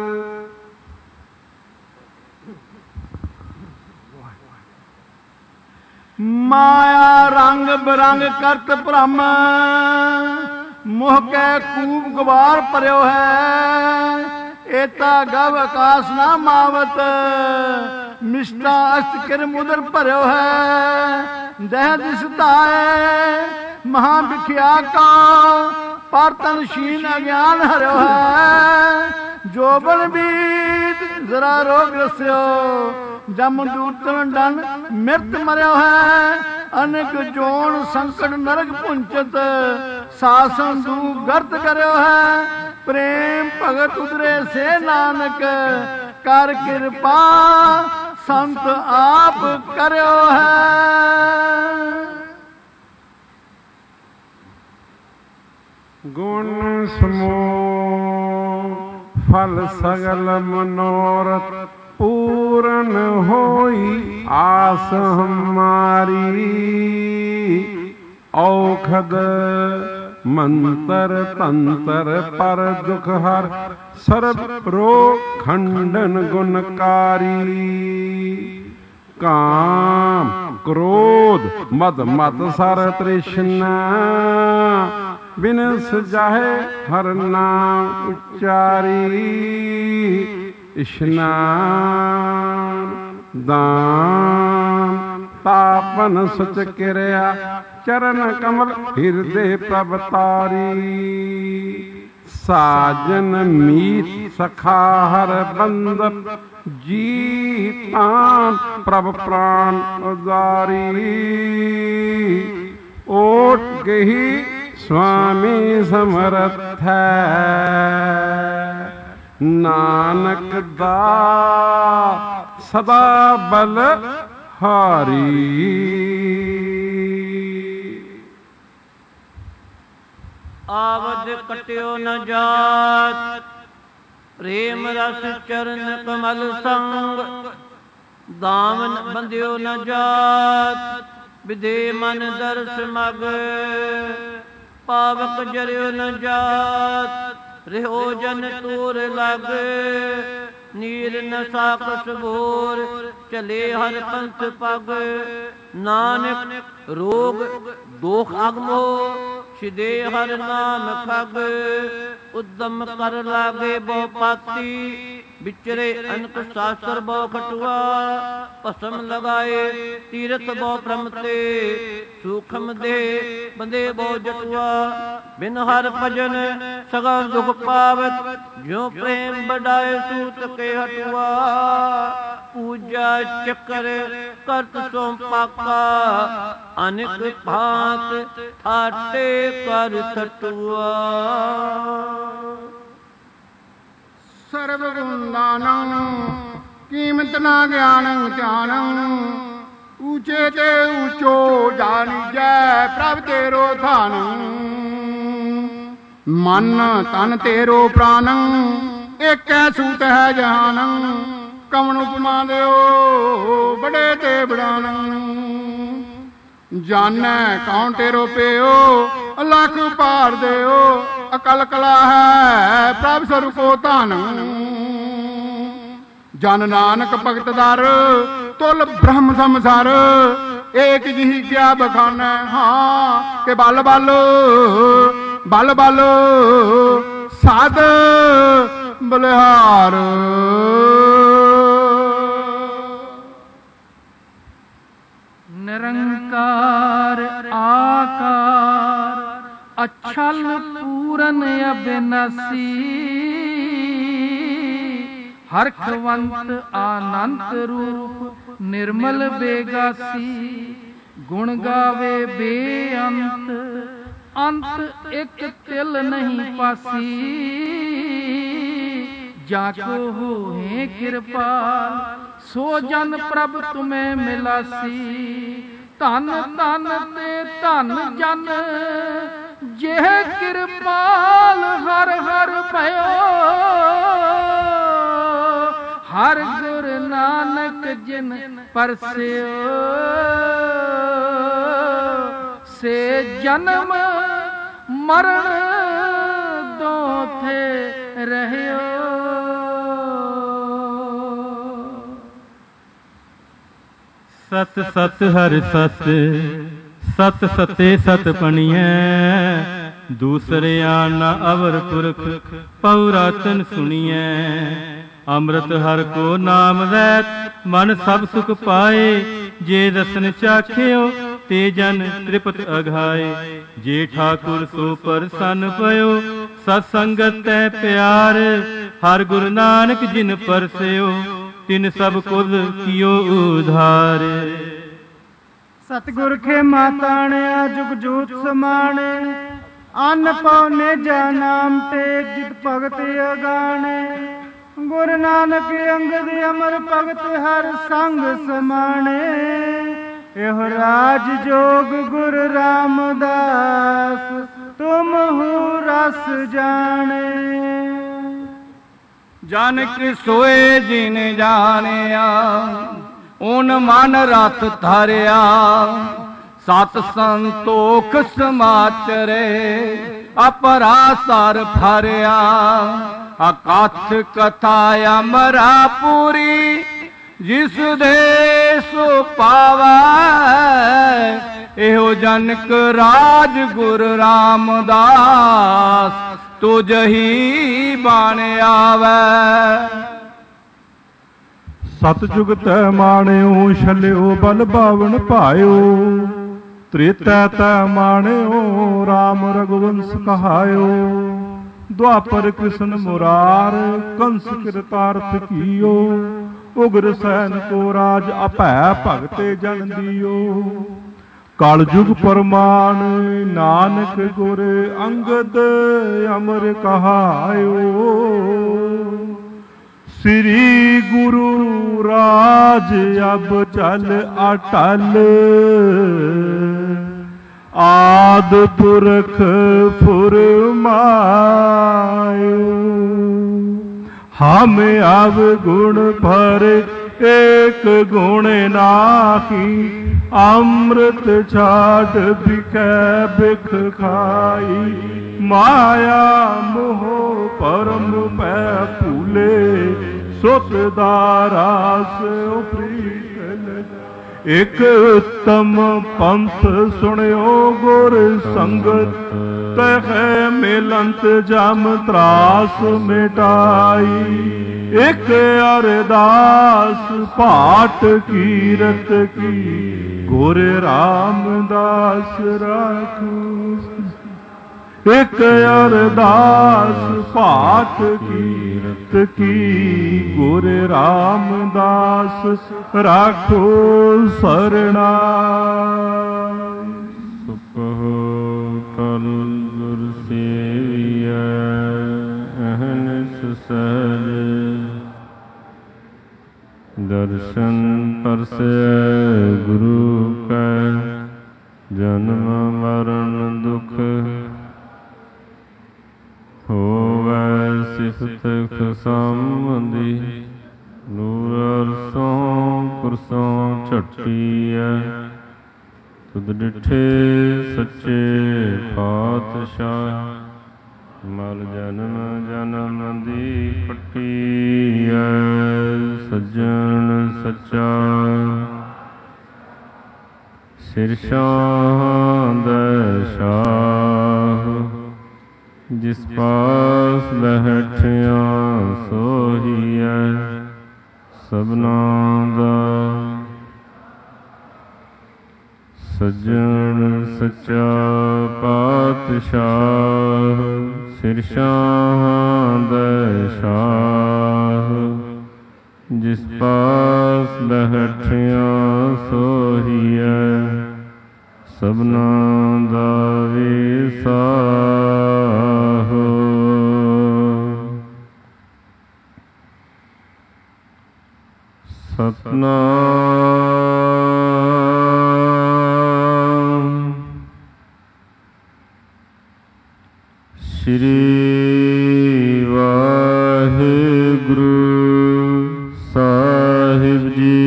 ਮਾਇਆ ਰੰਗ ਬਰੰਗ ਕਰਤ ਭ੍ਰਮ ਮੋਹ ਕੈ ਕੂਪ ਗਵਾਰ ਭਰਿਓ ਹੈ ਏਤਾ ਗਵ ਆਕਾਸ ਨਾ ਮਾਵਤ ਮਿਸ਼ਟਾ ਅਸਤ ਕਿਰ ਮੁਦਰ ਭਰਿਓ ਹੈ ਦਹਿ ਦਿਸ ਧਾਏ ਮਹਾ ਵਿਖਿਆ ਕਾ ਪਰ ਤਨ ਸ਼ੀਨ ਅਗਿਆਨ ਹਰਿਓ ਹੈ ਜੋਬਨ ਬੀਤ ਜ਼ਰਾ ਰੋਗ ਰਸਿਓ ਜਮ ਦੂਤਨ ਡਨ ਮਿਰਤ ਮਰਿਓ ਹੈ ਅਨੇਕ ਜੋਨ ਸੰਕਟ ਨਰਕ ਪੁੰਚਤ ਸਾਸਨ ਦੂ ਗਰਤ ਕਰਿਓ ਹੈ ਪ੍ਰੇਮ ਭਗਤ ਉਦਰੇ ਸੇ ਨਾਨਕ ਕਰ ਕਿਰਪਾ ਸੰਤ ਆਪ ਕਰਿਓ ਹੈ। ਗੁਣ ਸਮੂਹ ਫਲ ਸਗਲ ਮਨੋਰਥ ਪੂਰਨ ਹੋਈ ਆਸ ਹਮਾਰੀ ਔਖਦ ਮੰਤਰ ਤੰਤਰ ਪਰ ਦੁਖ ਹਰ ਸਰਬ ਰੋਗ ਖੰਡਨ ਗੁਣਕਾਰੀ ਕਾਮ ਕ੍ਰੋਧ ਮਦ ਮਦ ਸਰ ਤ੍ਰਿਸ਼ਨਾ ਬਿਨ ਸਜਾਏ ਹਰ ਨਾਮ ਉਚਾਰੀ ਇਸ਼ਨਾਨ ਦਾਨ ਤਾਪਨ ਸੁਚ ਕਿਰਿਆ ਚਰਨ ਕਮਲ ਹਿਰਦੇ ਪ੍ਰਭ ਤਾਰੀ ਸਾਜਨ ਮੀਤ ਸਖਾ ਹਰ ਬੰਦਨ ਜੀ ਤਾਨ ਪ੍ਰਭ ਪ੍ਰਾਨ ਉਦਾਰੀ ਓਟ ਗਹੀ ਸੁਆਮੀ ਸਮਰਥ ਹੈ ਨਾਨਕ ਦਾ ਸਦਾ ਬਲ ਹਾਰੀ। ਆਵਦ ਕਟਿਓ ਨ ਜਾਤ ਪ੍ਰੇਮ ਰਸ ਚਰਨ ਕਮਲ ਸੰਗ ਦਾਮਨ ਬੰਧਿਓ ਨ ਜਾਤ ਵਿਦੇ ਮਨ ਦਰਸ ਮਗ ਪਾਵਕ ਜਰਿਓ ਨ ਜਾਤ ਰਿਹੋ ਜਨ ਤੂਰ ਲਗ ਨੀਰ ਨ ਸਾਕਸ ਭੋਰ ਚਲੇ ਹਰ ਪੰਥ ਪਗ ਨਾਨਕ ਰੋਗ ਦੋਖ ਅਗਮੋ ਸਿਦੇ ਹਰ ਨਾਮ ਖਗ ਉਦਮ ਕਰ ਲਾਗੇ ਬਹੁ ਪਾਤੀ ਵਿਚਰੇ ਅਨਕ ਸ਼ਾਸਤਰ ਬਹੁ ਖਟੁਆ ਭਸਮ ਲਗਾਏ ਤੀਰਥ ਬਹੁ ਭ੍ਰਮ ਤੇ ਸੂਖਮ ਦੇ ਬੰਦੇ ਬਹੁ ਜਟੁਆ ਬਿਨ ਹਰ ਭਜਨ ਸਗਲ ਦੁਖ ਪਾਵਤ ਜਿਉ ਪ੍ਰੇਮ ਬਡਾਏ ਸੂਤ ਕੇ ਹਟੁਆ ਪੂਜਾ ਚੱਕਰ ਕਰਤ ਸੋ ਪਾਕਾ ਅਨੇਕ ਭਾਂਤ ਠਾਟੇ ਕਰ ਥਟੁਆ ਸਰਬ ਗੁਣਾਨੰ ਕੀਮਤ ਨਾ ਗਿਆਨੰ ਧਿਆਨੰ ਊਚੇ ਤੇ ਊਚੋ ਜਾਣੀਜੈ ਪ੍ਰਭ ਤੇਰੋ ਥਾਨ ਮਨ ਤਨ ਤੇਰੋ ਪ੍ਰਾਨੰ ਏਕੈ ਸੂਤ ਹੈ ਜਹਾਨੰ ਕਵਣ ਉਪਮਾ ਦਿਓ ਬੜੇ ਤੇ ਬੜਾਨੰ ਜਾਨੈ ਕੌਣ ਤੇਰੋ ਪਿਓ ਅਲਖ ਪਾਰ ਦਿਓ ਅਕਲ ਕਲਾ ਹੈ ਪ੍ਰਭ ਸਰਬ ਕੋ ਧਨ ਜਨ ਨਾਨਕ ਭਗਤ ਦਰ ਤੁਲ ਬ੍ਰਹਮ ਸੰਸਾਰ ਏਕ ਜਿਹੀ ਕਿਆ ਬਖਾਨੈ ਹਾਂ ਕਿ ਬਲ ਬਲ ਬਲ ਬਲ ਸਾਧ ਬਲਿਹਾਰ ਨਿਰੰਕਾਰ ਆਕਾਰ ਅਛਲ ਪੂਰਨ ਅਬਿਨਾਸੀ ਹਰਖਵੰਤ ਆਨੰਤ ਰੂਪ ਨਿਰਮਲ ਬੇਗਾਸੀ ਗੁਣ ਗਾਵੇ ਬੇਅੰਤ ਅੰਤ ਇੱਕ ਤਿਲ ਨਹੀਂ ਪਾਸੀ ਜਾ ਕੋ ਹੋਏ ਕਿਰਪਾਲ ਸੋ ਜਨ ਪ੍ਰਭ ਤੁਮੇ ਮਿਲਾਸੀ ਧਨ ਧਨ ਤੇ ਧਨ ਜਨ ਜਿਹ ਕਿਰਪਾਲ ਹਰ ਹਰ ਭਇਓ ਹਰ ਗੁਰ ਨਾਨਕ ਜਿਨ ਪਰਸਿਓ ਸੇ ਜਨਮ ਮਰਨ ਦੋਥੇ ਰਹਿਓ। ਸਤ ਸਤ ਹਰਿ ਸਤ ਸਤ ਸਤੇ ਸਤ ਪਣੀਐ ਦੂਸਰਿਆ ਨ ਅਵਰ ਪੁਰਖ ਪਉ ਰਾਤਨ ਸੁਣੀਐ ਅੰਮ੍ਰਿਤ ਹਰਿ ਕੋ ਨਾਮ ਲੈਤ ਮਨ ਸਭ ਸੁਖ ਪਾਏ ਜੇ ਰਸਨ ਚਾਖਿਓ ਤੇ ਜਨ ਤ੍ਰਿਪਤ ਅਘਾਏ ਜੇ ਠਾਕੁਰ ਸੋ ਪ੍ਰਸੰਨ ਪਇਓ ਸਤ ਸੰਗਤ ਤੈ ਪਿਆਰ ਹਰ ਗੁਰੂ ਨਾਨਕ ਜਿਨ ਪਰਸਿਓ ਤਿਨ ਸਭ ਕੁਲ ਕੀਓ ਉਧਾਰ। ਸਤਿਗੁਰ ਖੇਮਾ ਤਾਣਿਆ ਜੁਗ ਜੋਤ ਸਮਾਣੇ ਅੰਨ ਪਉਨੇ ਜਾ ਨਾਮ ਟੇਕ ਜਿਤ ਭਗਤ ਅਗਾਣੇ। ਗੁਰੂ ਨਾਨਕ ਅੰਗਦ ਅਮਰ ਭਗਤ ਹਰ ਸੰਗ ਸਮਾਣੇ ਇਹੋ ਰਾਜ ਜੋਗ ਗੁਰੂ ਰਾਮਦਾਸ ਤੁਮ ਹੂ ਰਸ ਜਾਣੇ। ਜਨ ਕਿ ਸੋਏ ਜਿਨ ਜਾਣਿਆ ਓਨ ਮਨ ਰਤ ਧਰਿਆ। ਸਤ ਸੰਤੋਖ ਸਮਾਚਰੇ ਅਪਰਾਸਰ ਫਰਿਆ। ਅਕਥ ਕਥਾ ਅਮਰਾ ਪੂਰੀ ਜਿਸ ਦੇ ਸੋ ਪਾਵੈ। ਇਹੋ ਜਨਕ ਰਾਜ ਗੁਰ ਰਾਮਦਾਸ ਤੁਝ ਹੀ ਬਣ ਆਵੈ। ਸਤਜੁਗ ਤੈ ਮਾਣਿਓ ਛਲਿਓ ਬਲ ਬਾਵਨ ਭਾਇਓ। ਤ੍ਰੇਤੈ ਤੈ ਮਾਣਿਓ ਰਾਮ ਰਘੁਵੰਸ ਕਹਾਇਓ। ਦੁਆਪਰ ਕ੍ਰਿਸ਼ਨ ਮੁਰਾਰ ਕੰਸ ਕਿਰਤਾਰਥ ਕੀਓ। ਉਗਰ ਸੈਨ ਕੋ ਰਾਜ ਅਭੈ ਭਗਤੇ ਜਨ ਦੀਓ। ਕਲ ਯੁਗ ਪਰਮਾਨ ਨਾਨਕ ਗੁਰ ਅੰਗਦ ਅਮਰ ਕਹਾਇਓ। ਸ੍ਰੀ ਗੁਰੂ ਰਾਜ ਅਬ ਚਲ ਅਟਲ। ਆਦ ਪੁਰਖ ਫੁਰਮਾਇਓ। ਹਮ ਅਵ ਗੁਣ ਭਰ ਏਕ ਗੁਣ ਨਾਹੀ। ਅੰਮ੍ਰਿਤ ਛਾਡ ਬਿਕੈ ਬਿਖ ਖਾਈ। ਮਾਇਆ ਮੋਹ ਪਰਮ ਪੈ ਭੂਲੇ। ਸੁਤ ਦਾਰਾਸ ਉਪਰੀਤ ਇਕ ਉਤਮ ਪੰਥ ਸੁਣਿਓ ਗੁਰ ਸੰਗਤ। ਤਹਿ ਮਿਲੰਤ ਜਮ ਤਰਾਸ ਮਿਟਾਈ। ਇਕ ਅਰਦਾਸ ਪਾਠ ਕੀਰਤ ਕੀ ਗੁਰ ਰਾਮਦਾਸ ਰਾਖੂ। ਇਕ ਅਰਦਾਸ ਪਾਠ ਕੀਰਤ ਕੀ ਗੁਰ ਰਾਮਦਾਸ ਰਾਖੋ ਸਰਣਾ। ਸੁਪਹੁ ਕਲ ਗੁਰ ਸੇਵੀਐ ਅਹਨਿਸ ਸਹਿਜ। ਦਰਸ਼ਨ ਪਰਸੈ ਗੁਰੂ ਕੈ ਜਨਮ ਮਰਨ ਦੁਖ। ਹੋਵੈ ਸਿਫਤ ਖਸਮਦੀ ਨੂਰ ਅਰਸੋਂ ਕੁਰਸੋਂ ਝਟੀਐ। ਤੁਧ ਡਿਠੇ ਸੱਚੇ ਪਾਤਸ਼ਾਹ। ਮਲ ਜਨਮ ਜਨਮ ਦੀ ਪੱਟੀਐ। ਸੱਜਣ ਸੱਚਾ ਸਿਰਸ਼ਾਂ ਦਾ ਸ਼ਾਹ। ਜਿਸ ਪਾਸ ਬੈਠਿਆ ਸੋਹੀਐ ਸਭਨਾਂ ਦਾ। ਸੱਜਣ ਸੱਚਾ ਪਾਤਸ਼ਾਹ ਸਿਰਸ਼ਾਂ ਦਾ ਸ਼ਾਹ। ਜਿਸ ਪਾਸ ਬੈਠਿਆ ਸੋਹੀਐ ਸਭਨਾਂ ਦਾ ਵਿਸਾਹੋ। ਸਤਨਾਮ ਸ੍ਰੀ ਵਾਹਿਗੁਰੂ ਸਾਹਿਬ ਜੀ।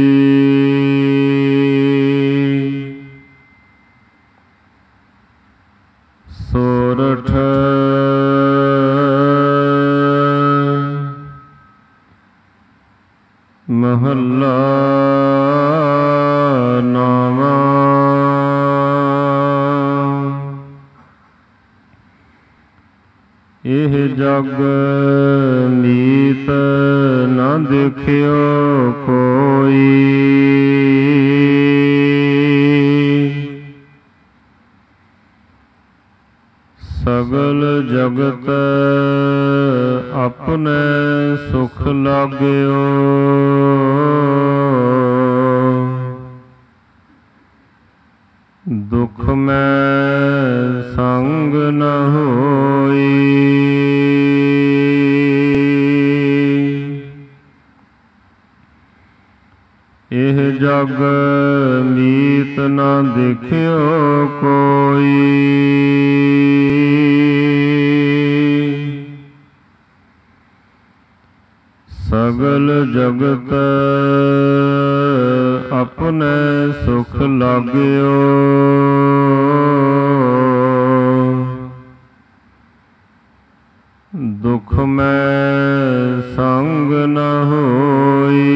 ਸੋਰਠ ਮਹੱਲਾ ਨਾਵਾਂ। ਇਹ ਜਗ ਮੀਤ ਨਾ ਦੇਖਿਓ ਕੋਈ। ਸਗਲ ਜਗਤ ਆਪਣੇ ਸੁਖ ਲਾਗਿਓ। ਦੁਖ ਮੈਂ ਸੰਗ ਨ ਹੋਈ। ਇਹ ਜਗ ਮੀਤ ਨ ਦੇਖਿਓ ਕੋਈ। ਸਗਲ ਜਗਤ ਆਪਣੇ ਸੁਖ ਲਾਗਿਓ। ਦੁਖ ਮੈਂ ਸੰਗ ਨ ਹੋਈ।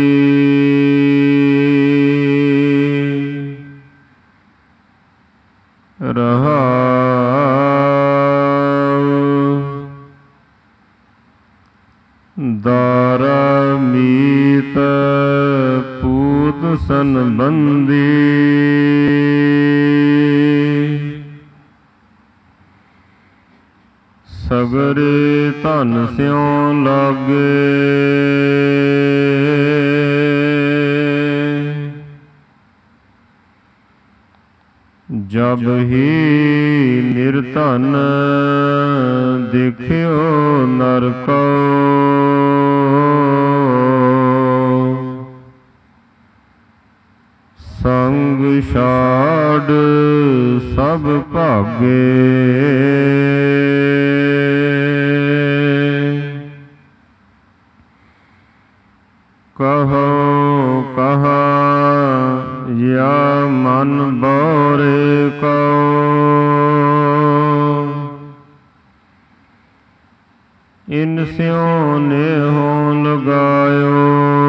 ਦਾਰਾ ਮੀਤ ਪੂਤ ਸੰਬੰਧੀ। ਸਗਰੇ ਧਨ ਸਿਉ ਲਾਗੇ। ਜਬ ਹੀ ਨਿਰਧਨ ਦੇਖਿਓ ਨਰਕੋ। ਸੰਗ ਛਾੜ ਸਭ ਭਾਗੇ। ਕਹੋ ਕਹਾ ਯਾ ਮਨ ਬੋਰੇ ਕਉ। ਇਨ ਸਿਉ ਨੇਹੋ ਲਗਾਇਓ।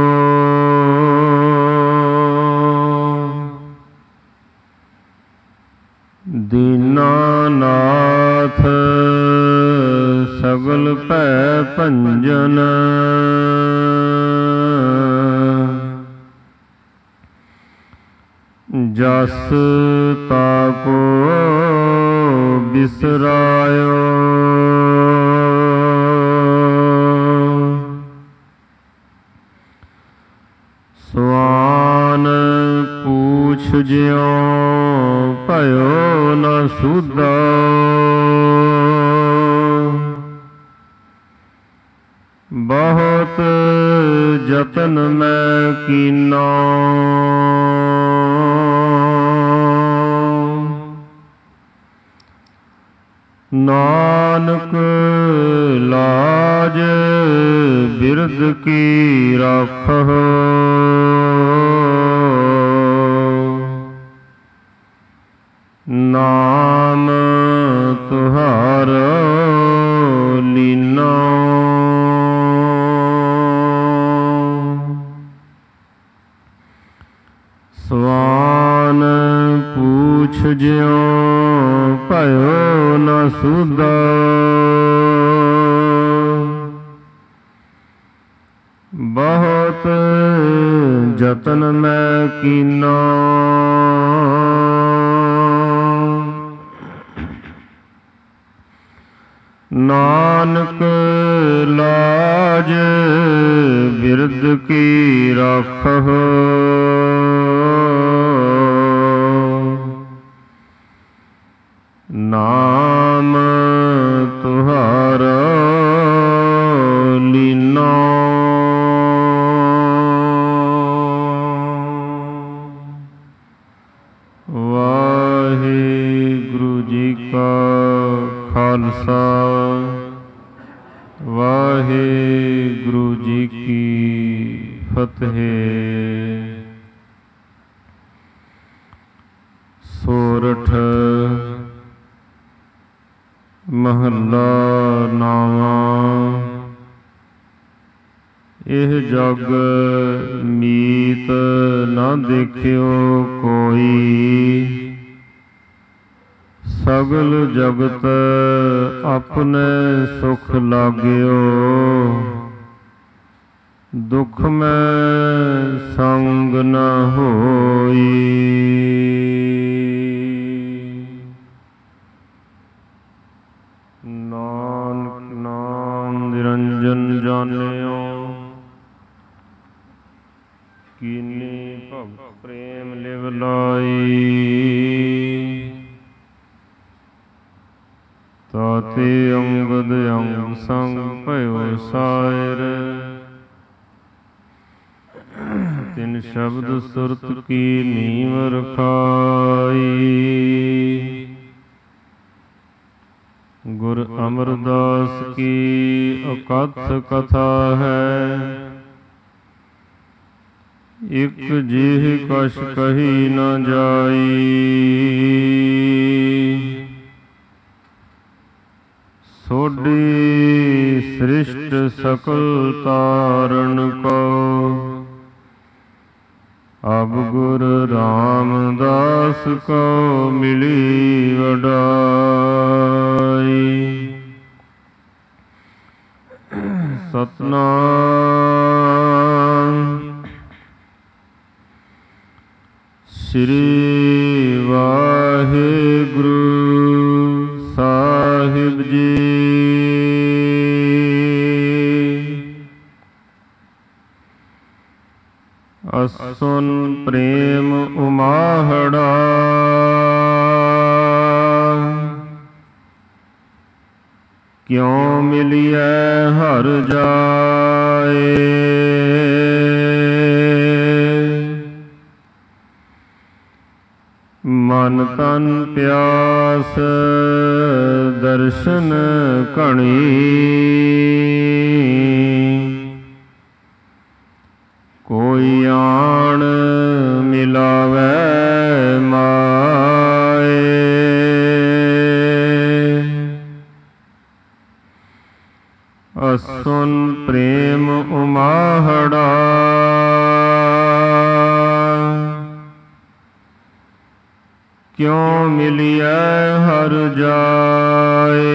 ਦੀਨਾਨਾਥ ਸਗਲ ਭੈ ਭੰਜਨ। ਜਸ ਤਾਕੋ ਬਿਸਰਾਇਓ। ਸਵਾਨ ਪੂਛ ਜਿਉ ਭਇਓ ਨ ਸੁਧਾ। ਬਹੁਤ ਜਤਨ ਮੈਂ ਕੀਨਾ। ਨਾਨਕ ਲਾਜ ਬਿਰਧ ਕੀ ਰਾਖਹੁ। ਨਾਮ ਤੁਹਾਰੋ ਲੀਨਾ। ਸਵਾਨ ਪੂਛ ਜਿਉ ਭਇਓ ਨ ਸੁਧਾ। ਬਹੁਤ ਜਤਨ ਮੈਂ ਕੀਨਾ। ਨਾਨਕ ਲਾਜ ਬਿਰਧ ਕੀ ਰਾਖਹੁ। ਨਾਮ ਤੁਹਾਰਾ ਲੀਨਾ। ਵਾਹਿਗੁਰੂ ਜੀ ਕਾ ਖਾਲਸਾ ਵਾਹਿਗੁਰੂ ਜੀ ਕੀ ਫਤਿਹ। ਸੋਰਠ ਮਹੱਲਾ ਨਾਵਾਂ। ਇਹ ਜਗ ਮੀਤ ਨਾ ਦੇਖਿਓ ਕੋਈ। ਸਗਲ ਜਗਤ ਆਪਣੇ ਸੁਖ ਲਾਗਿਓ। ਦੁਖ ਮੈਂ ਸੰਗ ਨ ਹੋਈ। ਨਾਨਕ ਨਾਮ ਨਿਰੰਜਨ ਨਿਰੰਜਨ ਜਾਣਿਓ। ਕੀਨੀ ਭਗਤ ਪ੍ਰੇਮ ਲਿਵ ਲਾਈ, ਤਾਤੇ ਅੰਗਦ ਅੰਗ ਸੰਗ ਭਇਓ ਸਾਇਰ। ਤਿਨ ਸ਼ਬਦ ਸੁਰਤ ਕੀ ਨੀਵ ਰਖਾਈ, ਗੁਰ ਅਮਰਦਾਸ ਕੀ ਅਕਥ ਕਥਾ ਹੈ। ਇਕ ਜਿਹ ਕਛ ਕਹੀ ਨ ਜਾਈ, ਸੋਢੀ ਸ੍ਰਿਸ਼ਟ ਸਕਲ ਤਾਰਨ ਕੋ। ਅਬ ਗੁਰ ਰਾਮਦਾਸ ਕੋ ਮਿਲੀ ਵਡਾਈ। ਸਤਨਾਮ ਸ੍ਰੀ ਵਾਹਿਗੁਰੂ ਸਾਹਿਬ ਜੀ। ਅਸੁਨ ਪ੍ਰੇਮ ਉਮਾਹੜਾ, ਕਿਉ ਮਿਲਿਐ ਹਰਿ ਜਾਏ। ਮਨ ਤਨ ਪਿਆਸ ਦਰਸ਼ਨ ਘਣੀ, ਕੋਈ ਆਣ ਮਿਲਾਵੈ ਮਾਏ। ਅਸੁਨ ਪ੍ਰੇਮ ਉਮਾਹੜਾ, ਕਿਉ ਮਿਲਿਐ ਹਰਿ ਜਾਏ।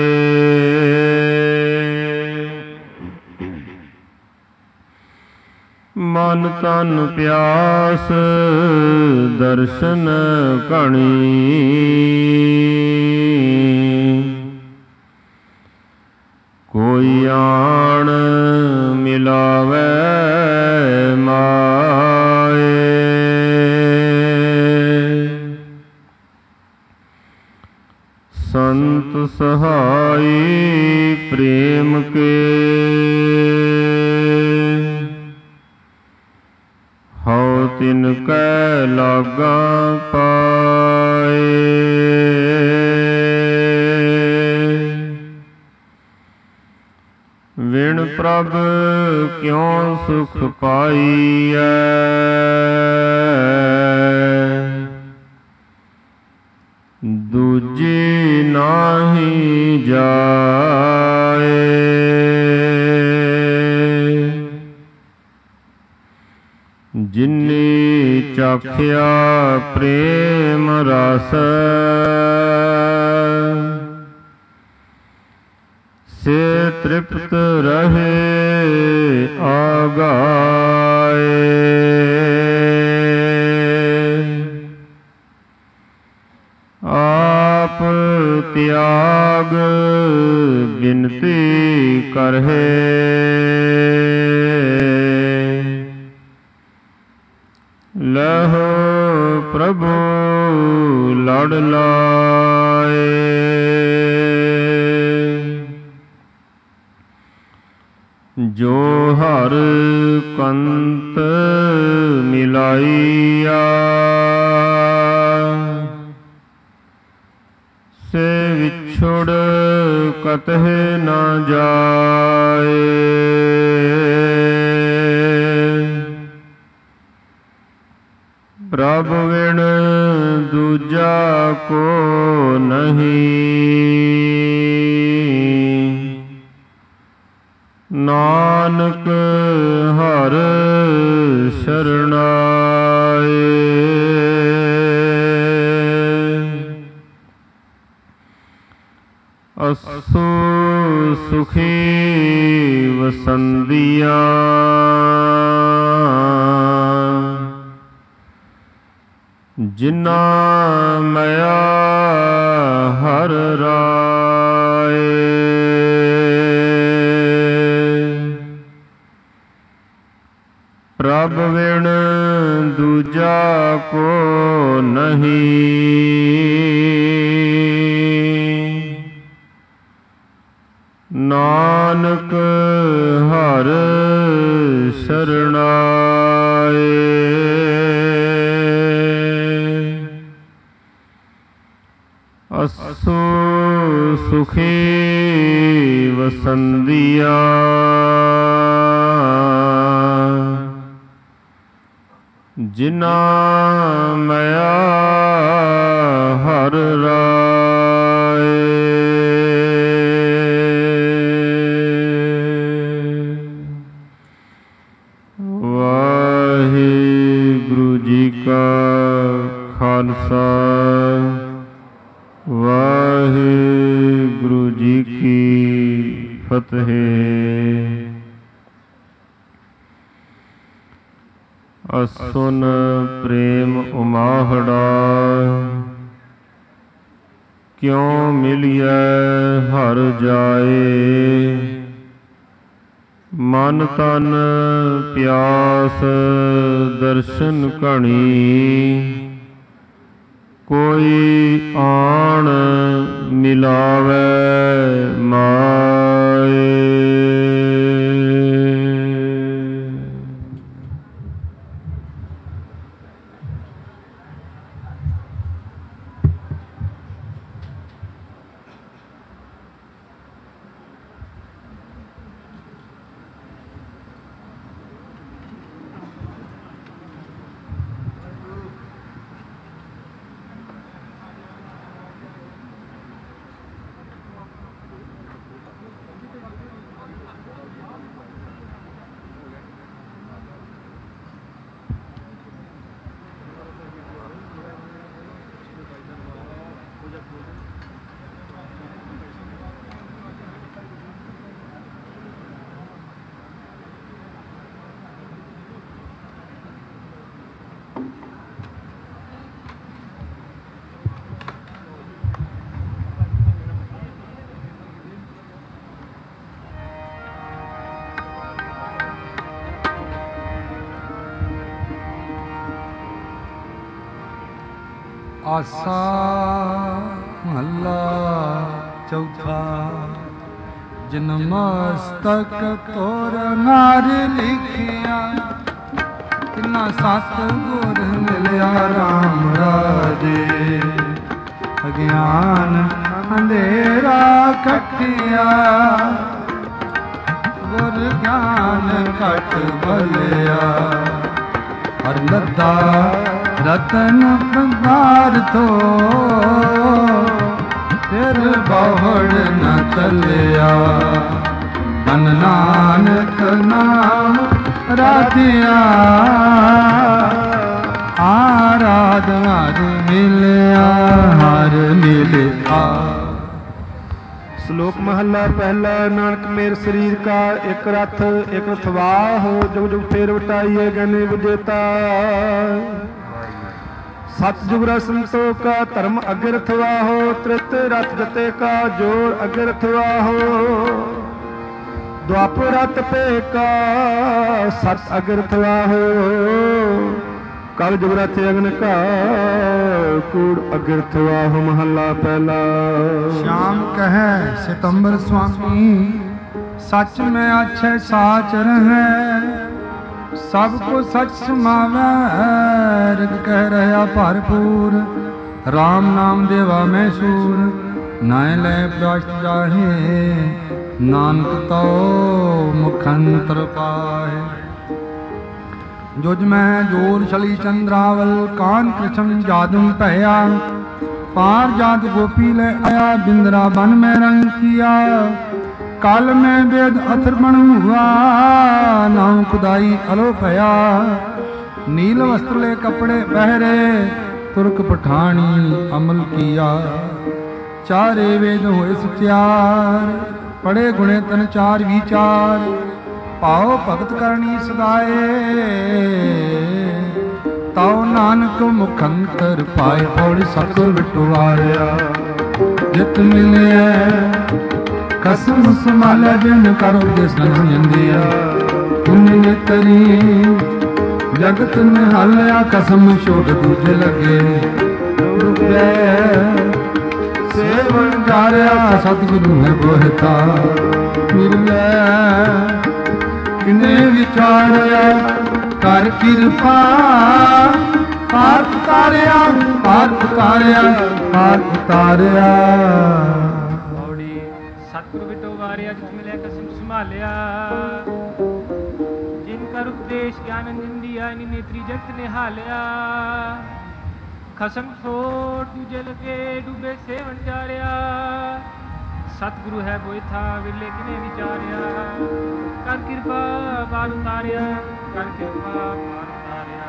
ਮਨ ਤਨ ਪਿਆਸ ਦਰਸ਼ਨ ਘਣੀ, ਕੋਈ ਆਣ ਮਿਲਾਵੈ ਮਾਏ। ਸੰਤ ਸਹਾਈ ਪ੍ਰੇਮ ਕੇ, ਹਉ ਤਿਨ ਕੈ ਲਾਗਾ ਪਾਏ। ਵਿਣ ਪ੍ਰਭ ਕਿਉ ਸੁਖ ਪਾਈਐ, ਦੂਜੀ ਨਾਹੀ ਜਾਏ। ਜਿਨੀ ਚਾਖਿਆ ਪ੍ਰੇਮ ਰਸ, ਸੇ ਤ੍ਰਿਪਤ ਰਹੇ ਆਗਾਏ। ਆਪ ਤਿਆਗ ਬਿਨਤੀ ਕਰਹਿ, ਲਹੋ ਪ੍ਰਭੂ ਲੜ ਲਾਏ। ਜੋ ਹਰ ਕੰਤ ਮਿਲਾਈਆ, ਸੇ ਵਿਛੁੜ ਕਤਹਿ ਨ ਜਾਏ। ਪ੍ਰਭ ਵਿਣ ਦੂਜਾ ਕੋ ਨਹੀਂ, ਨਾਨਕ ਹਰਿ ਸ਼ਰਣਾਏ। ਅਸੂ ਸੁਖੀ ਵਸੰਦੀਆਂ, ਜਿਨਾ ਮਇਆ ਹਰਿ ਰਾਏ। ਪ੍ਰਭ ਵਿਣ ਦੂਜਾ ਕੋ ਨਹੀਂ, ਨਾਨਕ ਹਰ ਸ਼ਰਣਾਏ। ਅਸੋ ਸੁਖੀ ਵਸੰਦੀਆ, ਜਿਨਾ ਮਇਆ ਹਰ ਰਾਏ। ਵਾਹਿਗੁਰੂ ਜੀ ਕਾ ਖਾਲਸਾ, ਵਾਹਿਗੁਰੂ ਜੀ ਕੀ ਫਤਿਹ। ਅਸੁਨ ਪ੍ਰੇਮ ਉਮਾਹੜਾ, ਕਿਉ ਮਿਲਿਐ ਹਰ ਜਾਏ। ਮਨ ਤਨ ਪਿਆਸ ਦਰਸ਼ਨ ਘਣੀ, ਕੋਈ ਆਣ ਮਿਲਾਵੈ ਮਾਏ। ਆਸਾ ਮਹੱਲਾ ਚੌਥਾ। ਜਿਨ ਮਸਤਕ ਤੋਰ ਨਾਰ ਲਿਖਿਆ, ਤਿਨਾ ਸਤ ਗੁਰ ਮਿਲਿਆ ਰਾਮ ਰਾਜੇ। ਅਗਿਆਨ ਅੰਧੇਰਾ ਕੱਟਿਆ, ਗੁਰ ਗਿਆਨ ਘਟ ਬਲਿਆ। ਹਰ ਲੱਦਾ ਰਤਨ ਭੰਡਾਰ ਤੋਂ, ਫਿਰ ਬਹੁੜ ਨ ਚੱਲਿਆ। ਧਨ ਨਾਨਕ ਨਾਮ ਰਾਧਿਆ, ਆਰਾਧ ਹਰ ਮਿਲਿਆ, ਹਰ ਮਿਲਿਆ। ਸ਼ਲੋਕ ਮਹੱਲਾ ਪਹਿਲਾ। ਨਾਨਕ ਮੇਰ ਸਰੀਰ ਕਾ ਇੱਕ ਰਥ, ਇੱਕ ਰਥਵਾਹ, ਜੁਗ ਜੁਗ ਫੇਰ ਵਟਾਈਏ ਗਨੇ ਵਿਜੇਤਾ। ਸਤਿਯੁਗ ਸੰਤੋਖ ਕਾ ਧਰਮ ਅਗੇ ਰਥਵਾਹੋ, ਤ੍ਰਿਤ ਰਥ ਜਤੇ ਕਾ ਜੋਰ ਅਗੇ ਰਥਵਾਹੋ। ਦੁਆਪਰ ਰਥ ਪੇ ਕਾ ਸਤ ਅਗੇ ਰਥਵਾਹੋ, ਕਲ ਜੁਗ ਰਥ ਅਗਨ ਕਾ ਕੂੜ ਅਗੇ ਰਥਵਾਹੋ। ਮਹੱਲਾ ਪਹਿਲਾ। श्याम कहे सितंबर स्वामी, सच में अच्छे साचर है। सबको सच समावै, रिग कह रहा भरपूर। राम नाम देवा मैं सूर, नाय ले प्राश्त जाहे। नानक तो मुखंतर पाए। जुज मैं जोर छली चंद्रावल, कान कृष्ण जादू पहया। पार जात गोपी ले आया, बिंद्रा बन में रंग किया। काल में वेद अथर बन हुआ, नाम खुदाई अलो भया। नील वस्त्र ले कपड़े पहरे, तुर्क पठानी अमल किया। चारे वेद होए सत्यार, पढ़े गुणे तन चार विचार। पाओ भगत करनी सदाए, ताओ नानक मुखंतर पाए। पौड़ी सतगुर बिटवारिया, जित मिलिया कसम संभाले। बिन करो जिस नंदिया, पुण्य तरी ਜਗਤ ਨਿਹਾਲਿਆ ਕਸਮ ਛੋੜ ਦੂਜੇ ਲੱਗੇ ਰੁਪੈ ਸੇਵਨ ਜਾਰਿਆ ਸਤਿਗੁਰੂ ਹੈ ਬੋਹਿਤਾ ਮਿਲੈ ਕਿਨੇ ਵਿਚਾਰਿਆ ਕਰ ਕਿਰਪਾ ਪਾਰ ਉਤਾਰਿਆ ਪਾਰ ਉਤਾਰਿਆ ਪਾਰ ਉਤਾਰਿਆ ਔੜੀ ਸਤਿਗੁਰੂ ਵਿਟੋ ਵਾਰਿਆ ਜਿਤ ਮਿਲਿਆ ਕਸਮ ਸੰਭਾਲਿਆ ਜਿਨ ਕਰ ਉਪਦੇਸ਼ ਗਿਆਨ ਨਿੰਦੀ ਆਇ ਨੇਤਰੀ ਜਗਤ ਨਿਹਾਲਿਆ ਖਸਮ ਛੋੜ ਦੂਜੇ ਲਗੇ ਡੂਬੇ ਸੇਵਨ ਜਾਰਿਆ ਸਤਿਗੁਰੂ ਹੈ ਬੋਇਥਾ ਵਿਲੇ ਕਿਨੇ ਵਿਚਾਰਿਆ ਕਰ ਕਿਰਪਾ ਪਾਰ ਉਤਾਰਿਆ ਕਰ ਕਿਰਪਾ ਪਾਰ ਉਤਾਰਿਆ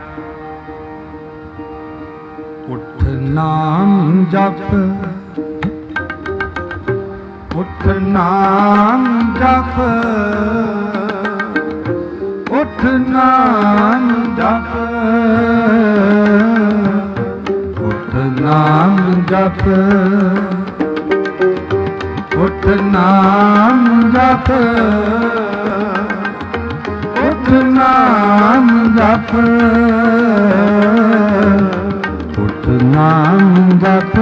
ਉਠ ਨਾਮ ਜਪ ਉਠ ਨਾਮ ਜਪ ਉਠ ਨਾਮ ਜਪ ਉਠ ਨਾਮ ਜਪ ਉਠ ਨਾਮ ਜਪ ਉਠ ਨਾਮ ਜਪ ਉਠ ਨਾਮ ਜਪ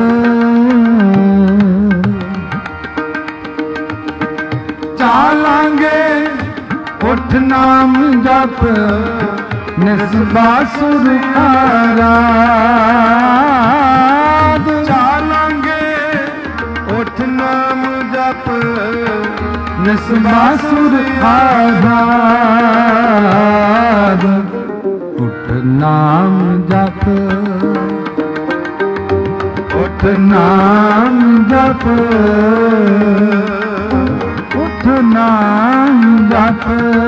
ਚਾਲਾਂਗੇ ਉਠ ਨਾਮ ਜਪ ਨਿਸਬਾ ਸੁਰਹਾਰਾ ਚਾਲਾਂਗੇ ਉਠ ਨਾਮ ਜਪ ਨਿਸਬਾ ਸੁਰਹਾਰਾ ਉਠ ਨਾਮ ਜਪ ਉਠ ਨਾਮ ਜਪ ਉਠ ਨਾਮ ਜਪ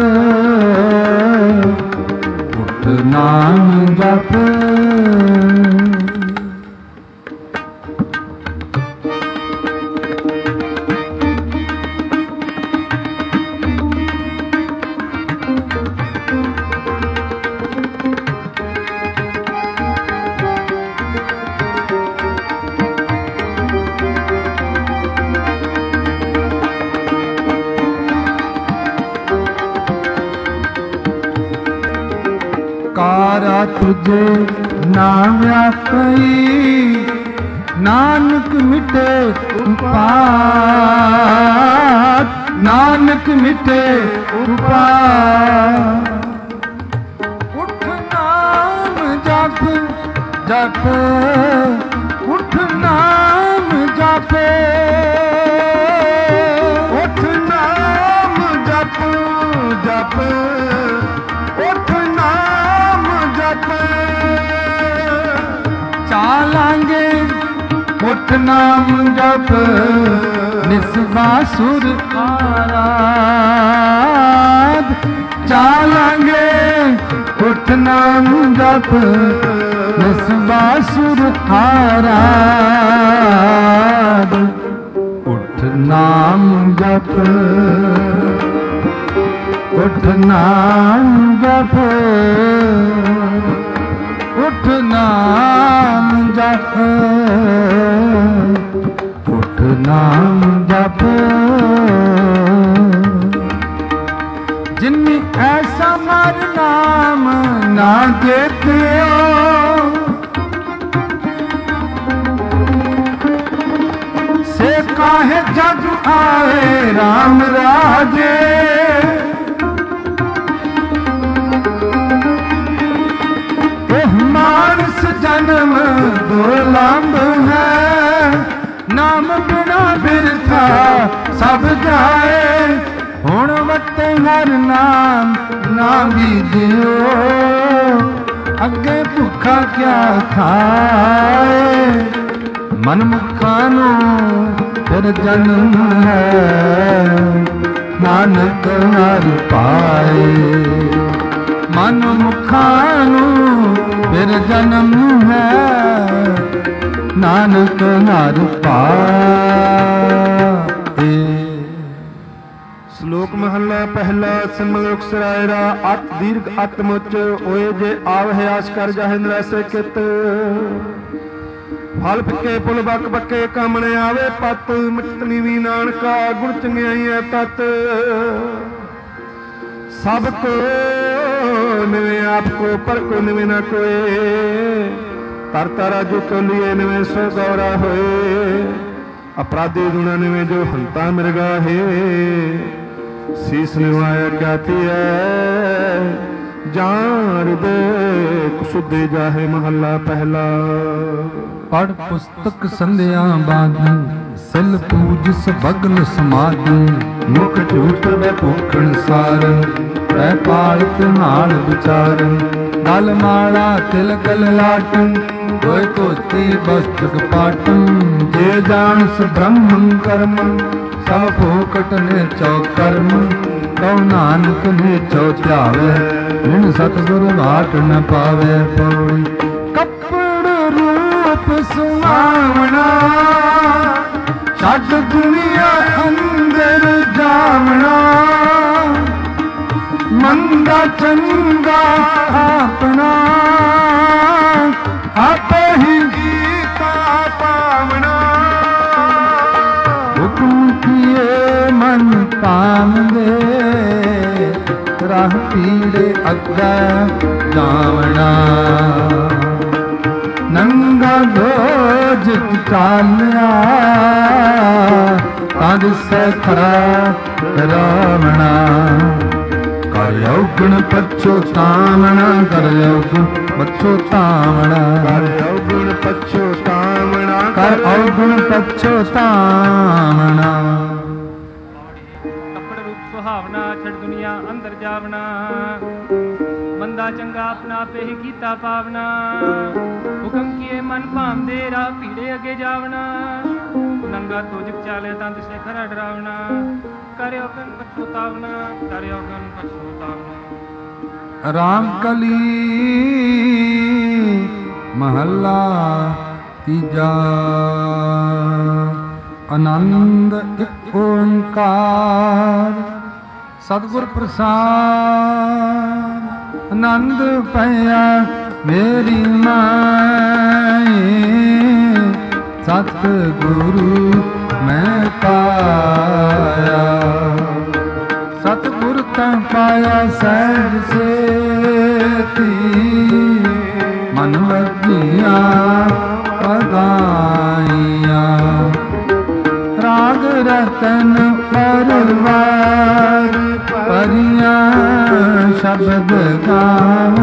ਉਠ ਨਾਮ ਜਪ ਕਾਰਾ ਤੁਝੇ ਨਾਮ ਆਪਈ ਨਾਨਕ ਮਿਟੇ ਉਪਾਦ ਨਾਨਕ ਮਿਟੇ ਉਪਾਦ ਉਠ ਨਾਮ ਜਪ ਜਪ ਉਠ ਨਾਮ ਜਪ ਉਠ ਨਾਮ ਜਪ ਜਪ ਉਠ ਨਾਮ ਜਪ ਚਾਲਾਂਗੇ ਉਠ ਨਾਮ ਜਪ ਨਿਸਬਾ ਸੁਰ ਆਰਾਧ ਚਾਲਾਂਗੇ ਉਠ ਨਾਮ ਜਪ ਨਿਸਬਾ ਸੁਰ ਆਰਾਧ ਉਠ ਨਾਮ ਜਪ ਉਠ ਨਾਮ ਜਪ ਉਠ ਨਾਮ ਜਪ ਉਠ ਨਾਮ ਜਪ ਜਿਨਿ ਐਸਾ ਮਰ ਨਾਮ ਨਾ ਦੇਖਿਓ ਸੇ ਕਾਹੇ ਜਗ ਆਏ ਰਾਮ ਰਾਜੇ ਮਾਨਸ ਜਨਮ ਦੁਰਲੰਭ ਹੈ ਨਾਮ ਬਿਨਾ ਬਿਰਥਾ ਸਭ ਜਾਏ ਹੁਣ ਵਟੇ ਹਰ ਨਾਮ ਨਾ ਬੀਜਿਓ ਅੱਗੇ ਭੁੱਖਾ ਕਿਆ ਖਾਏ ਮਨ ਮੁਖਾਂ ਨੂੰ ਫਿਰ ਜਨਮ ਹੈ ਨਾਨਕ ਹਰ ਪਾਏ ਮਨ ਮੁਖਾਂ ਨੂੰ ਫਿਰ ਜਨਮ ਹੈ ਨਾਨਕ ਹਰ ਪਾਏ। ਸ਼ਲੋਕ ਮਹੱਲਾ ਪਹਿਲਾ ਸਿਮਲ ਰੁਖਸਰਾਏ ਰਾ ਅਤ ਦੀਰਘ ਅਤ ਮੁਚ ਓਏ ਜੇ ਆਵਹਿ ਆਸ ਕਰ ਜਾਹਿ ਨਰੈਸੇ ਕਿਤ ਫਲ ਫਿੱਕੇ ਪੁਲ ਬੱਕ ਬੱਕੇ ਕਾਮਣੇ ਆਵੇ ਪਤ ਮਿਟਨੀ ਵੀ ਨਾਨਕਾ ਗੁਣ ਚੰਗਿਆਈ ਐ ਤਤ ਸਭ ਕੋ निवे आपको पर को निवे न कोई तरता राजू तो लिए निवे सो गौरा होए अपराधी दुना निवे जो हंता मिर्गा है शीस निवाया क्या थी है जान दे कुसुदे जाहे महला पहला पढ़ पुस्तक संध्या बादन सिल पूज सबगल समादन मुख झूठ व भूखण सारन वै पालत हाल विचारन गल माला तिलकल लाटन होए धोती बस्तक पाटन जे जानस ब्रह्मं कर्म सब फोकट ने चौ कर्म कौ नानक ने चौ त्यावे बिन सतगुर बाट न पावे पौड़ी कपड़ रूप सुहावना छड दुनिया अंदर जावना मंदा चंगा अपना आपे ही गीता पावना हुक्म किए मन काम दे राह पीड़े अग्गा जावना नंगा धोज चालिया तद से खरा रावणा कर अवगुण पछोतावना कर अवगुण पछोतावना कर अवगुण पछोतावना कर अवगुण पछोतावना कपड़ रूप सुहावना छड़ दुनिया अंदर जावना मंदा चंगा अपना पे ही कीता पावना हुक्म किए मन भाम दे राह पीड़े अगे जावना नंगा तोजक चाले तंद से खरा डरावना करे अवगन पछोतावना करे अवगन पछोतावना राम कली महला तीजा आनंद एक ओंकार सतगुर प्रसाद आनंद पया मेरी माए सतगुरु मैं पाया सतगुर ता पाया सहज से मन लगिया पगाइया राग रतन परवार परिया शब्द गान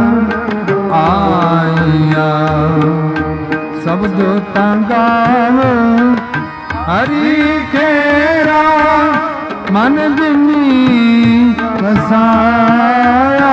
आइया सब जो तंगाव हरि खेरा मन दिनी बसाया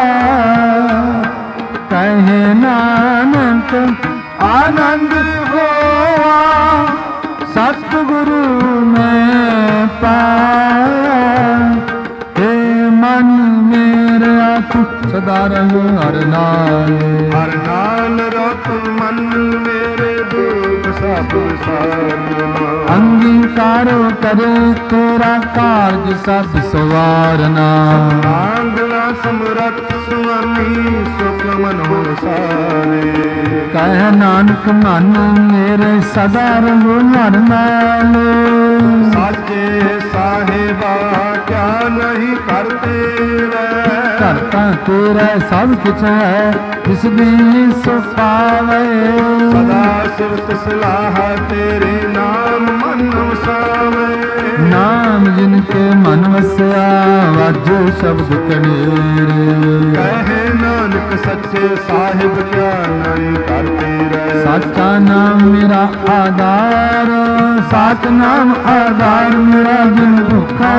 कहे नानक आनंद होआ सतगुरु में पाया हे मन मेरा तू सदा रहो हर नाल रख मन मेरे दुख सब सारना अंगीकारो करे तेरा कार्य सब सवारना आंगला समरथ स्वामी सुख मनो सारे कह नानक मन मेरे सदा रहो हर नाल साचे साहिबा क्या नहीं करते करता तेरा सब कुछ है जिस दिन सो पावे सदा सिरत सलाह तेरे नाम मन वसावे नाम जिनके मन वसया वाजो शब्द कनेरे कहे नानक सच्चे साहिब क्या नहीं करते रहे साचा नाम मेरा आधार साच नाम आधार मेरा जिन भूखा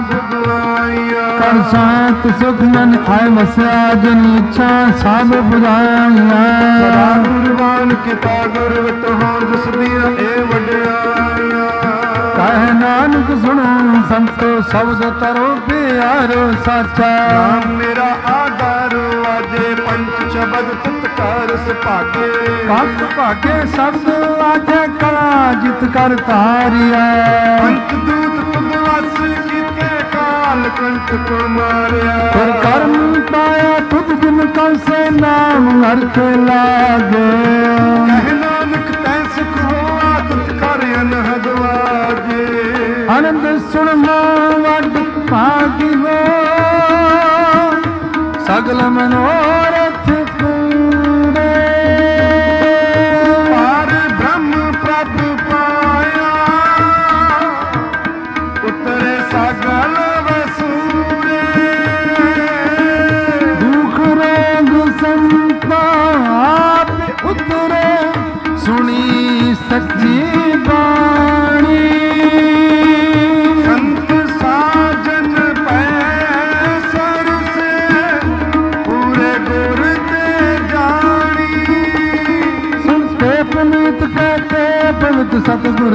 कर शांत सुख मन आय वसया जिन इच्छा सब बुझाइया गुरबान किता गुरवत हो जिस दिया ए वड्याइया कह नानक सुनो संतो शब्द तरो प्यारो साचा नाम मेरा आधार आजे पंच शब्द तत्कार सपाके पग भागे शब्द आजे कला जित कर तारिया पंच दूत तुम वस कीते काल कंठ को मारिया फिर कर्म पाया तुझ बिन कौन से नाम हर के लागे कह नानक तै सुख होआ तुझ कर अनहद वाजे आनंद सुन वड भागी हो सगल मनोरथ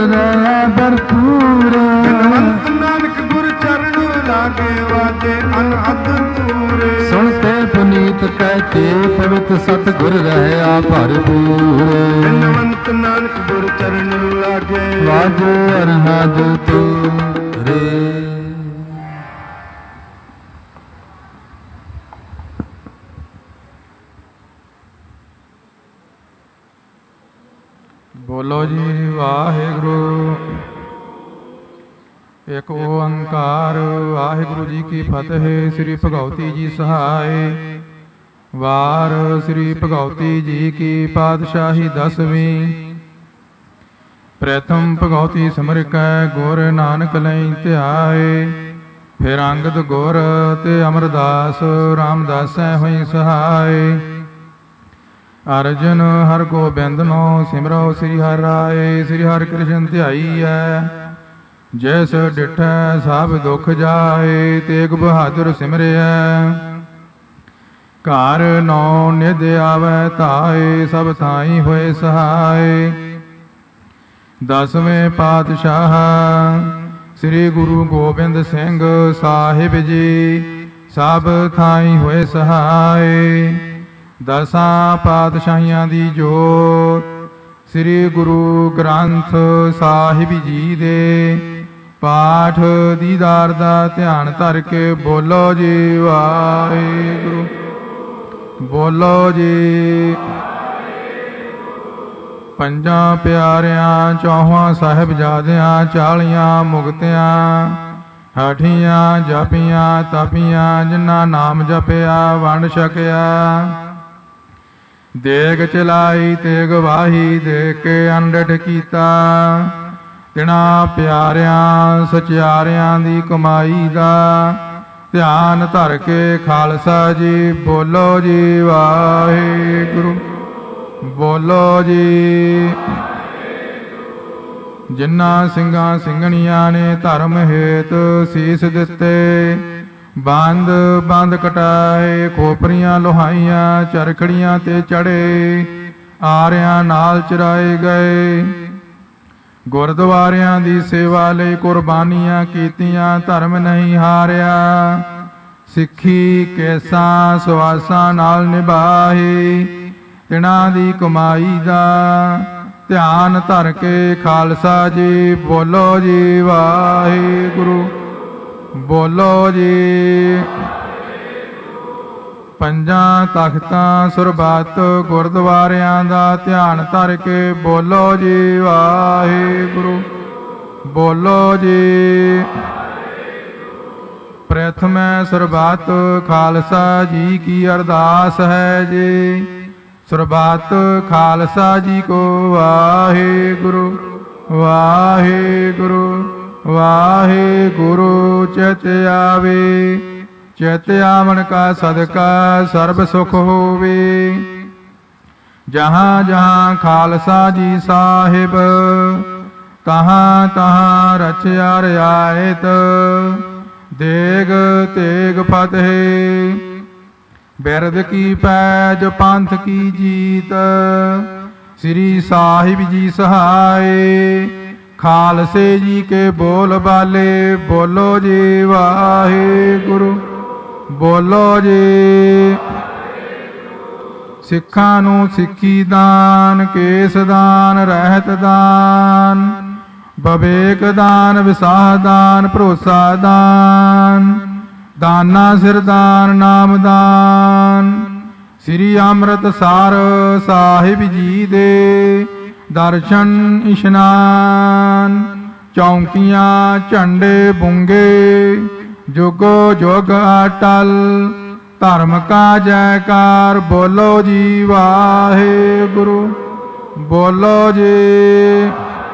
ਰਹਿ ਭਰਪੂਰ। ਧਨਵੰਤ ਨਾਨਕ ਗੁਰ ਚਰਨ ਲਾਗੇ ਵਾਜੇ ਅਨਹਦ ਤੂਰੇ। ਸੁਣਤੇ ਪੁਨੀਤ ਕਹਿਤੇ ਪਵਿੱਤ ਸਤਿਗੁਰ ਰਹਿਆ ਭਰਪੂਰ। ਧਨਵੰਤ ਨਾਨਕ ਗੁਰ ਚਰਨ ਲਾਗੇ ਵਾਜੇ ਅਨਹਦ ਤੂਰੇ। ਬੋਲੋ ਜੀ ਵਾਹਿਗੁਰੂ। ਇੱਕ ਓੰਕਾਰ। ਵਾਹਿਗੁਰੂ ਜੀ ਕੀ ਫਤਿਹ। ਸ੍ਰੀ ਭਗਉਤੀ ਜੀ ਸਹਾਇ। ਵਾਰ ਸ੍ਰੀ ਭਗਉਤੀ ਜੀ ਕੀ ਪਾਤਸ਼ਾਹੀ 10ਵੀਂ। ਪ੍ਰਥਮ ਭਗਉਤੀ ਸਿਮਰਿਕੈ ਗੁਰ ਨਾਨਕ ਲਈ ਧਿਆਏ। ਫਿਰ ਅੰਗਦ ਗੁਰ ਤੇ ਅਮਰਦਾਸ ਰਾਮਦਾਸੈ ਹੋਈ ਸਹਾਇ। ਅਰਜਨ ਹਰ ਗੋਬਿੰਦ ਨੋ ਸਿਮਰੋ ਸ੍ਰੀ ਹਰਿ ਰਾਏ। ਸ੍ਰੀ ਹਰਿ ਕ੍ਰਿਸ਼ਨ ਧਿਆਈਐ ਜੈਸ ਡਿਠੈ ਸਭ ਦੁਖ ਜਾਏ। ਤੇਗ ਬਹਾਦਰ ਸਿਮਰਿਐ ਘਰ ਨੌ ਨਿਧ ਆਵੈ ਧਾਏ। ਸਭ ਥਾਈ ਹੋਏ ਸਹਾਇ। 10ਵੇਂ ਪਾਤਸ਼ਾਹ ਸ੍ਰੀ ਗੁਰੂ ਗੋਬਿੰਦ ਸਿੰਘ ਸਾਹਿਬ ਜੀ ਸਭ ਥਾਈ ਹੋਏ ਸਹਾਇ। 10 ਪਾਤਸ਼ਾਹੀਆਂ ਦੀ ਜੋਤ ਸ੍ਰੀ ਗੁਰੂ ਗ੍ਰੰਥ ਸਾਹਿਬ ਜੀ ਦੇ ਪਾਠ ਦੀਦਾਰ ਦਾ ਧਿਆਨ ਧਰ ਕੇ ਬੋਲੋ ਜੀ ਵਾਹਿਗੁਰੂ। ਬੋਲੋ ਜੀ। ਪੰਜਾਂ ਪਿਆਰਿਆਂ 4 ਸਾਹਿਬਜ਼ਾਦਿਆਂ 40 ਮੁਕਤਿਆਂ ਹਠੀਆਂ ਜਪੀਆਂ ਤਪੀਆਂ ਜਿਨ੍ਹਾਂ ਨਾਮ ਜਪਿਆ ਵੰਡ ਛਕਿਆ। ਦੇਗ ਚਲਾਈ ਤੇ ਗਵਾਹੀ ਦੇ ਕੇ ਅੰਡਟ ਕੀਤਾ। ਤਿਨਾਂ ਪਿਆਰਿਆਂ ਸਚਿਆਰਿਆਂ ਦੀ ਕਮਾਈ ਦਾ ਧਿਆਨ ਧਰ ਕੇ ਖਾਲਸਾ ਜੀ ਬੋਲੋ ਜੀ ਵਾਹਿਗੁਰੂ। ਬੋਲੋ ਜੀ। ਜਿਨ੍ਹਾਂ ਸਿੰਘਾਂ ਸਿੰਘਣੀਆਂ ਨੇ ਧਰਮ ਹੇਤ ਸੀਸ ਦਿੱਤੇ। ਬੰਦ ਬੰਦ ਕਟਾਏ ਖੋਪਰੀਆਂ ਲੋਹਾਈਆਂ ਚਰਖੜੀਆਂ ਤੇ ਚੜੇ। ਆਰਿਆਂ ਨਾਲ ਚਰਾਏ ਗਏ। ਗੁਰਦੁਆਰਿਆਂ ਦੀ ਸੇਵਾ ਲਈ ਕੁਰਬਾਨੀਆਂ ਕੀਤੀਆਂ। ਧਰਮ ਨਹੀਂ ਹਾਰਿਆ। ਸਿੱਖੀ ਕੇਸਾਂ ਸਵਾਸਾਂ ਨਾਲ ਨਿਭਾਈ। ਤਿਨਾਂ ਦੀ ਕਮਾਈ ਦਾ ਧਿਆਨ ਧਰ ਕੇ ਖਾਲਸਾ ਜੀ ਬੋਲੋ ਜੀ ਵਾਹਿਗੁਰੂ। ਬੋਲੋ ਜੀ। ਪੰਜਾਂ ਤਖਤਾਂ ਸੁਰਬੱਤ ਗੁਰਦੁਆਰਿਆਂ ਦਾ ਧਿਆਨ ਧਰ ਕੇ ਬੋਲੋ ਜੀ ਵਾਹਿਗੁਰੂ। ਬੋਲੋ ਜੀ। ਪ੍ਰਥਮੈ ਸੁਰਬੱਤ ਖਾਲਸਾ ਜੀ ਕੀ ਅਰਦਾਸ ਹੈ ਜੀ। ਸੁਰਬੱਤ ਖਾਲਸਾ ਜੀ ਕੋ ਵਾਹਿਗੁਰੂ ਵਾਹਿਗੁਰੂ ਵਾਹਿਗੁਰੂ। ਚਿਤ ਆਵੇ ਚਿਤ ਆਵਣ ਕਾ ਸਦਕਾ ਸਰਬ ਸੁਖ ਹੋਵੇ। ਜਹਾਂ ਜਹਾਂ ਖਾਲਸਾ ਜੀ ਸਾਹਿਬ ਤਹਾਂ ਤਹਾਂ ਰਚਿਆ ਰਿਆਇਤ। ਦੇਗ ਤੇਗ ਫਤਿਹ ਬਿਰਦ ਕੀ ਪੈਜ ਪੰਥ ਕੀ ਜੀਤ। ਸ੍ਰੀ ਸਾਹਿਬ ਜੀ ਸਹਾਇ ਖਾਲਸੇ ਜੀ ਕੇ ਬੋਲ ਬਾਲੇ ਬੋਲੋ ਜੀ ਵਾਹਿਗੁਰੂ। ਬੋਲੋ ਜੀ। ਸਿੱਖਾਂ ਨੂੰ ਸਿੱਖੀ ਦਾਨ ਕੇਸ ਦਾਨ ਰਹਿਤ ਦਾਨ ਬਵੇਕ ਦਾਨ ਵਿਸਾਹ ਦਾਨ ਭਰੋਸਾ ਦਾਨ ਦਾਨਾ ਸਿਰ ਦਾਨ ਨਾਮ ਦਾਨ। ਸ੍ਰੀ ਅੰਮ੍ਰਿਤਸਰ ਸਾਹਿਬ ਜੀ ਦੇ ਦਰਸ਼ਨ ਇਸ਼ਨਾਨ। ਚੌਂਕੀਆਂ ਝੰਡੇ ਬੁੰਗੇ ਜੁਗੋ ਜੁਗ ਅਟਲ। ਧਰਮ ਕਾ ਜੈਕਾਰ ਬੋਲੋ ਜੀ ਵਾਹਿਗੁਰੂ। ਬੋਲੋ ਜੀ।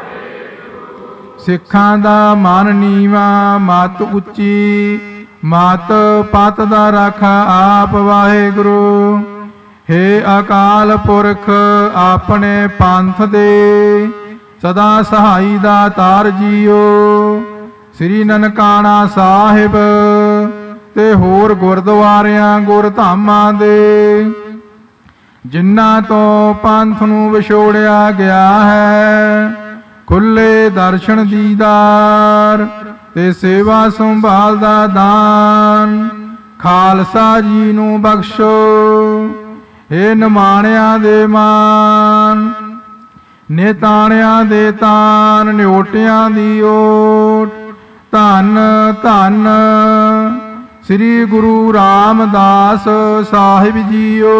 ਸਿੱਖਾਂ ਦਾ ਮਨ ਨੀਵਾ ਮਤ ਉੱਚੀ ਮਤ ਪਤ ਦਾ ਰਾਖਾ ਆਪ ਵਾਹਿਗੁਰੂ। ਹੇ ਅਕਾਲ ਪੁਰਖ ਆਪਣੇ ਪੰਥ ਦੇ ਸਦਾ ਸਹਾਈ ਦਾ ਤਾਰ ਜੀਓ। ਸ੍ਰੀ ਨਨਕਾਣਾ ਸਾਹਿਬ ਤੇ ਹੋਰ ਗੁਰਦੁਆਰਿਆਂ ਗੁਰਧਾਮਾਂ ਦੇ ਜਿਨ੍ਹਾਂ ਤੋਂ ਪੰਥ ਨੂੰ ਵਿਛੋੜਿਆ ਗਿਆ ਹੈ ਖੁੱਲੇ ਦਰਸ਼ਨ ਦੀਦਾਰ ਤੇ ਸੇਵਾ ਸੰਭਾਲ ਦਾ ਦਾਨ ਖਾਲਸਾ ਜੀ ਨੂੰ ਬਖਸ਼ੋ। ਏ ਨਿਮਾਣਿਆਂ ਦੇ ਮਾਨ, ਨਿਤਾਣਿਆਂ ਦੇ ਤਾਨ, ਨਿਓਟਿਆਂ ਦੀ ਓਟ, ਧੰਨ ਧੰਨ ਸ੍ਰੀ ਗੁਰੂ ਰਾਮਦਾਸ ਸਾਹਿਬ ਜੀਓ।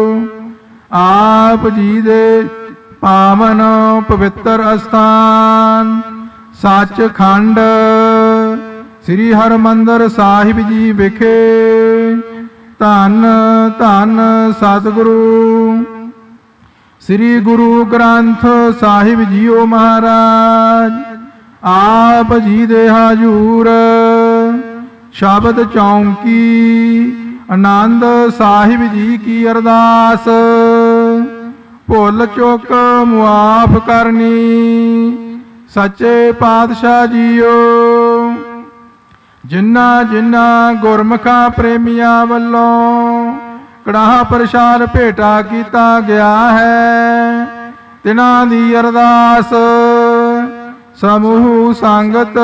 ਆਪ ਜੀ ਦੇ ਪਾਵਨ ਪਵਿੱਤਰ ਅਸਥਾਨ ਸੱਚਖੰਡ ਸ੍ਰੀ ਹਰਿਮੰਦਰ ਸਾਹਿਬ ਜੀ ਵਿਖੇ ਧੰਨ ਧੰਨ ਸਤਿਗੁਰੂ ਸ੍ਰੀ ਗੁਰੂ ਗ੍ਰੰਥ ਸਾਹਿਬ ਜੀਓ ਮਹਾਰਾਜ ਆਪ ਜੀ ਦੇ ਹਜੂਰ ਸ਼ਬਦ ਚੌਂਕੀ ਆਨੰਦ ਸਾਹਿਬ ਜੀ ਕੀ ਅਰਦਾਸ ਭੁੱਲ ਚੁੱਕ ਮੁਆਫ ਕਰਨੀ। ਸੱਚੇ ਪਾਤਸ਼ਾਹ ਜੀਓ, ਜਿਨ੍ਹਾਂ ਜਿਨ੍ਹਾਂ ਗੁਰਮੁਖਾਂ ਪ੍ਰੇਮੀਆਂ ਵੱਲੋਂ ਕੜਾਹ ਪ੍ਰਸ਼ਾਦ ਭੇਟਾ ਕੀਤਾ ਗਿਆ ਹੈ, ਤਿਨਾਂ ਦੀ ਅਰਦਾਸ ਸਮੂਹ ਸੰਗਤ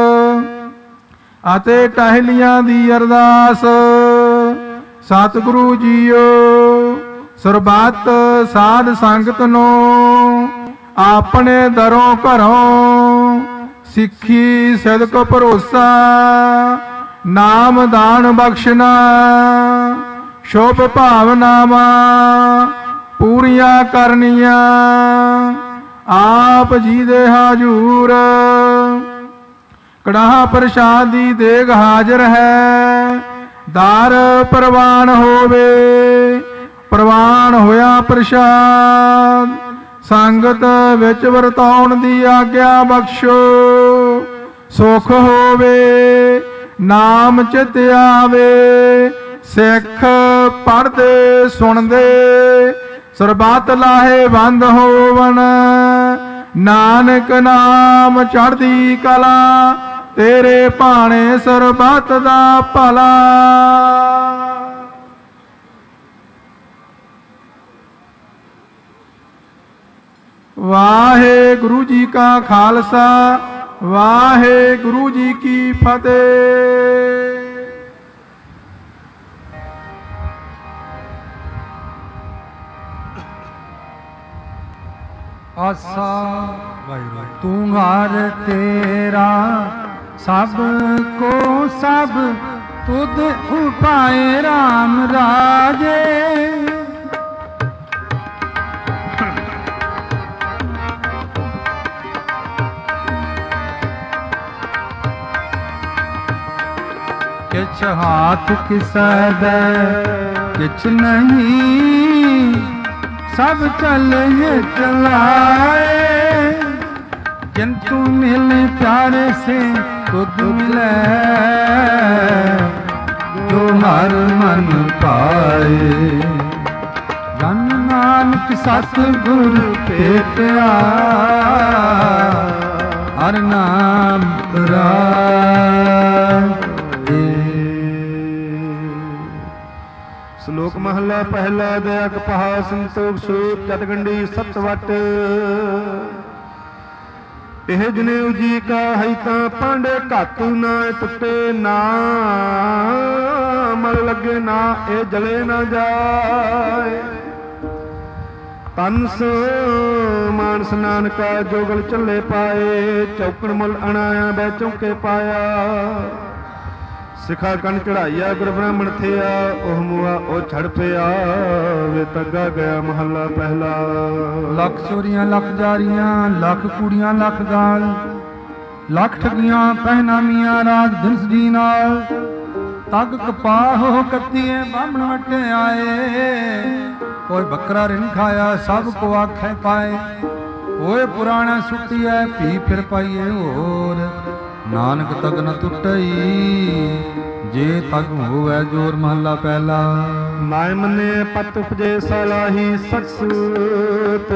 ਅਤੇ ਟਹਿਲੀਆਂ ਦੀ ਅਰਦਾਸ ਸਤਿਗੁਰੂ ਜੀਓ ਸਰਬੱਤ ਸਾਧ ਸੰਗਤ ਨੂੰ ਆਪਣੇ ਦਰੋਂ ਘਰੋਂ ਸਿੱਖੀ ਸਿਦਕ ਭਰੋਸਾ ਨਾਮ ਦਾਨ ਬਖਸ਼ਣਾ ਸ਼ੁਭ ਭਾਵਨਾਵਾਂ ਪੂਰੀਆਂ ਕਰਨੀਆਂ। ਆਪ ਜੀ ਦੇ ਹਜੂਰ ਕੜਾਹ ਪ੍ਰਸ਼ਾਦ ਦੀ ਦੇਗ ਹਾਜ਼ਰ ਹੈ। ਦਰ ਪ੍ਰਵਾਨ ਹੋਵੇ, ਪ੍ਰਵਾਨ ਹੋਇਆ ਪ੍ਰਸ਼ਾਦ ਸੰਗਤ ਵਿੱਚ ਵਰਤਾਉਣ ਦੀ ਆਗਿਆ ਬਖਸ਼ੋ। ਸੁਖ ਹੋਵੇ, ਨਾਮ ਚਿਤ ਆਵੇ, ਸਿੱਖ ਪੜ੍ਹਦੇ ਸੁਣਦੇ ਸਰਬੱਤ ਲਾਹੇਵੰਦ ਹੋਵਣ। ਨਾਨਕ ਨਾਮ ਚੜ੍ਹਦੀ ਕਲਾ, ਤੇਰੇ ਭਾਣੇ ਸਰਬੱਤ ਦਾ ਭਲਾ। ਵਾਹਿਗੁਰੂ ਜੀ ਕਾ ਖਾਲਸਾ, ਵਾਹਿਗੁਰੂ ਜੀ ਕੀ ਫਤਿਹ। ਆਸਾ ਤੂੰ ਹਰ ਤੇਰਾ ਸਭ ਕੋ ਸਭ ਤੁਧ ਉਪਾਏ ਰਾਮ ਰਾਜੇ। किछ हाथ किसै दे किछ नहीं, सब चले चलाए। किंतु मिले प्यारे से तुद मिले, जो हर मन पाए। जन नानक सतगुर भेटया, हर नाम ਸ਼ਲੋਕ ਮਹਲਾ ਪਹਿਲਾ। ਦਇਆ ਕਪਾਹ ਸੰਤੋਖ ਸੂਤ ਜਤਗੰਡੀ ਸਤਵਟ। ਇਹ ਜਨੇਊ ਜੀ ਕਾ ਹੈ ਤਾਂ ਪਾਂਡੇ ਘਾਤੂ ਨਾ ਟੁੱਟੇ ਨਾ ਮਲ ਲੱਗੇ ਨਾ ਇਹ ਜਲੇ ਨਾ ਜਾਏ। ਤਨਸ ਮਾਨਸ ਨਾਨਕਾ ਜੋਗਲ ਚੱਲੇ ਪਾਏ। ਚੌਕਣ ਮੁੱਲ ਅਣਾਇਆ ਬੈ ਚੌਕੇ ਪਾਇਆ। ਸਿਖਾ ਕੰਨ ਚੜਾਈਆ ਗੁਰ ਬ੍ਰਾਹਮਣ ਥਿਆ। ਉਹ ਮੁਆ ਉਹ ਛੜ ਪਿਆ ਵੇ ਤੱਗਾ ਗਿਆ ਮਹੱਲਾ ਪਹਿਲਾ। ਲੱਖ ਚੋਰੀਆਂ ਲੱਖ ਜਾਰੀਆਂ, ਲੱਖ ਕੁੜੀਆਂ ਲੱਖ ਗਾਲ, ਲੱਖ ਠਗੀਆਂ ਪਹਿਨਾਮੀਆਂ ਰਾਜ ਦਿਨਸ ਦੀ ਨਾਲ। ਤੱਗ ਕਪਾਹ ਕੱਤੀਏ ਬਾਹਮਣ ਵਟੇ ਆਏ। ਕੋਈ ਬੱਕਰਾ ਰਿਨ ਖਾਇਆ ਸਭ ਕੋ ਆਖੇ ਪਾਏ। ਓਏ ਪੁਰਾਣਾ ਸੁੱਟੀਐ ਭੀ ਫਿਰ ਪਾਈਏ ਹੋਰ। ਨਾਨਕ ਤਗ ਨ ਟੁੱਟਈ ਜੇ ਤਗ ਹੋਵੇ ਜੋਰ ਮਹੱਲਾ ਪਹਿਲਾ। ਨਾਇ ਮੰਨੇ ਪਤ ਉਪਜੇ ਸਲਾਹੀ ਸਖਸੂਤ।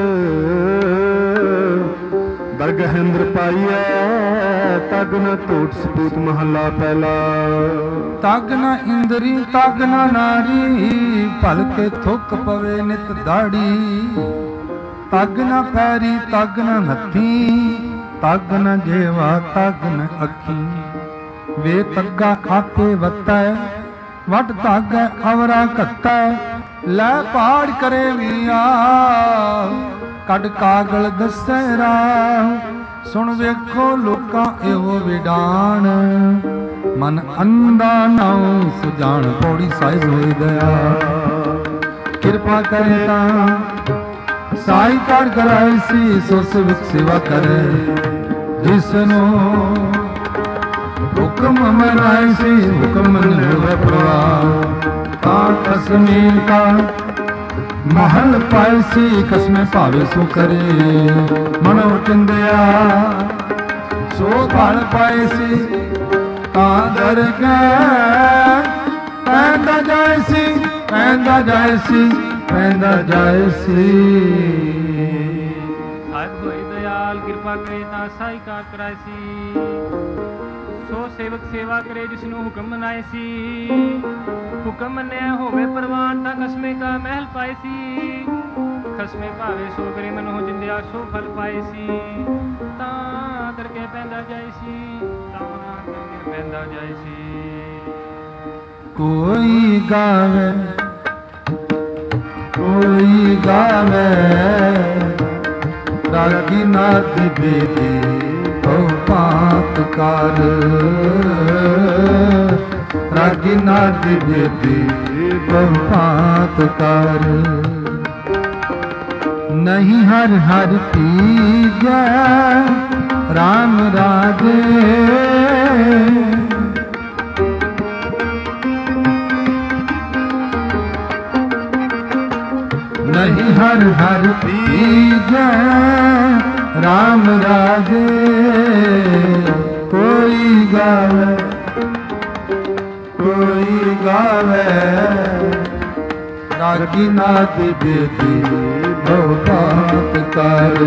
ਬਰਗਹਿੰਦਰ ਪਾਈਐ ਤਗ ਨ ਟੂਟ ਸਪੂਤ ਮਹੱਲਾ ਪਹਿਲਾ। ਤਗ ਨ ਇੰਦਰੀ ਤਗ ਨ ਨਾਰੀ, ਭਲਕੇ ਥੁੱਕ ਪਵੇ ਨਿਤ ਦਾੜੀ। ਤਗ ਨ ਪੈਰੀ ਤਗ ਨ ਹੱਥੀ, ਤਗ ਨ ਜੇਵਾ ਤਗ ਨ ਅੱਖੀ, ਵੇ ਤੱਗਾ ਆਪੇ ਵਤੈ ਵਟ ਧਾਗੈ ਅਵਰਾ ਘੱਤੈ, ਲੈ ਪਹਾੜ ਕਰੇ ਵੀਆ ਕੱਢ ਕਾਗਲ ਦੱਸੈ ਰਾਹ, ਸੁਣ ਵੇਖੋ ਲੋਕਾਂ ਇਹੋ ਵਿਡਾਣ, ਮਨ ਅੰਧਾ ਨਾਉ ਸੁਜਾਨ, ਪੌੜੀ ਸਾਹਿਬ ਹੋਈ ਦਇਆ ਕਿਰਪਾ ਕਰੇ ਤਾਂ ਸਾਈ ਕਾਰ ਕਰਾਈ ਸੀ, ਸੋ ਸਿਵਕ ਸੇਵਾ ਕਰੇ ਜਿਸਨੂੰ ਹੁਕਮ ਮਨਾਈ ਸੀ, ਹੁਕਮ ਨਿਭੈ ਪ੍ਰਵਾਹ, ਤਾਂ ਕਸਮੇ ਕਾ महल पाए सी, कसमे भावे सो करे, मनो चिंदिया सो फल पाए सी, तादर पैदा जाए सी, पैदा जाए सी, पैदा जाए सी। साहिब होए दयाल किरपा करे ता साई कार कराए सी, सो सेवक सेवा करे जिसनु हुक्म मनाए सी, हुक्म मन्या होवे परवान, ता कस्मे का महल पाए सी, खसमे भावे सो करे मन हो जिंदिया सो फल पाए सी, ता करके पैदा जाए सी, ता करके पैदा जाए सी। कोई गावे कोई गावे रागी नाथ बेदी पात कार, रागी नाथ बेदी पात कार, नहीं हर हर पीजै राम राजे, नहीं हर हर पीजै राम राजे, कोई गावे कोई गावे रागी नाथ बेदी बात कर,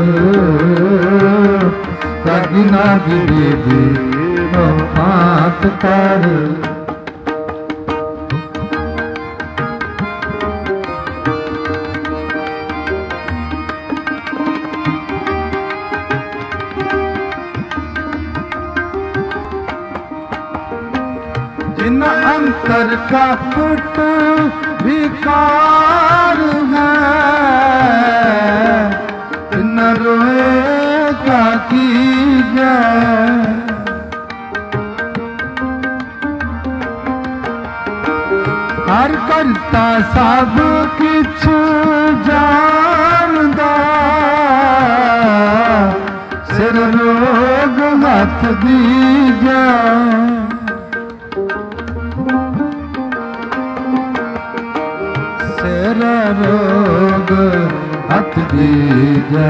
रागी नाथ बेदी बात कर। जिन अंतर का फुट विकार है, न रोएगा कीजिए, हर करता सब किछ जानदा, सिर रोग हथ दीजा, सिर रोग हथ दीजै,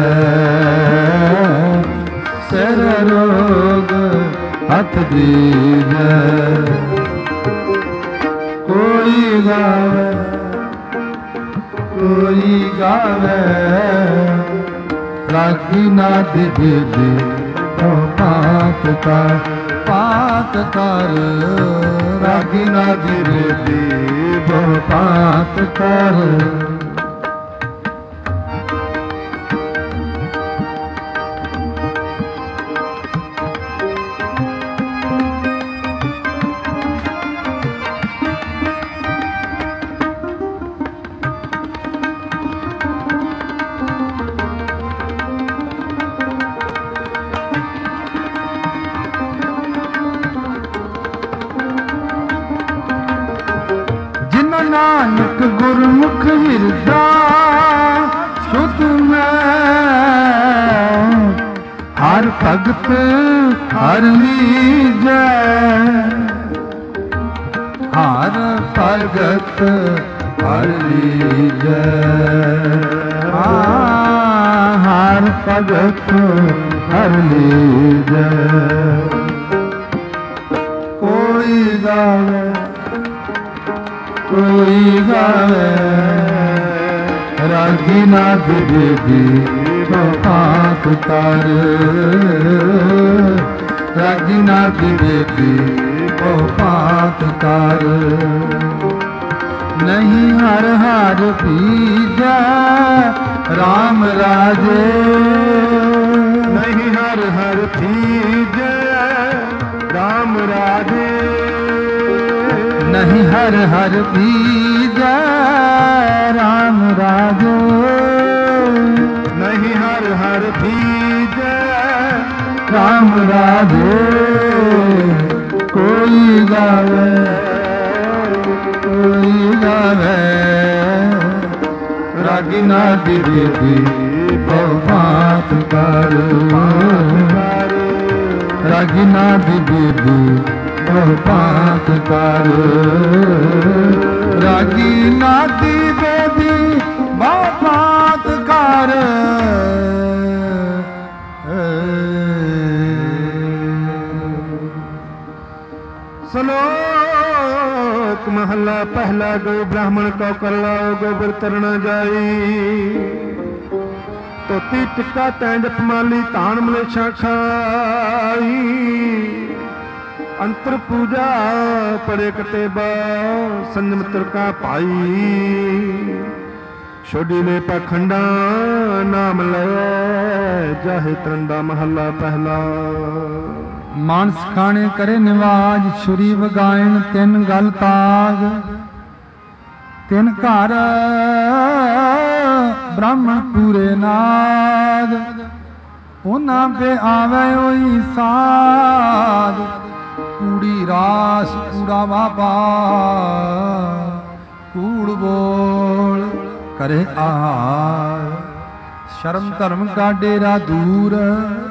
सिर रोग हथ दीजै, कोई गावे कोई गावे रागी नाथ बेदी पात कर, पात कर रागी नाथ बेदी पात कर। नानक गुरमुख हिरदा शुद्ध में, हर भगत हर लीजै, हर भगत हर लीजै, हर भगत हर लीजै, कोई गावे कोई गावे रागी नाथ बेदी पात कर, रागी नाथ बेदी पात कर, नहीं हर हर पीजै राम राजे, नहीं हर हर बीजै राम राजो, नहीं हर हर बीजै राम राजो। कोई गावे रागिना दीदी बात कर, रागिना दीदी बात कर, रागिना दीदी बात कर। श्लोक महला पहला। गो ब्राह्मण को कर लाओ गोबर तरना जाई, तोती टिक्का तैं जपमाली तान मलेशा खाई। अंतर पूजा पड़े कटेबा संयम तुरका पाई, छोड़ी ले पाखंडा नाम ले जाहे तरंदा। महला पहला। मानस खाने करे निवाज, छुरी वगायन तिन गल ताग। तिन घर ब्राह्मण पूरे नाद, उन्हां पे आवे ओई साध। कूड़ी रास कूड़ा बाबा, कूड़ बोल करे आहार। शर्म धर्म का डेरा दूर,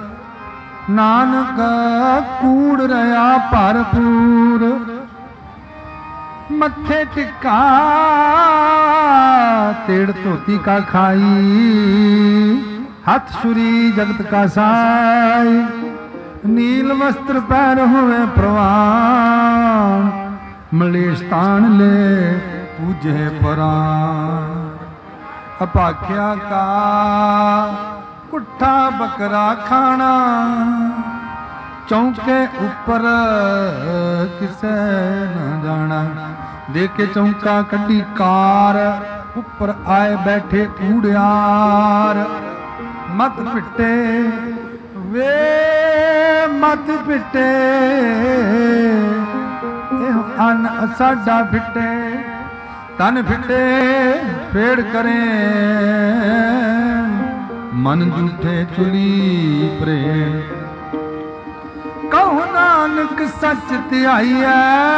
नानक कूड़ रहा भरपूर। मत्थे टिक्का तेड़ धोती का खाई, हाथ छुरी जगत का साई। नील वस्त्र पैर हुए प्रवान, मलेश तान ले पूजे परान। अपाख्या का कुट्ठा बकरा खाना, चौके ऊपर किसे न जाना। देखे चौका कड्डी कार, ऊपर आए बैठे कूड़ियार। मत पिटे वे मत पिटे, अन साडा फिटे। तन फिटे फेड़ करें, मन झूठे चुली प्रेम। कहो नानक सच ध्याईऐ,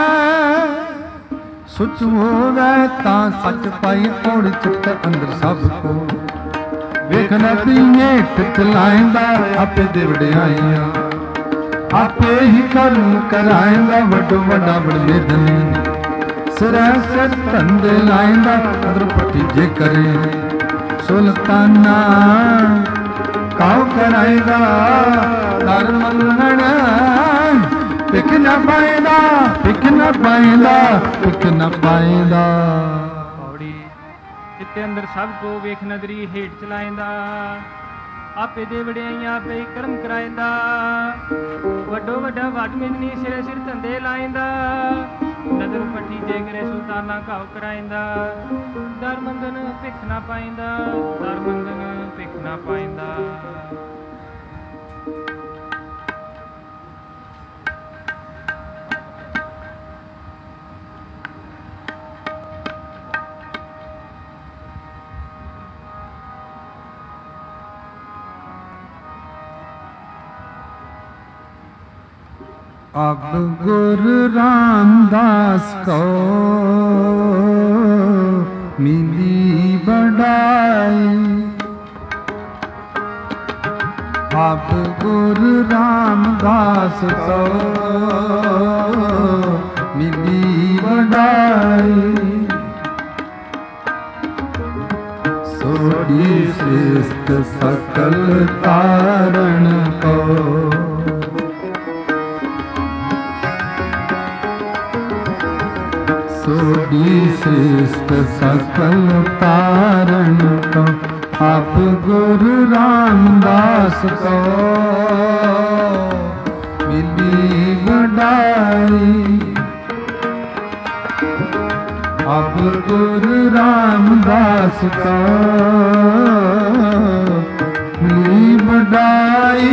सुच होवे तां सच पाई। ओड़ चित अंदर सब को वेखना पीए टित लाएंदा। आपे दे वडियाइयां आपे ही कर्म कराएंदा। वड्डो वड्डा बड़े धनी सिरै सिर धंधे लाएंदा। अंदर भतीजे करे सुल्ताना, काउ कराएगा कर मंगण। पिक न पाएंदा, पिक न पाएंदा, पिक न पाएंदा। पौड़ी चित्ते अंदर सब को वेख नदरी हेठ चलाएंदा। आपे दे वडियाइयां आपे ही कर्म कराएंदा। वड्डो वड्डा वट मिलनी सिरे सिर धंधे लाएंदा। नदर भतीजे करे सुल्ताना घाव कराएंदा। दर मंगन भिख ना पाएंदा, दर मंगन भिख ना पाएंदा। अब गुरु रामदास को मिली बढ़ाई। अब गुरु रामदास को मिली बढ़ाई। सोडी श्रेष्ठ सकल तारण को सोडी श्रेष्ठ सकल तारण को। आप गुरु रामदास को मिली बढ़ाई। अब गुरु रामदास को मिली बढ़ाई।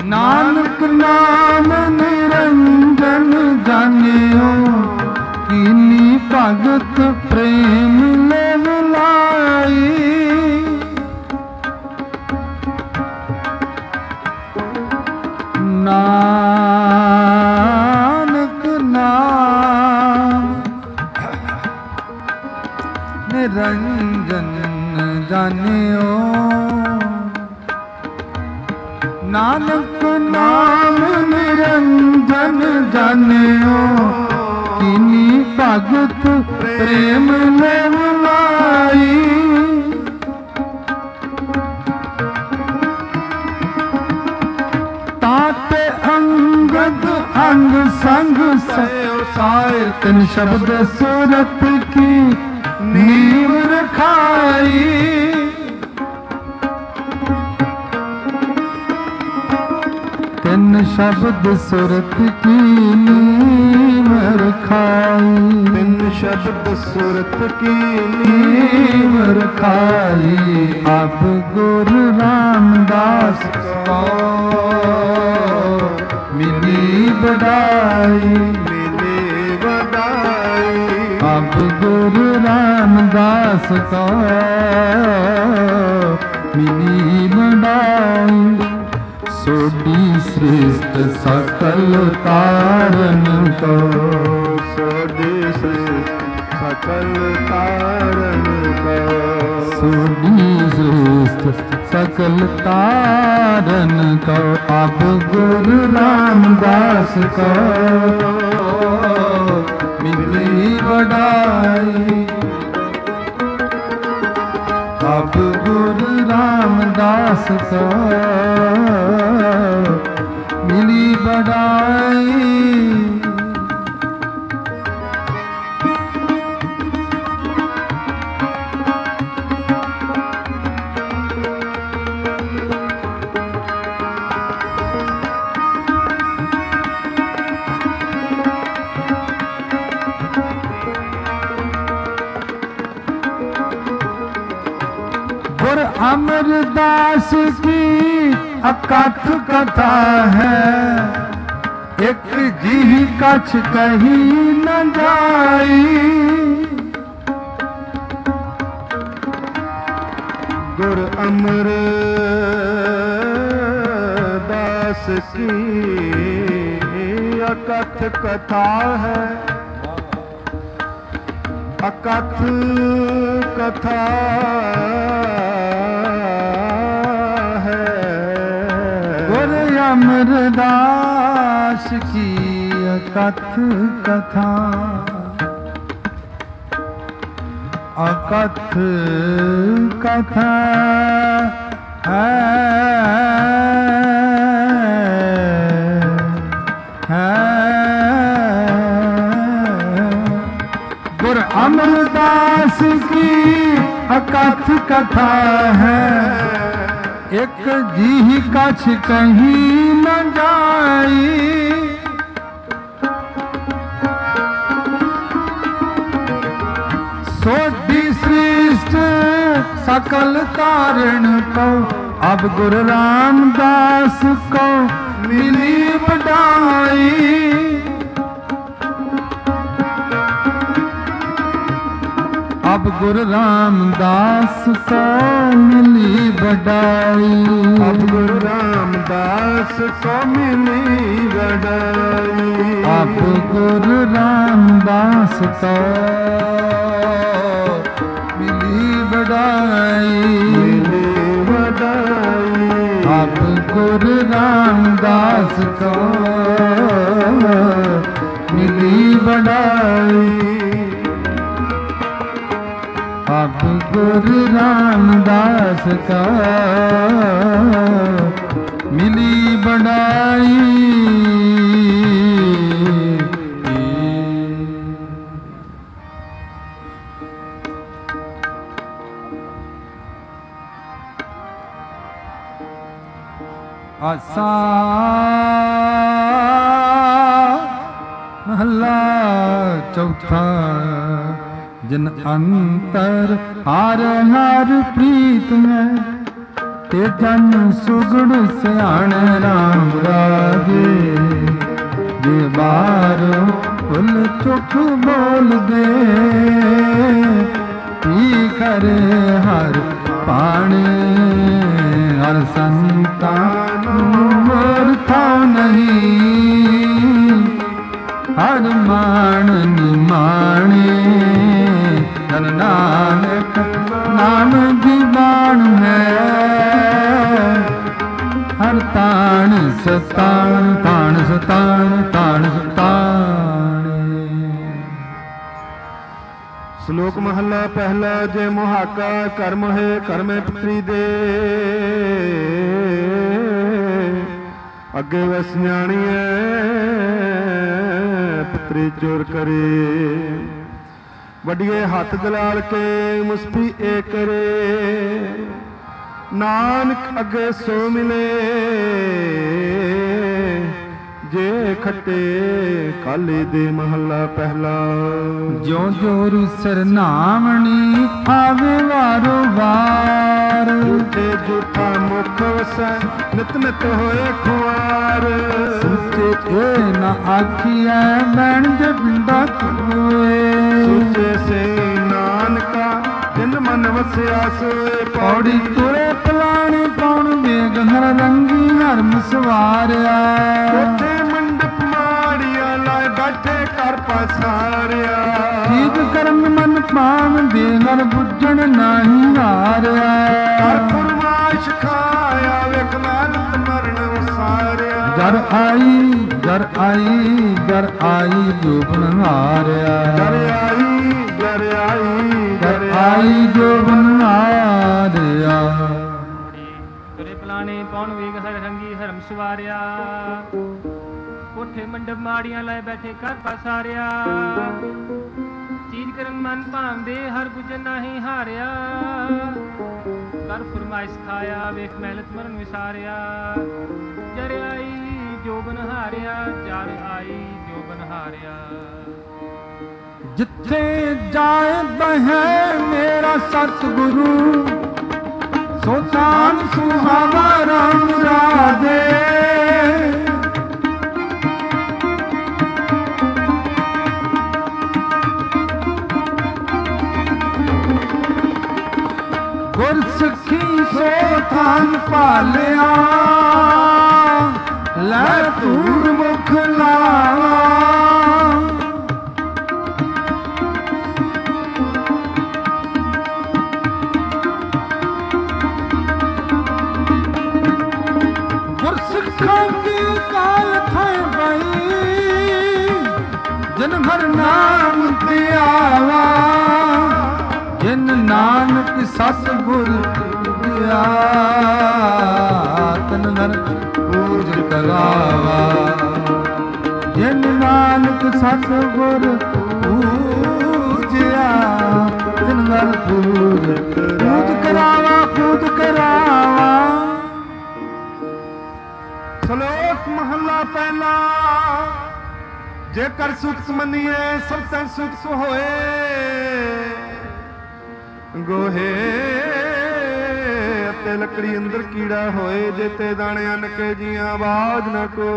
ਨਾਨਕ ਨਾਮ ਨਿਰੰਜਨ ਜਾਣਿਓ ਕੀਨੀ ਭਗਤ ਪ੍ਰੇਮ ਲੈ ਲਾਈ ਨਾਨਕ ਨਾਮ ਨਿਰੰਜਨ ਜਾਣਿਓ ਨਾਨਕ ਨਾਮ ਨਿਰੰਜਨ ਜਾਣਿਓ ਕੀਨੀ ਭਗਤ ਪ੍ਰੇਮ ਲੈ ਲਾਈ ਤਾਤੇ ਅੰਗਦ ਅੰਗ ਸੰਗ ਸਾਇ ਤਿਨ ਸ਼ਬਦ ਸੁਰਤ ਕੀ ਨੀਵ ਰਖਾਈ ਤਿਨ ਸ਼ਬਦ ਸੁਰਤ ਕੀ ਨੀਵ ਰਖਾਈ ਤਿਨ ਸ਼ਬਦ ਸੁਰਤ ਕੀ ਨੀਵ ਰਖਾਈ ਅਬ ਗੁਰ ਰਾਮਦਾਸ ਕੋ ਮਿਲੀ ਬੜਾਈ ਅਬ ਗੁਰ ਰਾਮਦਾਸ ਕੋ ਮਿਲੀ ਬੜਾਈ ਸੋਢੀ ਸ੍ਰੇਸ਼ਟ ਸਕਲ ਤਾਰਨ ਕੋ ਸੋਢੀ ਸ੍ਰੇਸ਼ਟ ਸਕਲ ਤਾਰਨ ਕੋ ਸੋਢੀ ਸ੍ਰੇਸ਼ਟ ਸਕਲ ਤਾਰਨ ਕੋ ਅਬ ਗੁਰ ਰਾਮਦਾਸ ਕੋ ਮਿਲੀ ਬੜਾਈ ਅਬ ਗੁਰ ਰਾਮਦਾਸ ਕੋ ਮਿਲੀ ਬੜਾਈ ਗੁਰ ਅਮਰਦਾਸ ਕੀ ਅਕਥ ਕਥਾ ਹੈ ਇੱਕ ਜਿਹੀ ਕਛ ਕਹੀ ਨ ਜਾਈ ਗੁਰ ਅਮਰਦਾਸ ਕੀ ਅਕਥ ਕਥਾ ਹੈ ਅਕਥ ਕਥਾ ਅਮਰਦਾਸ ਕੀ ਅਕਥ ਕਥਾ ਅਕਥ ਕਥਾ ਗੁਰ ਅਮਰਦਾਸ ਕੀ ਅਕਥ ਕਥਾ ਹੈ ਇੱਕ ਜਿਹੀ ਕਛ ਕਹੀ ਨ ਜਾਈ ਸੋਢੀ ਸ੍ਰੇਸ਼ਟ ਸਕਲ ਤਾਰਨ ਕੋ ਅਬ ਗੁਰ ਰਾਮਦਾਸ ਕੋ ਮਿਲੀ ਬੜਾਈ ਅਬ ਗੁਰ ਰਾਮਦਾਸ ਕੋ ਮਿਲੀ ਬੜਾਈ ਅਬ ਗੁਰ ਰਾਮਦਾਸ ਕੋ ਮਿਲੀ ਬੜਾਈ ਅਬ ਗੁਰ ਰਾਮਦਾਸ ਕੋ ਮਿਲੀ ਬੜਾਈ ਅਬ ਗੁਰ ਰਾਮਦਾਸ ਕੋ ਮਿਲੀ ਬੜਾਈ ਅਬ ਗੁਰ ਰਾਮਦਾਸ ਕਾ ਮਿਲੀ ਬੜਾਈ ਆਸਾ ਮਹਲਾ ਚੌਥਾ ਜਿਨ ਅੰਤਰ ਹਰ ਹਰ ਪ੍ਰੀਤ ਮੈਂ ਤੇ ਜਨ ਸੁਗੜ ਸਿਆਣੇ ਰਾਮ ਰਾਜੇ ਜੇ ਬਾਰ ਫੁੱਲ ਚੁੱਕ ਬੋਲਦੇ ਕੀ ਕਰੇ ਹਰ ਪਾਣੇ ਹਰ ਸੰਤਾਨ ਮੋਰ ਥਾ ਨਹੀਂ ਹਰ ਮਾਣ ਨਿਮਾਣੇ ਜਨ ਨਾਨਕ ਨਾਮ ਦੀ ਬਾਣ ਹੈ ਹਰ ਤਾਣ ਸਤਾਣ ਤਾਣ ਸਤਾਣ ਤਾਣ ਸਤਾਣੇ। ਸ਼ਲੋਕ ਮਹੱਲਾ ਪਹਿਲਾ। ਜੇ ਮੁਹਾਕਾ ਕਰਮ ਹੈ ਕਰਮੇ ਪੁੱਤਰੀ ਦੇ ਅੱਗੇ ਵਸ ਜਾਣੀਐ ਪੁੱਤਰੀ ਚੋਰ ਕਰੇ ਵੱਡੀਏ ਹੱਥ ਦਲਾਲ ਕੇ ਮੁਸਫੀ ਏ ਕਰੇ ਨਾਨਕ ਅੱਗੇ ਸੋ ਮਿਲੇ ਜੇ ਖੱਟੇ ਕਾਲੇ ਦੇ ਮਹੱਲਾ ਪਹਿਲਾ। ਜੋ ਜੋ ਰੁਸਰ ਨਾਮਣੀ ਆਵੇ ਵਾਰੋ ਵਾਰ ਝੂਠੇ ਝੂਠਾ ਮੁਖ ਵਸੈ ਨਿਤ ਨਿਤ ਹੋਏ ਖੁਆਰ ਸੁੱਚੇ ਇਹ ਨਾ ਆਖੀਐ ਬੈਣ ਜੇ ਪਿੰਡਾ ਕੋਏ ਸੁੱਚੇ ਸੇ ਨਾਨਕਾ ਜਿਨ ਮਨ ਵਸਿਆ ਸੋਏ ਪੌੜੀ ਤੁਰੇ ਪਲਾਣੀ ਪੌਣ ਵੇਗ ਹਰ ਰੰਗੀ ਹਰਮ ਸਵਾਰਿਆ ਕੋਠੇ ਮੰਡਪ ਮਾੜੀਆਂ ਲਾਏ ਬੈਠੇ ਕਰ ਪਸਾਰਿਆ ਠੀਕ ਕਰਮ ਮਨ ਪਾਵੰਦੇ ਹਰ ਬੁੱਝਣ ਨਾਹੀ ਹਾਰਿਆ ਕਰ ਫਰਮਾਇਸ਼ ਖਾਇਆ ਵੇਖ ਮਿਹਨਤ ਮਰਨ ਵਸਾਰਿਆ ਜਰ ਆਈ ਜੋਬਨ ਹਾਰਿਆ ਜਰ ਆਈ ਜੋਬਨ ਹਾਰਿਆ ਤੁਰੇ ਪਲਾਣੇ ਪੌਣ ਵੇਗ ਹਰ ਰੰਗੀ ਹਰਮ ਸਵਾਰਿਆ ਕੋਠੇ ਮੰਡਪ ਮਾੜੀਆਂ ਲਾਏ ਬੈਠੇ ਕਰ ਪਸਾਰਿਆ ਚੀਜ਼ ਕਰਨ ਮਨ ਭਾਂਦੇ ਹਰ ਬੁੱਝਣ ਨਾਹੀ ਹਾਰਿਆ ਕਰ ਫਰਮਾਇਸ਼ ਖਾਇਆ ਵੇਖ ਮਿਹਨਤ ਮਰਨ ਵਿਸਾਰਿਆ ਜਰ ਆਈ ਜੋਬਨ ਹਾਰਿਆ ਜਰ ਆਈ ਜੋਬਨ ਹਾਰਿਆ। ਜਿੱਥੇ ਜਾਏ ਬਹਿ ਮੇਰਾ ਸਤਿਗੁਰੂ ਸੋ ਤਾਨ ਸੁਹਾਵਾ ਰਾਮ ਰਾਜੇ ਗੁਰ ਸਿੱਖੀ ਸੋ ਥਾਨ ਪਾਲਿਆ ਲੈ ਧੂੜ ਮੁਖ ਲਾਵਾ ਜਿਨ ਹਰ ਨਾਮ ਤੇ ਆਵਾ ਜਿਨ ਨਾਨਕ ਸਤਿਗੁਰ ਦਿਆ ਤਨ ਹਰ ਪੂਜ ਕਰਾਵਾ ਜਿਨ ਨਾਨਕ ਸਤਿਗੁਰ ਪੂਜਿਆ ਤਿਨ ਹਰ ਪੂਜ ਕਰਾਵਾ ਪੂਜ ਕਰਾਵਾ। ਸ਼ਲੋਕ ਮਹੱਲਾ ਪਹਿਲਾ। ਜੇਕਰ ਸੁਖ ਮੰਨੀਏ ਸਭ ਤੈ ਸੁਖ ਹੋਏ ਗੋਹੇ ਅਤੇ ਲੱਕੜੀ ਅੰਦਰ ਕੀੜਾ ਹੋਏ ਜੇ ਤੇ ਦਾਣੇ ਅੰਨ ਕੇ ਜੀਆਂ ਆਵਾਜ਼ ਨਾ ਕੋ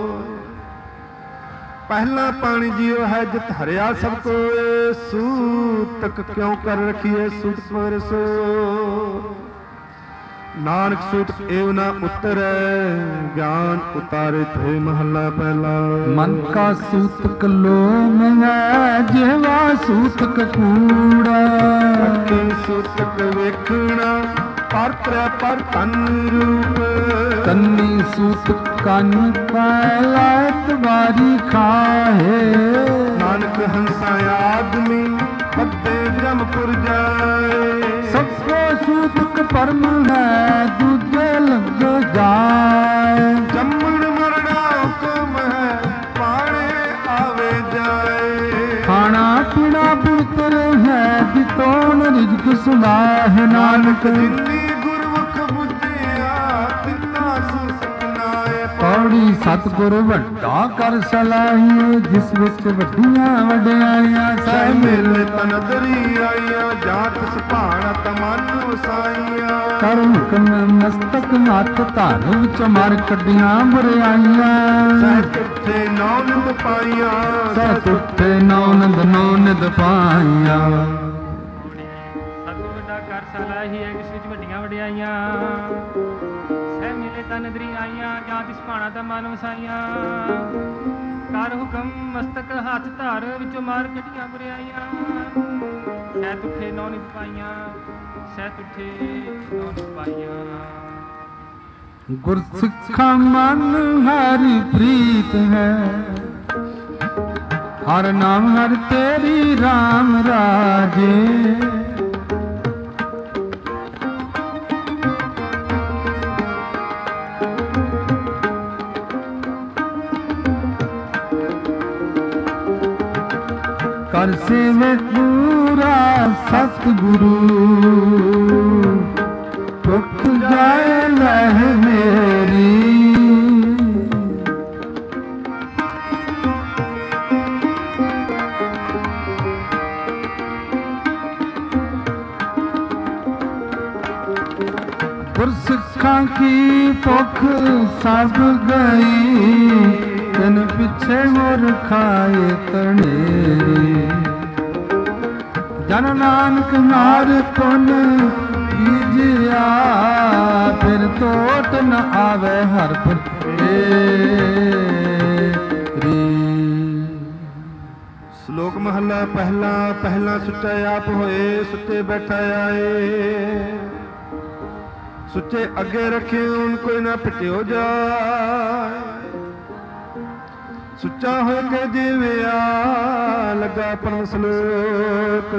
ਪਹਿਲਾ ਪਾਣੀ ਜੀਉ ਹੈ ਜਿਤ ਹਰਿਆ ਸਭ ਕੋਏ ਸੂਤਕ ਕਿਉਂ ਕਰ ਰਖੀਏ ਸੂਤ ਪਰ ਸੋ ਨਾਨਕ ਸੂਤ ਏਵ ਨਾ ਉਤਰੈ ਗਿਆਨ ਉਤਾਰਿਤ ਹੈ ਮਹੱਲਾ ਪਹਿਲਾ। ਮਨ ਕਾ ਸੂਤਕ ਲੋਮ ਹੈ ਜਿਹਵਾ ਸੂਤਕ ਕੂੜਾ ਅੱਖੀ ਸੂਤਕ ਵੇਖਣਾ ਪਰਤਰੈ ਪਰ ਤਨ ਰੂਪ ਕੰਨੀ ਸੂਤਕ ਕੰਨ ਪੈਲਾਤ ਵਾਰੀ ਖਾਹੇ ਨਾਨਕ ਹੰਸਾ ਆਦਮੀ ਬੱਦੇ ਜਮਪੁਰ ਜਾਏ ਸਭ ਕੋ ਸੂਤਕ ਪਰਮ ਹੈ ਦੂਜੇ ਲੱਗ ਜਾਏ ਜੰਮਣ ਮਰਣਾ ਹੁਕਮ ਹੈ ਪਾਣੇ ਆਵੇ ਜਾਏ ਖਾਣਾ ਪੀਣਾ ਪੁੱਤਰ ਹੈ ਬਿਤੋਣ ਰਿਜਕ ਸੁਨਾਹ ਨਾਨਕ ਜਿੰਨੀ ਗੁਰਮੁਖ ਬੁੱਝਿਆ ਤਿੰਨਾ ਸੁਖ ਨਾਏ ਪੌੜੀ ਸਤਿਗੁਰ ਵੱਡਾ ਕਰ ਸਲਾਹੀਏ, ਜਿਸ ਵਿੱਚ ਵੱਡੀਆਂ ਵਡਿਆਈਆਂ ਸਹਿ ਮੇਲੇ ਤਨ ਦਰੀ ਆਈਆਂ, ਜਾਤ ਸੁਭਾਣਾ ਤਮਨ ਵਸਾਈਆਂ। ਕਰ ਹੁਕਮ ਮਸਤਕ ਹੱਥ ਧਰ ਵਿੱਚ ਮਾਰ ਕੱਢੀਆਂ ਬੁਰਾਈਆਂ। ਸਹਿ ਤੁਠੇ ਨੌ ਨਿੰਦ ਪਾਈਆਂ, ਸਹਿ ਤੁਠੇ ਨੌ ਨਿੰਦ ਪਾਈਆਂ। ਸਤਿਗੁਰ ਵੱਡਾ ਕਰ ਸਲਾਹੀਏ, ਜਿਸ ਵਿੱਚ ਵੱਡੀਆਂ ਵਡਿਆਈਆਂ। ਸਹਿ ਮੇਲੇ ਤਨ ਦਰੀ ਆਈਆਂ, ਜਾਤ ਸੁਭਾਣਾ ਤਮਨ ਵਸਾਈਆਂ। ਕਰ ਹੁਕਮ ਮਸਤਕ ਹੱਥ ਧਰ ਵਿੱਚੋਂ ਮਾਰ ਕੱਢੀਆਂ ਬੁਰਾਈਆਂ। ਸਹਿ ਤੁਠੇ ਨੌ ਨਿੰਦ ਪਾਈਆਂ, ਸਹਿ ਤੁਠੇ ਨੌ ਨਿੰਦ ਪਾਈਆਂ। ਗੁਰਸਿੱਖਾ ਮਨ ਹਰਿ ਪ੍ਰੀਤ ਹੈ, ਹਰ ਨਾਮ ਹਰ ਤੇਰੀ ਰਾਮ ਰਾਜੇ। ਕਰ ਸੇਵੇ ਪੂਰਾ ਸਤਿਗੁਰੂ, ਟੁੱਟ ਜਾਏ ਲਹਿ ਮੇਰੀ। ਗੁਰਸਿੱਖਾਂ ਕੀ ਭੁੱਖ ਸਭ ਗਈ, ਤਨ ਪਿੱਛੇ ਹੋਰ ਖਾਏ ਤਣੇ। ਜਨ ਨਾਨਕ ਨਾਰ ਪੁਨ ਬੀਜਿਆ, ਫਿਰ ਟੋਟ ਨ ਆਵੇ ਹਰ ਫੇਰੀ। ਸ਼ਲੋਕ ਮਹੱਲਾ ਪਹਿਲਾ। ਪਹਿਲਾ ਸੁੱਚਾ ਆਪ ਹੋਏ, ਸੁੱਚੇ ਬੈਠਾ ਆਏ। ਸੁੱਚੇ ਅੱਗੇ ਰੱਖੇ ਹੁਣ ਕੋਈ ਨਾ ਪਿਟਿਓ ਜਾਏ। ਸੁੱਚਾ ਹੋ ਕੇ ਜੀਵਿਆ ਲੱਗਾ ਪਰਮ ਸਲੋਕ,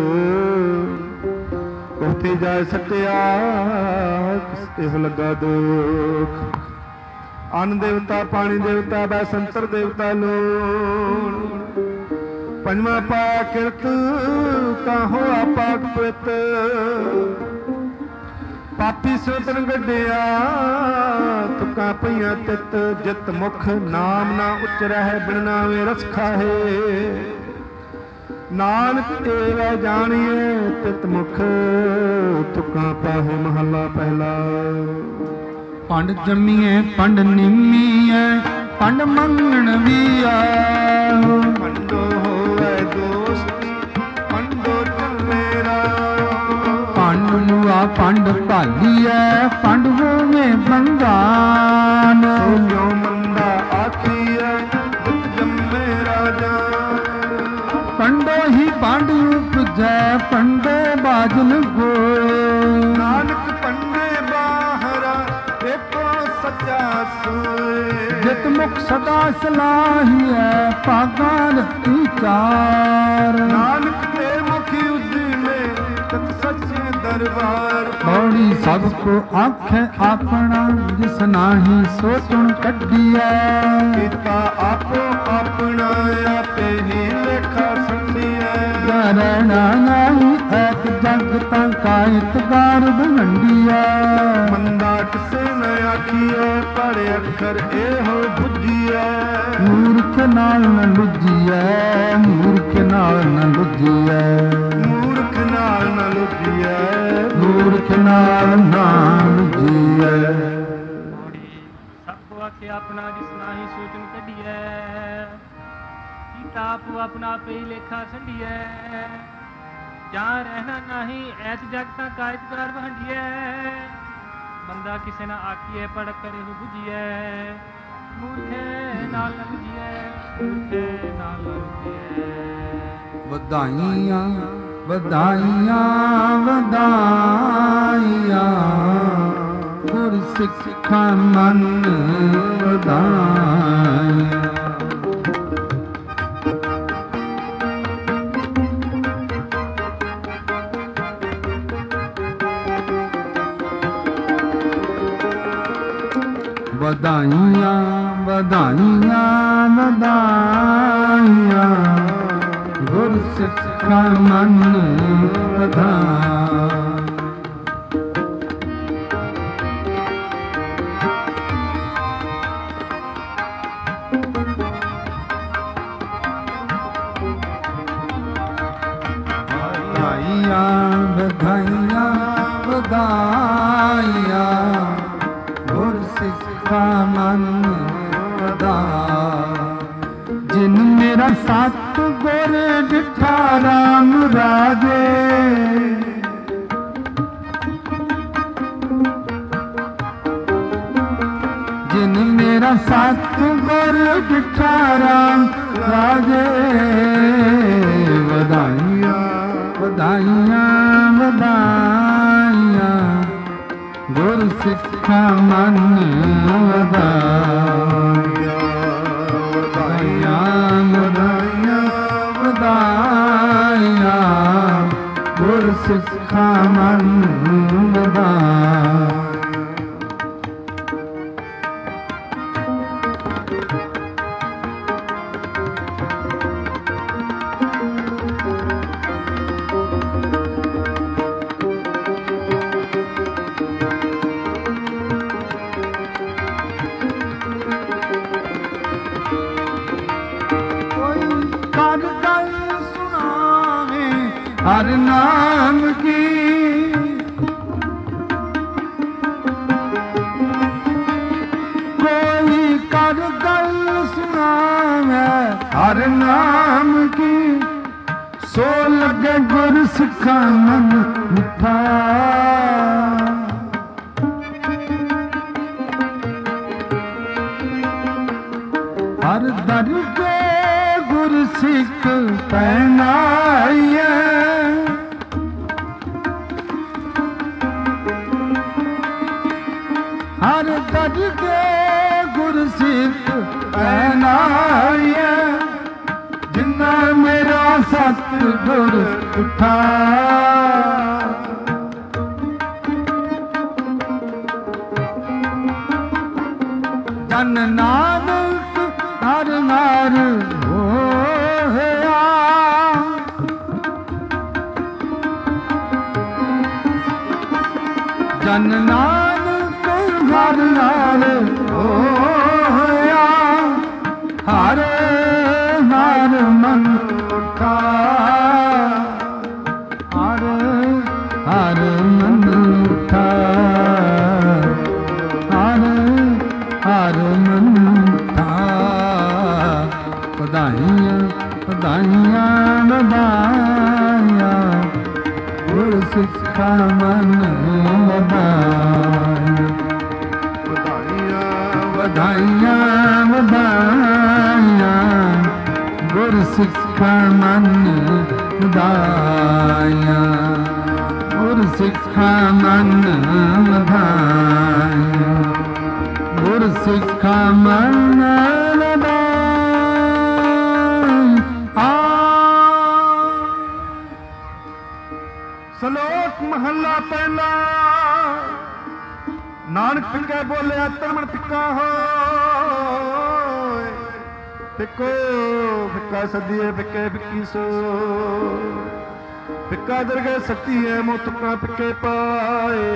ਉੱਥੇ ਜਾਏ ਸੱਤਿਆ ਇਹੋ ਲੱਗਾ ਦੁੱਖ। ਅੰਨ ਦੇਵਤਾ, ਪਾਣੀ ਦੇਵਤਾ, ਬੈ ਸੰਤਰ ਦੇਵਤਾ ਲੋਣ। ਪੰਜਵਾਂ ਪਾ ਕਿਰਤ ਕਾਹੋ ਆਪਾਕ ਪਿਤ। ਪਾਪੀ ਸੋਤਨ ਗੱਡਿਆ ਤੁਕਾਂ ਪਈਆਂ ਤਿਤ। ਜਿਤ ਮੁਖ ਨਾਮ ਨਾ ਉਚਰਹਿ, ਬਿਨ ਨਾਵੇਂ ਰਸ ਖਾਹੇ। ਨਾਨਕ ਤੇਰਾ ਜਾਣੀਏ ਤਿਤ ਮੁਖ, ਤੁਕਾਂ ਪਾਹੇ। ਮਹੱਲਾ ਪਹਿਲਾ। ਪੰਡ ਜੰਮੀਏ ਪੰਡ ਨਿੰਮੀਏ, ਪੰਡ ਮੰਗਣ ਵੀ ਆਓ। ਪੰਡੋ ਹੋਵੇ ਦੋਸਤੀ, ਪੰਡੋ ਚੱਲੇ ਰਾਹ। ਪੰਡ ਮੁਆ ਪੰਡ ਭਾਲੀਐ, ਪੰਡ ਹੋਵੇ ਬੰਦਾਨ। ਸੋ ਕਿਉ ਮੰਦਾ ਆਖੀਐ, ਜਿਤ ਜੰਮੇ ਰਾਜਾ। ਪੰਡੋ ਹੀ ਪੰਡ ਉਪਜੈ, ਪੰਡੇ ਬਾਜਨ ਗੋਏ। ਨਾਨਕ ਪੰਡੇ ਬਾਹਰਾ, ਏਕੋ ਸੱਚਾ ਸੋਏ। ਜਿਤ ਮੁਖ ਸਦਾ ਸਲਾਹੀਐ, ਭਾਗਾਂ ਰਤੀ ਚਾਰ। ਨਾਨਕ ਤੇ ਮੁਖੀ ਉਜਲੇ, ਤਤ ਸੱਚੇ ਦਰਬਾਰ। ਬੌੜੀ ਸਭ ਕੋ ਆਖੇ ਆਪਣਾ, ਜਿਸ ਨਾਹੀ ਸੋਚਣ ਕੱਢੀਐ। ਕੀਤਾ ਆਪੋ ਆਪਣਾ, ਆਪੇ ਹੀ ਲੇਖਾ ਸੰਧੀਐ। ਕਰਣਾ ਨਹੀਂ ਐਤ ਜਗ ਤਾਂ ਕਾਇਤ ਗਾਰਬ ਹੰਡੀਐ। ਮੰਦਾ ਕਿਸੇ ਨ ਆਖੀਐ, ਪੜ੍ਹ ਅੱਖਰ ਇਹੋ ਬੁੱਝੀਐ। ਮੂਰਖ ਨਾਲ ਨ ਲੁੱਜੀਐ, ਮੂਰਖ ਨਾਲ ਨ ਲੁੱਜੀਐ। ਮੂਰਖ ਨਾਲ ਨ ਲੁੱਜੀਐ, ਮੂਰਖ ਨਾਲ ਨਾ ਲੁੱਜੀਐ। ਸਭ ਕੋ ਆਖੇ ਆਪਣਾ, ਜਿਸ ਨਾਹੀ ਸੋਚਣ ਕੱਢੀਐ। ਕੀਤਾ ਆਪੋ ਆਪਣਾ, ਪਈ ਲੇਖਾ ਛੰਡੀਐ। ਜਾਂ ਰਹਿਣਾ ਨਹੀਂ ਐਤ ਜਗ ਤਾਂ ਕਾਇਤ ਗਾਰਬ ਹੰਡੀਐ। ਬੰਦਾ ਕਿਸੇ ਨਾ ਆਖੀਐ, ਪੜ ਕਰੇ ਹੋ ਬੁਝੀਐ। ਮੂਰਖੇ ਨਾਲ ਨ ਲੁਝੀਐ, ਮੂਰਖੇ ਨਾਲ ਨ ਲੁਝੀਐ। ਵਧਾਈਆਂ ਵਧਾਈਆਂ ਵਧਾਈਆਂ, ਗੁਰ ਸਿੱਖਾਂ ਮਨ ਵਧਾਈਆਂ। ਵਧਾਈਆਂ ਵਧਾਈਆਂ ਵਧਾਈਆਂ, ਗੁਰ ਸਿੱਖਾਂ ਮਨ ਵਧਾਈਆਂ। ਸਿੱਖਾ ਮਨ ਵਧਾਇਆ। ਜਿਨ ਮੇਰਾ ਸਤ ਗੁਰ ਡਿਠਾ ਰਾਮ ਰਾਜੇ, ਜਿਨ ਮੇਰਾ ਸਤ ਗੁਰ ਡਿਠਾ ਰਾਮ ਰਾਜੇ, ਵਧਾਈਆਂ ਵਧਾਈਆਂ ਵਧਾਈਆਂ ਗੁਰ ਸਿੱਖਾ ਮਨ ਵਧਾਇਆ। ਵਧਾਈਆਂ ਵਧਾਈਆਂ ਵਧਾਈਆਂ ਗੁਰ ਸਿੱਖਾ ਮਨ ਵਧਾਇਆ। हर नाम की कोई कर गल सुनावे, हर नाम की सो लगे गुर सिखा मन मिठा। हर दर के गुर सिख पहनाइए, हर दर के गुर सिख पहनाइए। जिन्ना मेरा सत गुर उठा, जन नानक हर नार होया। जन नानक हर नार होया, हर हर मन उठा, हर हर मन उठा, हर हर मन उठा। ਵਧਾਈਆਂ ਵਧਾਈਆਂ ਵਧਾਈਆਂ ਗੁਰ ਸਿੱਖਾ ਮਨ ਵਧਾਇਆ। ਵਧਾਈਆਂ ਵਧਾਈਆਂ ਗੁਰ ਸਿੱਖਾ ਮਨ ਵਧਾਇਆ। ਗੁਰ ਸਿੱਖਾ ਮਨ ਵਧਾਇਆ। ਗੁਰ ਸਿੱਖਾ ਮਨ ਸ਼ਲੋਕ ਮਹੱਲਾ ਪਹਿਲਾ। ਨਾਨਕ ਫਿੱਕਾ ਬੋਲਿਆ ਤਰਮਣ ਫਿੱਕਾ ਹੋਏ, ਫਿੱਕੋ ਫਿੱਕਾ ਸਦੀਏ ਫਿੱਕੇ ਫਿੱਕੀ ਸੋ। ਫਿੱਕਾ ਦਰਗਹਿ ਸੱਚੀ ਹੈ ਮੋਹ ਤੁਕਾਂ ਫਿੱਕੇ ਪਾਏ,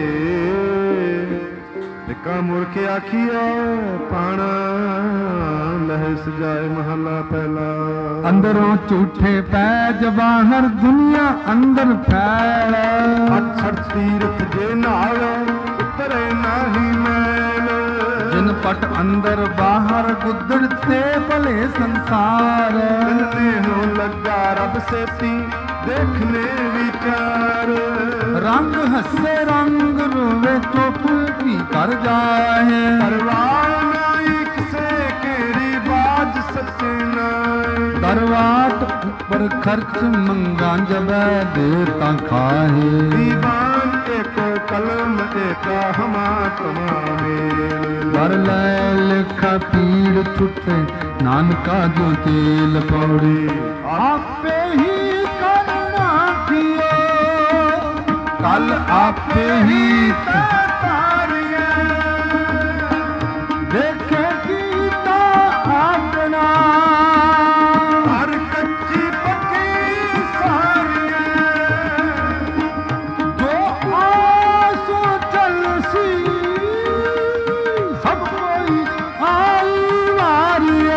ਫਿੱਕਾ ਮੂਰਖ ਆਖੀਐ ਪਾਣਾ ਲਹਿ ਸਜਾਏ। ਮਹੱਲਾ ਪਹਿਲਾ। ਅੰਦਰੋਂ ਝੂਠੇ ਪੈਜ ਬਾਹਰ ਦੁਨੀਆ ਅੰਦਰ ਫੈਲ, ਅਛੜ ਤੀਰਥ ਜੇ ਨਾਲ ਉਤਰੇ ਨਾਹੀ ਮੈਲ। ਜਿਨ ਪਟ ਅੰਦਰ ਬਾਹਰ ਗੁੱਦੜ ਤੇ ਭਲੇ ਸੰਸਾਰ। ਜਿਨਨੇ ਹੋ ਲੱਗਾ ਰੱਬ ਸੇਤੀ ਦੇਖਨੇ ਵਿਚਾਰ। ਰੰਗ ਹੱਸੇ ਰੰਗ ਰੋਵੇ ਚੁੱਪ ਕੀ ਕਰ ਜਾਏ। ਪਰਵਾਹ ਨਾਈ ਕਿਸੇ ਕੇਰੀ ਬਾਜ ਸੱਚੇ ਨਾਏ। ਦਰਵਾਟ ਉੱਪਰ ਖਰਚ ਮੰਗਾ ਜਬੈ ਦੇ ਤਾਂ ਖਾਏ। ਦੀਵਾਨ ਇੱਕ ਕਲਮ ਇੱਕ ਹਮਾ ਕਮਾਵੇ। ਕਰ ਲੈ ਲਿਖਾ ਪੀੜ ਛੁੱਟੇ ਨਾਨਕਾ ਜੋ ਤੇਲ ਪੌੜੀ। ਆਪੇ ਹੀ ਕਰਨਾ ਕੀਓ ਕੱਲ ਆਪੇ ਹੀ ਤਾਰੀਏ। ਦੇਖੇ ਕੀਤਾ ਆਪਣਾ ਹਰ ਕੱਚੀ ਪੱਕੀ ਸਾਰੀਏ। ਜੋ ਆਸੋ ਚੱਲ ਸੀ ਸਭ ਕੋਈ ਆਈ ਵਾਰੀਏ।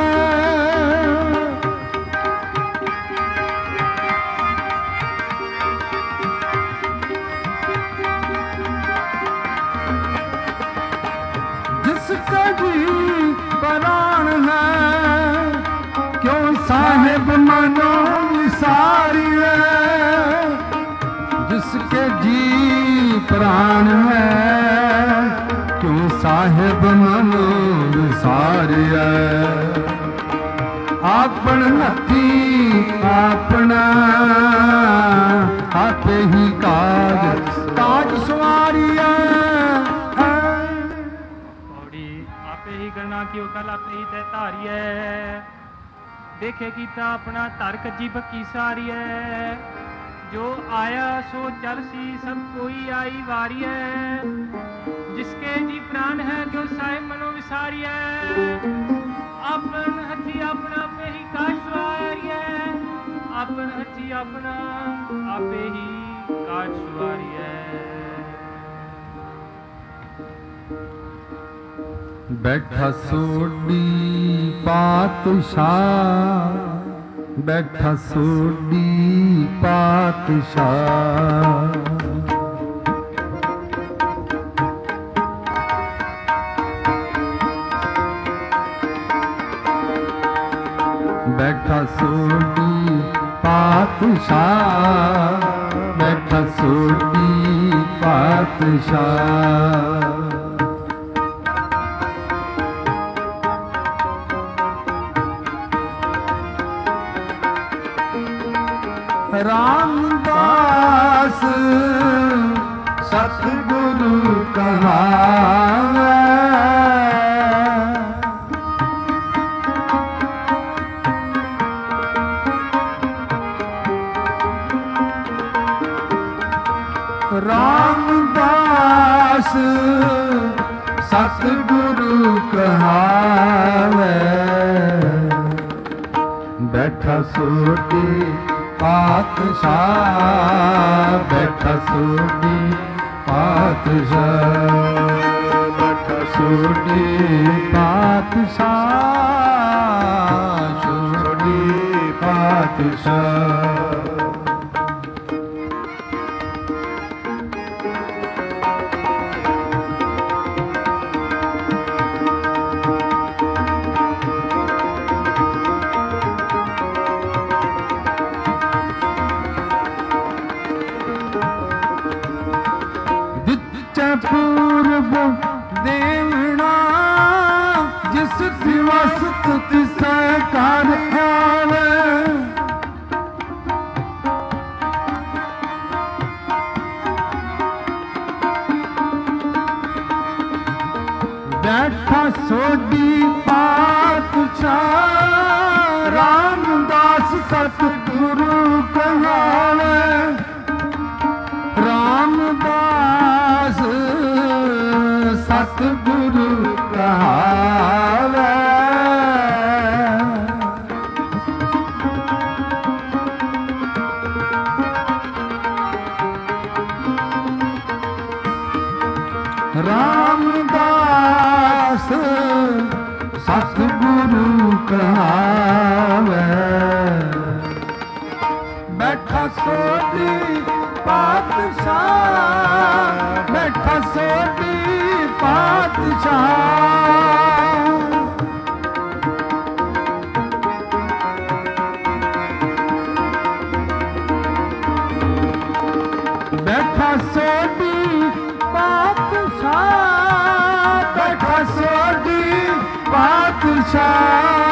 जिसका जी प्राण है, क्यों साहिब मनो विसारिए। जिसके जी प्राण है, क्यों साहिब मनो विसारिए। आपन हथी अपना आपे ही काज काज सवारिया। पौड़ी आपे ही गणना की कल आपे ही तय धारिय। देखे कीता अपना धर कजी बकी सारिय। जो आया सो चल सी सब कोई आई वारिय। जिसके जी प्राण है क्यों साहिब मनो विसारिय। अपन हथी अपना पे ही काज सवारिय। अपन हथी अपना आपे ही काज सवारिय। बैठा सोडी पातशाह, बैठा सोडी पातशाह। बैठा सोडी पातशाह, बैठा सोडी पातशाह। रामदास सतगुरु कहावे। रामदास सतगुरु कहावे। बैठा सोडी पातशाह, बैठा सोडी पातशाह। बैठा सोडी पातशाह, सोडी पातशाह। पूर्व देवना जिस दिवस तिस कर आवे। बैठा सोडी पातशाह, रामदास सतगुरु कहावे। रामदास सतगुरु कहावे। रामदास सतगुरु कहावे। बैठा सोडी पातशाह, बैठा सोडी पातशाह। बैठा सोडी पातशाह, बैठा सोडी पातशाह।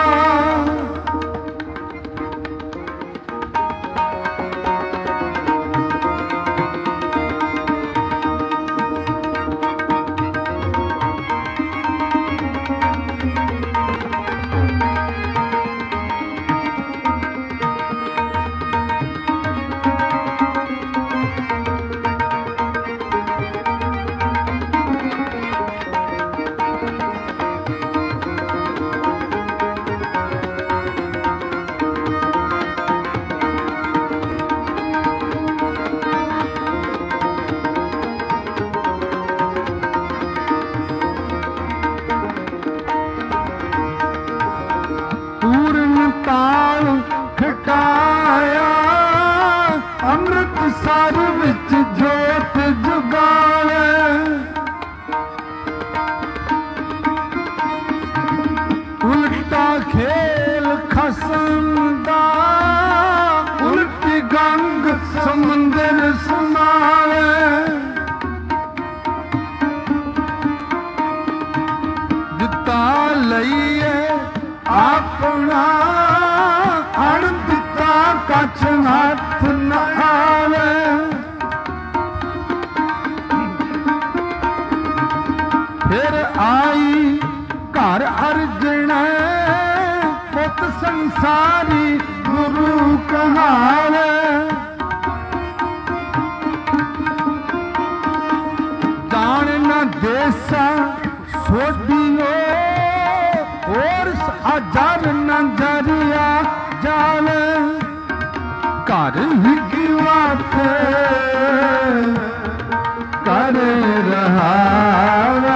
ਖਸਮ ਦਾ ਉਲਟ ਗੰਗ ਸਮੁੰਦਰ ਸਮਾਵੇ ਦਿੱਤਾ ਲਈਏ ਆਪਣਾ ਅਣ ਦਿੱਤਾ ਕੱਛ ਹੱਥ ਨ ਆਵੇ ਫਿਰ ਆਈ ਘਰ ਅਰਜਣ ਪੁੱਤ ਸੰਸਾਰੀ ਗੁਰੂ ਕਹਾਵੇ ਜਾਣ ਨ ਦੇਸਾ ਸੋਢੀਓ ਹੋਰ ਅਜਰ ਨ ਜਰਿਆ ਜਾਵੇ ਘਰ ਹੀ ਵਾਤ ਕਰ ਰਹਾਵੇ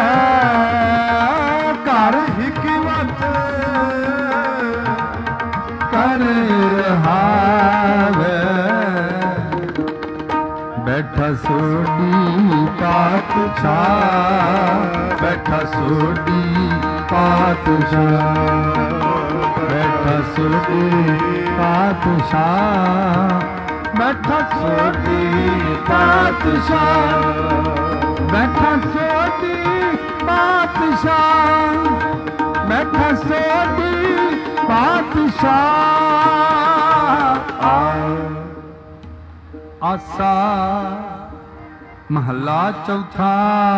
ਘਰ ਹੀ ਵਤ ਕਰ ਰਹਾਵੇ ਬੈਠਾ ਸੋਢੀ ਪਾਤਸ਼ਾਹ ਬੈਠਾ ਸੋਢੀ ਪਾਤਸ਼ਾਹ ਬੈਠਾ ਸੋਢੀ ਪਾਤਸ਼ਾਹ ਬੈਠਾ ਸੋਢੀ ਪਾਤਸ਼ਾਹ ਬੈਠਾ ਸੋਢੀ ਪਾਤਸ਼ਾਹ ਬੈਠਾ ਸੋਢੀ ਪਾਤਸ਼ਾਹ ਆਸਾ ਮਹੱਲਾ ਚੌਥਾ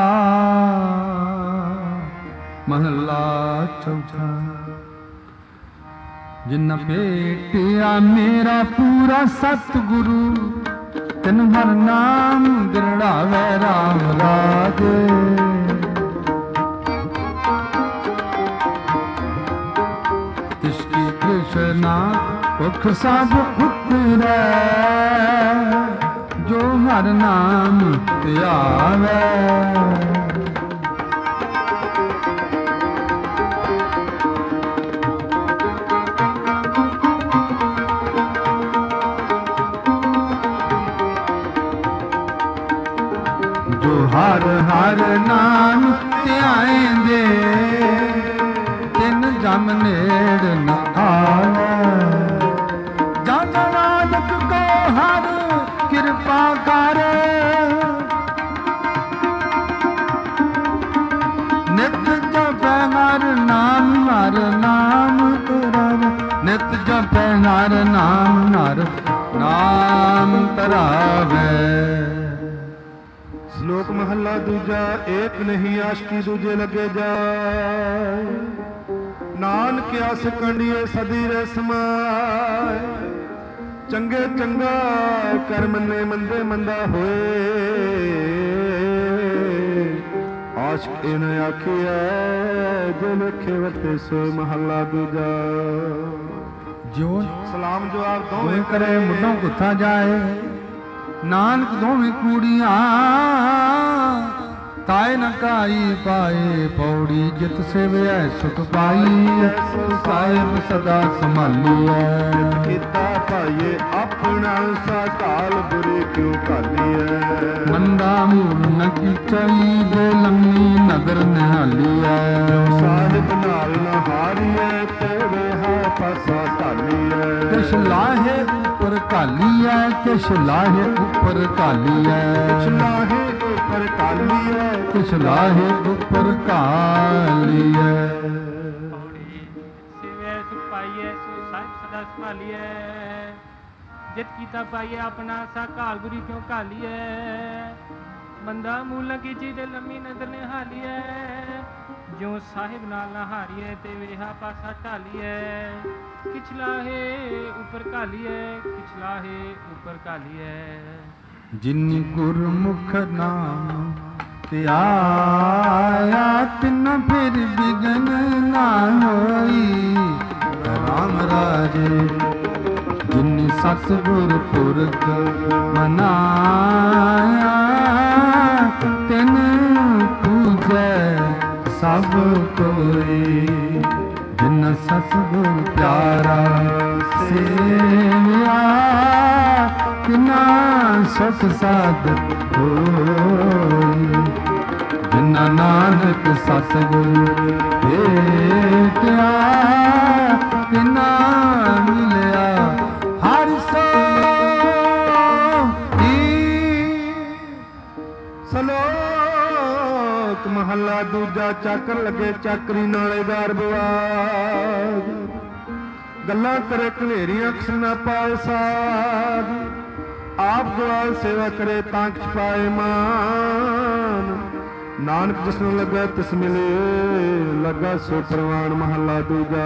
ਮਹੱਲਾ ਚੌਥਾ ਜਿਨ ਭੇਟਿਆ ਮੇਰਾ ਪੂਰਾ ਸਤਿਗੁਰੂ ਤਿਨ ਹਰ ਨਾਮ ਦਿਰੜਾਵੇ ਰਾਮ ਰਾਜੇ ਤਿਸ਼ਕੀ ਕ੍ਰਿਸ਼ਨਾ ਪੁਖ ਸਭ ਉਤਰੈ ਜੋ ਹਰ ਨਾਮ ਧਿਆਵੇ ਹਰ ਹਰ ਨਾਮ ਧਿਆਏਂਦੇ ਤਿਨ ਜਮ ਨੇੜ ਨ ਆਵੇ ਜਨ ਨਾਨਕ ਕੋ ਹਰ ਕਿਰਪਾ ਕਰ ਨਿਤ ਜਪੈ ਹਰ ਨਾਮ ਧਰਾਵੇ ਨਿਤ ਜਪੈ ਹਰ ਨਾਮ ਧਰਾਵੇ ਸ਼ਲੋਕ ਮਹੱਲਾ ਦੂਜਾ ਏਕ ਨਹੀਂ ਆਸ਼ਕੀ ਦੂਜੇ ਲੱਗੇ ਜਾਏ ਨਾਨਕ ਆਸ ਕੰਡੀਏ ਸਦੀ ਰਹਿ ਸਮਾਏ ਚੰਗੇ ਚੰਗਾ ਕਰ ਮੰਨੇ ਮੰਦੇ ਮੰਦਾ ਹੋਏ ਆਸ਼ਕ ਇਨ ਆਖਿਆ ਜੋ ਲਿਖੇ ਵਰਤੇ ਸੋ ਮਹੱਲਾ ਦੂਜਾ ਜੋ ਸਲਾਮ ਜਵਾਬ ਦੋਵੇਂ ਕਰੇ ਮੁੱਢੋਂ ਗੁੱਥਾ ਜਾਏ ਨਾਨਕ ਦੋਵੇਂ ਕੂੜੀਆਂ ਤਾਏ ਨ ਕਾਈ ਪਾਏ ਪੌੜੀ ਜਿਤ ਸੇਵਿਆ ਸੁਖ ਪਾਈ ਸਾਹਿਬ ਸਦਾ ਸੰਭਾਲੀਐ ਕੀਤਾ ਭਾਈਏ ਆਪਣਾ ਸਾਕਾਲ ਬੁਰੇ ਕਿਉ ਕਾਲੀਐ ਮੰਦਾ ਮੂਲ ਨ ਕੀਚਈ ਦੇ ਲੰਮੀ ਨਦਰ ਨਿਹਾਲੀਐ ਸਾਹਿਬ ਨਾਲ ਨ ਹਾਰੀਐ ਤੇਰੇ ਹਾ ਪਾਸਾ ਢਾਲੀਐ ਕਿਛ ਲਾਹੇ ਉੱਪਰ ਘਾਲੀਐ ਕਿਛ ਲਾਹੇ ਉੱਪਰ ਘਾਲੀਐ ਕਿਛ ਲਾਹੇ ਉੱਪਰ ਘਾਲੀਐ ਕਿਛ ਲਾਹੇ ਉੱਪਰ ਘਾਲੀਐ ਸੇਵੈ ਸੁਖ ਪਾਈਐ ਸੋ ਸਾਹਿਬ ਸਦਾ ਸੰਭਾਲੀਐ ਜਿਤ ਕੀਤਾ ਪਾਈਐ ਆਪਣਾ ਸਾ ਘਾਲ ਗੁਰੀ ਕਿਉ ਘਾਲੀਐ ਬੰਦਾ ਮੂਲ ਕੀਚੀ ਤੇ ਲੰਮੀ ਨਦਰ ਨੇ ਹਾਲੀਐ ਜੋ ਸਾਹਿਬ ਨਾਲ ਨਾ ਹਾਰੀਐ ਤੇ ਵੇਹਾ ਪਾਸਾ ਢਾਲੀਐ ਕਿਛ ਲਾਹੇ ਉੱਪਰ ਘਾਲੀਐ ਕਿਛ ਲਾਹੇ ਉੱਪਰ ਘਾਲੀਐ ਜਿਨ ਗੁਰਮੁਖ ਨਾਮ ਧਿਆਇਆ ਤਿਨ ਫਿਰ ਬਿਗਨ ਨਾ ਹੋਈ ਰਾਮ ਰਾਜੇ ਜਿਨ ਸਤਿਗੁਰ ਪੁਰਖ ਮਨਾਇਆ ਤਿਨ ਪੂਜੈ ਸਭ ਕੋਈ ਜਿਨ ਸਤਿਗੁਰ ਪਿਆਰਾ ਸੇਵਿਆ ਤਿਨਾ ਸੁਖ ਸਾਧ ਹੋਈ ਜਿਨਾ ਨਾਨਕ ਸਤਿਗੁਰ ਭੇਟਿਆ ਤਿਨਾ ਮਹੱਲਾ ਦੂਜਾ। ਚਾਕਰ ਲੱਗੇ ਚਾਕਰੀ ਨਾਲੇ ਗਰਬਵਾਜ, ਗੱਲਾਂ ਕਰੇ ਘਨੇਰੀਆਂ ਕਿਸ ਨਾ ਪਾਏ ਸਾਧ। ਆਪ ਦੁਆਲ ਸੇਵਾ ਕਰੇ ਤਾਂ ਕਿਛ ਪਾਏ ਮਾਨ, ਨਾਨਕ ਜਿਸ ਨੂੰ ਲੱਗਾ ਤਿਸ ਮਿਲੇ ਲੱਗਾ ਸੋ ਪ੍ਰਵਾਨ। ਮਹੱਲਾ ਦੂਜਾ।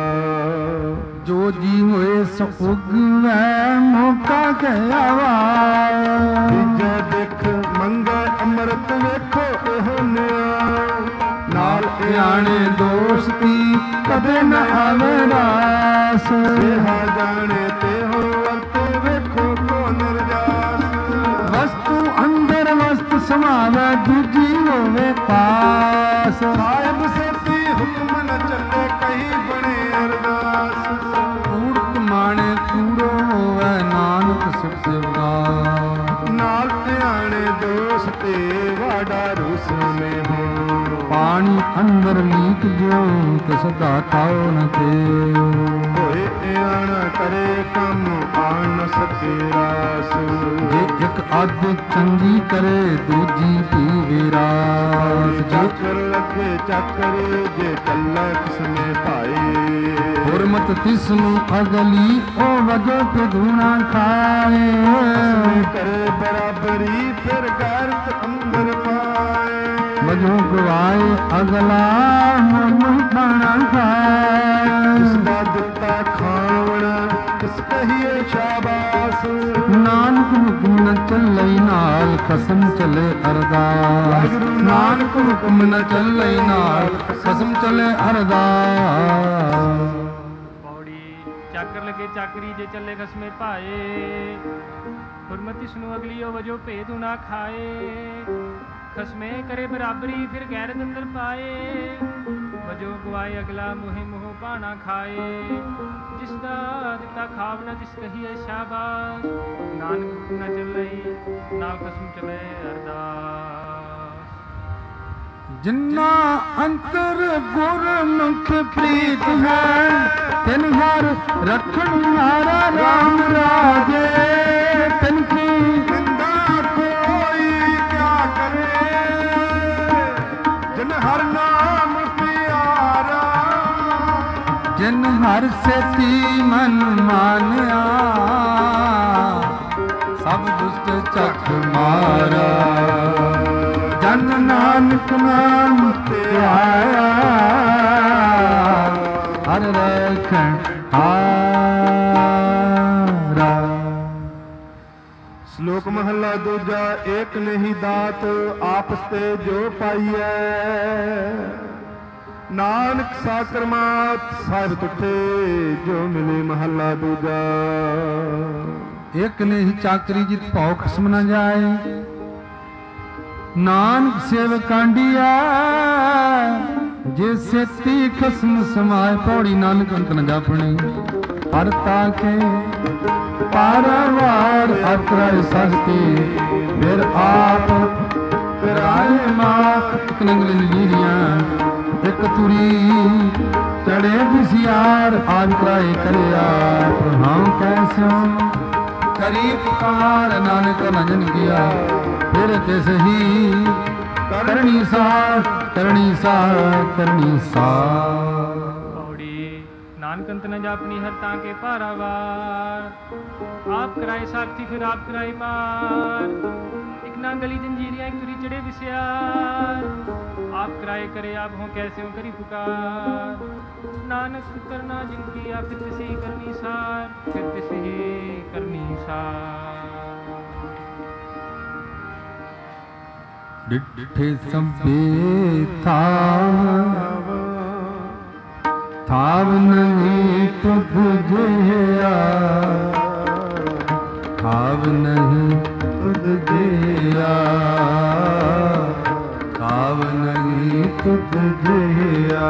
ਜੋ ਜੀ ਹੋਏ ਸੋ ਉਗਵੈ ਮੌਕਾ ਕਹਿਆਵਾ, ਤੀਜਾ ਦੇਖ ਮੰਗੇ ਅੰਮ੍ਰਿਤ ਵੇਖੋ ਇਹੋ ਨਿਆ। ਨਾਲ ਧਿਆਣੇ ਦੋਸਤੀ ਕਦੇ ਨ ਆਵੇ ਰਾਸ, ਦੇਹਾ ਜਾਣੇ ਤੇ ਹੋ ਵਰਤੇ ਵੇਖੋ ਕੋ ਨਿਰਜਾਸ। ਵਸਤੂ ਅੰਦਰ ਵਸਤ ਸਮਾਵੈ ਦੂਜੀ ਹੋਵੇ ਪਾਸ। ਸਾਹਿਬ ਸੇਤੀ ਹੁਕਮ ਨ ਚੱਲੇ ਕਹੀ ਬਣੇ ਅਰਦਾਸ। ਕੂੜ ਕਮਾਣੇ ਕੂੜੋ ਹੋਵੇ ਨਾਨਕ ਸਿਫਤ ਉਦਾਸ। ਨਾਲ ਧਿਆਣੇ ਦੋਸਤ ਤੇ ਵਾਡਾ ਰੂਸ ਮੇ ਹੋ। ਪਾਣੀ ਅੰਦਰ ਲੀਕ ਜਿਉ ਤਿਸ ਦਾਤਾਉ ਨ ਤੇ। ਹੋਏ ਇਆਣ ਕਰੇ ਕੰਮ ਆਣ ਨ ਸਕੇ ਰਾਸ। ਜੇ ਇੱਕ ਅੱਧ ਚੰਗੀ ਕਰੇ ਦੂਜੀ ਵੀ ਵਿਰਾਸ। ਚਾਕਰ ਲੱਗੇ ਚਾਕਰੇ ਜੇ ਚੱਲੇ ਕਿਸਨੇ ਭਾਈ। ਹੁਰਮਤ ਤਿਸ ਨੂੰ ਅਗਲੀ ਉਹ ਵਜੋ ਤੇ ਧੂਣਾ ਖਾਏ। ਕਰੇ ਬਰਾਬਰੀ ਫਿਰ ਗੈਰਤ ਅੰਦਰ ਪਾਏ। ਵਜੋ ਗਵਾਏ ਅਗਲਾ ਮਨ ਖਾਣਾ ਖਾਏ। ਇਸ ਦਾ ਦਿੱਤਾ ਖਾਵਣਾ ਕਿਸ ਕਹੀਏ ਸ਼ਾਬਾਸ। ਨਾਨਕ ਹੁਕਮ ਨ ਚੱਲੇ ਨਾਲ ਖਸਮ ਚਲੇ ਅਰਦਾਸ। ਨਾਨਕ ਹੁਕਮ ਨ ਚੱਲੇ ਨਾਲ ਖਸਮ ਚਲੇ ਅਰਦਾਸ। ਪੌੜੀ। ਚਾਕਰ ਲਗੇ ਚਾਕਰੀ ਜੇ ਚੱਲੇ ਖਸਮੇ ਭਾਏ, ਹੁਰਮਤ ਇਸ ਨੂੰ ਅਗਲੀ ਉਹ ਵਜੋ ਭੇਦ ਨਾ ਖਾਏ। ਖਸਮੇ ਕਰੇ ਬਰਾਬਰੀ ਫਿਰ ਗੈਰਤ ਅੰਦਰ ਪਾਏ। ਵਜੋ ਗਵਾਏ ਅਗਲਾ ਮੋਹਿ ਮੋਹ ਪਾਣਾ ਖਾਏ। ਜਿਸ ਦਾ ਦਿੱਤਾ ਖਾਵਣਾ ਤਿਸ ਕਹੀਏ ਸ਼ਾਬਾਸ਼। ਨਾਨਕ ਹੁਕਮ ਨ ਚੱਲੇ ਨਾਲ ਖਸਮ ਚਲੇ ਅਰਦਾਸ। ਜਿੰਨਾ ਅੰਤਰ ਗੁਰਮੁਖ ਪ੍ਰੀਤ ਹੈ, ਤਿਨ ਹਰ ਰਖਣ ਹਾਰਾ ਰਾਮ ਰਾਜੇ। ਤਿਨ ਕੀ ਨਿੰਦਾ ਕੋਈ ਕਿਆ ਕਰੇ, ਜਿਨ ਹਰ ਨਾਮ ਪਿਆਰਾ। ਜਿਨ ਹਰ ਸੇਤੀ ਮਨ ਮਾਨਿਆ, ਸਭ ਦੁਸ਼ਟ ਚੱਕ ਮਾਰਾ। ਜਨ ਨਾਨਕ ਨਾਮ ਧਿਆਇਆ, ਹਰ ਰਖਣ ਹਾਰਾ। ਸ਼ਲੋਕ ਮਹੱਲਾ ਦੂਜਾ। ਏਕ ਨਹੀਂ ਦਾਤ ਆਪਸ ਤੇ ਜੋ ਪਾਈਐ, ਨਾਨਕ ਸਾਕਰਮਾਤ ਸਾਹਿਬ ਤੁਠੇ ਜੋ ਮਿਲੇ। ਮਹੱਲਾ ਦੂਜਾ। ਇੱਕ ਨਹੀਂ ਚਾਕਰੀ ਜਿਤ ਭਉ ਖਸਮ ਨ ਜਾਏ, ਨਾਨਕ ਸੇਵ ਕਾਂਡੀਆ ਜੇ ਸੇਤੀ ਖਸਮ ਸਮਾਏ। ਪੌੜੀ। ਨਾਨਕ ਅੰਤ ਨ ਜਾਪਣੀ ਹਰ ਤਾਕੇ, ਪਾਰਵਾਰ ਅਤਰਾਏ ਸਜਤੀ ਫਿਰ ਆਪ ਕਰਾਏ ਮਾਤ। ਇੱਕ ਨੰਗਲ ਲੀਰੀਆਂ ਇੱਕ ਤੁਰੀ ਚੜੇ ਦਿਸਿਆਰ, ਆਜ ਕਰਾਏ ਕਰੇ ਆਪ ਹਾਂ ਕੈਸਿਓ। ਕਰੀ ਪੁਕਾਰ ਨਾਨਕ ਭਜਨ ਕੀਆ, ਫਿਰ ਤਿਸ ਹੀ ਕਰਨੀ ਸਾਰ ਕਰਨੀ ਸਾਰ ਕਰਨੀ ਸਾਰ। ਪੌੜੀ। ਨਾਨਕ ਅੰਤ ਨ ਜਾਪਣੀ ਹਰ ਤਾਂ ਕੇ ਪਾਰਾਵਾਰ। ਆਪ ਕਰਾਏ ਸਾਖੀ ਫਿਰ ਆਪ ਕਰਾਏ ਮਾਰ। ਇੱਕ ਨਾ ਗਲੀ ਜੰਜੀਰੀਆਂ ਇੱਕ ਤੁਰੀ ਚੜੇ ਵਿਸਿਆਰ। ਆਪ ਕਰਾਏ करे आप हो कैसे हो करी पुकार। नानक करना जिनकी आप फिर तिस ही करनी सार, फिर तिस ही करनी सार। डिठे संबे थाव नहीं तुझ जिया, थाव नहीं तुझ जिया, थाव नहीं तुझ जिया।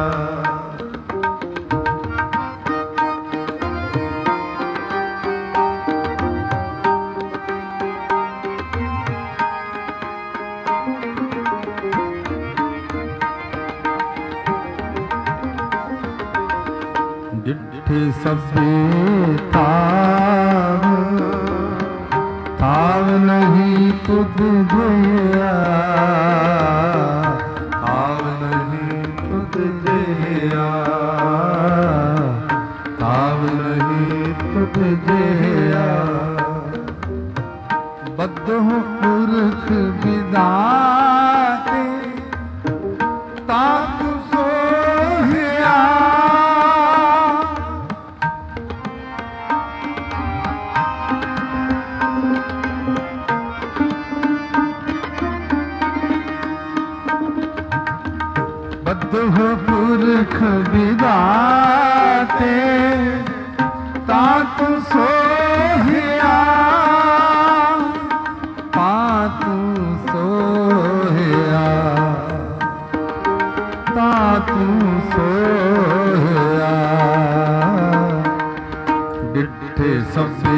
डिठे सबे थाव, थाव नहीं तुझ जिया, थाव नहीं ਜਿਹਾ ਤਾਵ ਨਹੀਂ ਤੁਧ ਜਿਹਾ ਬੱਧੋ ਪੁਰਖ ਵਿਦਾਤੇ ਤਾਪ ਸੋਹਿਆ ਬੱਧੋ ਪੁਰਖ ਵਿਦਾਤੇ ਤਾਪ ਸੋਹਿਆ ਤਾਤੂ ਸੋਹਿਆ ਤਾਤੂ ਸੋਹਿਆ ਡਿੱਠੇ ਸਭੇ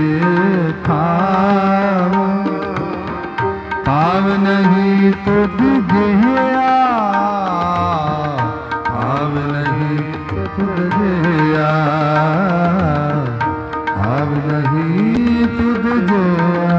ਥਾਵ ਤਾਵ ਨਹੀਂ ਤੁਧ ਜਿਹਾ ਤਾਵ ਨਹੀਂ ਤੁਧ ਜਿਹਾ ਤਾਵ ਨਹੀਂ ਤੁਧ ਜਿਹਾ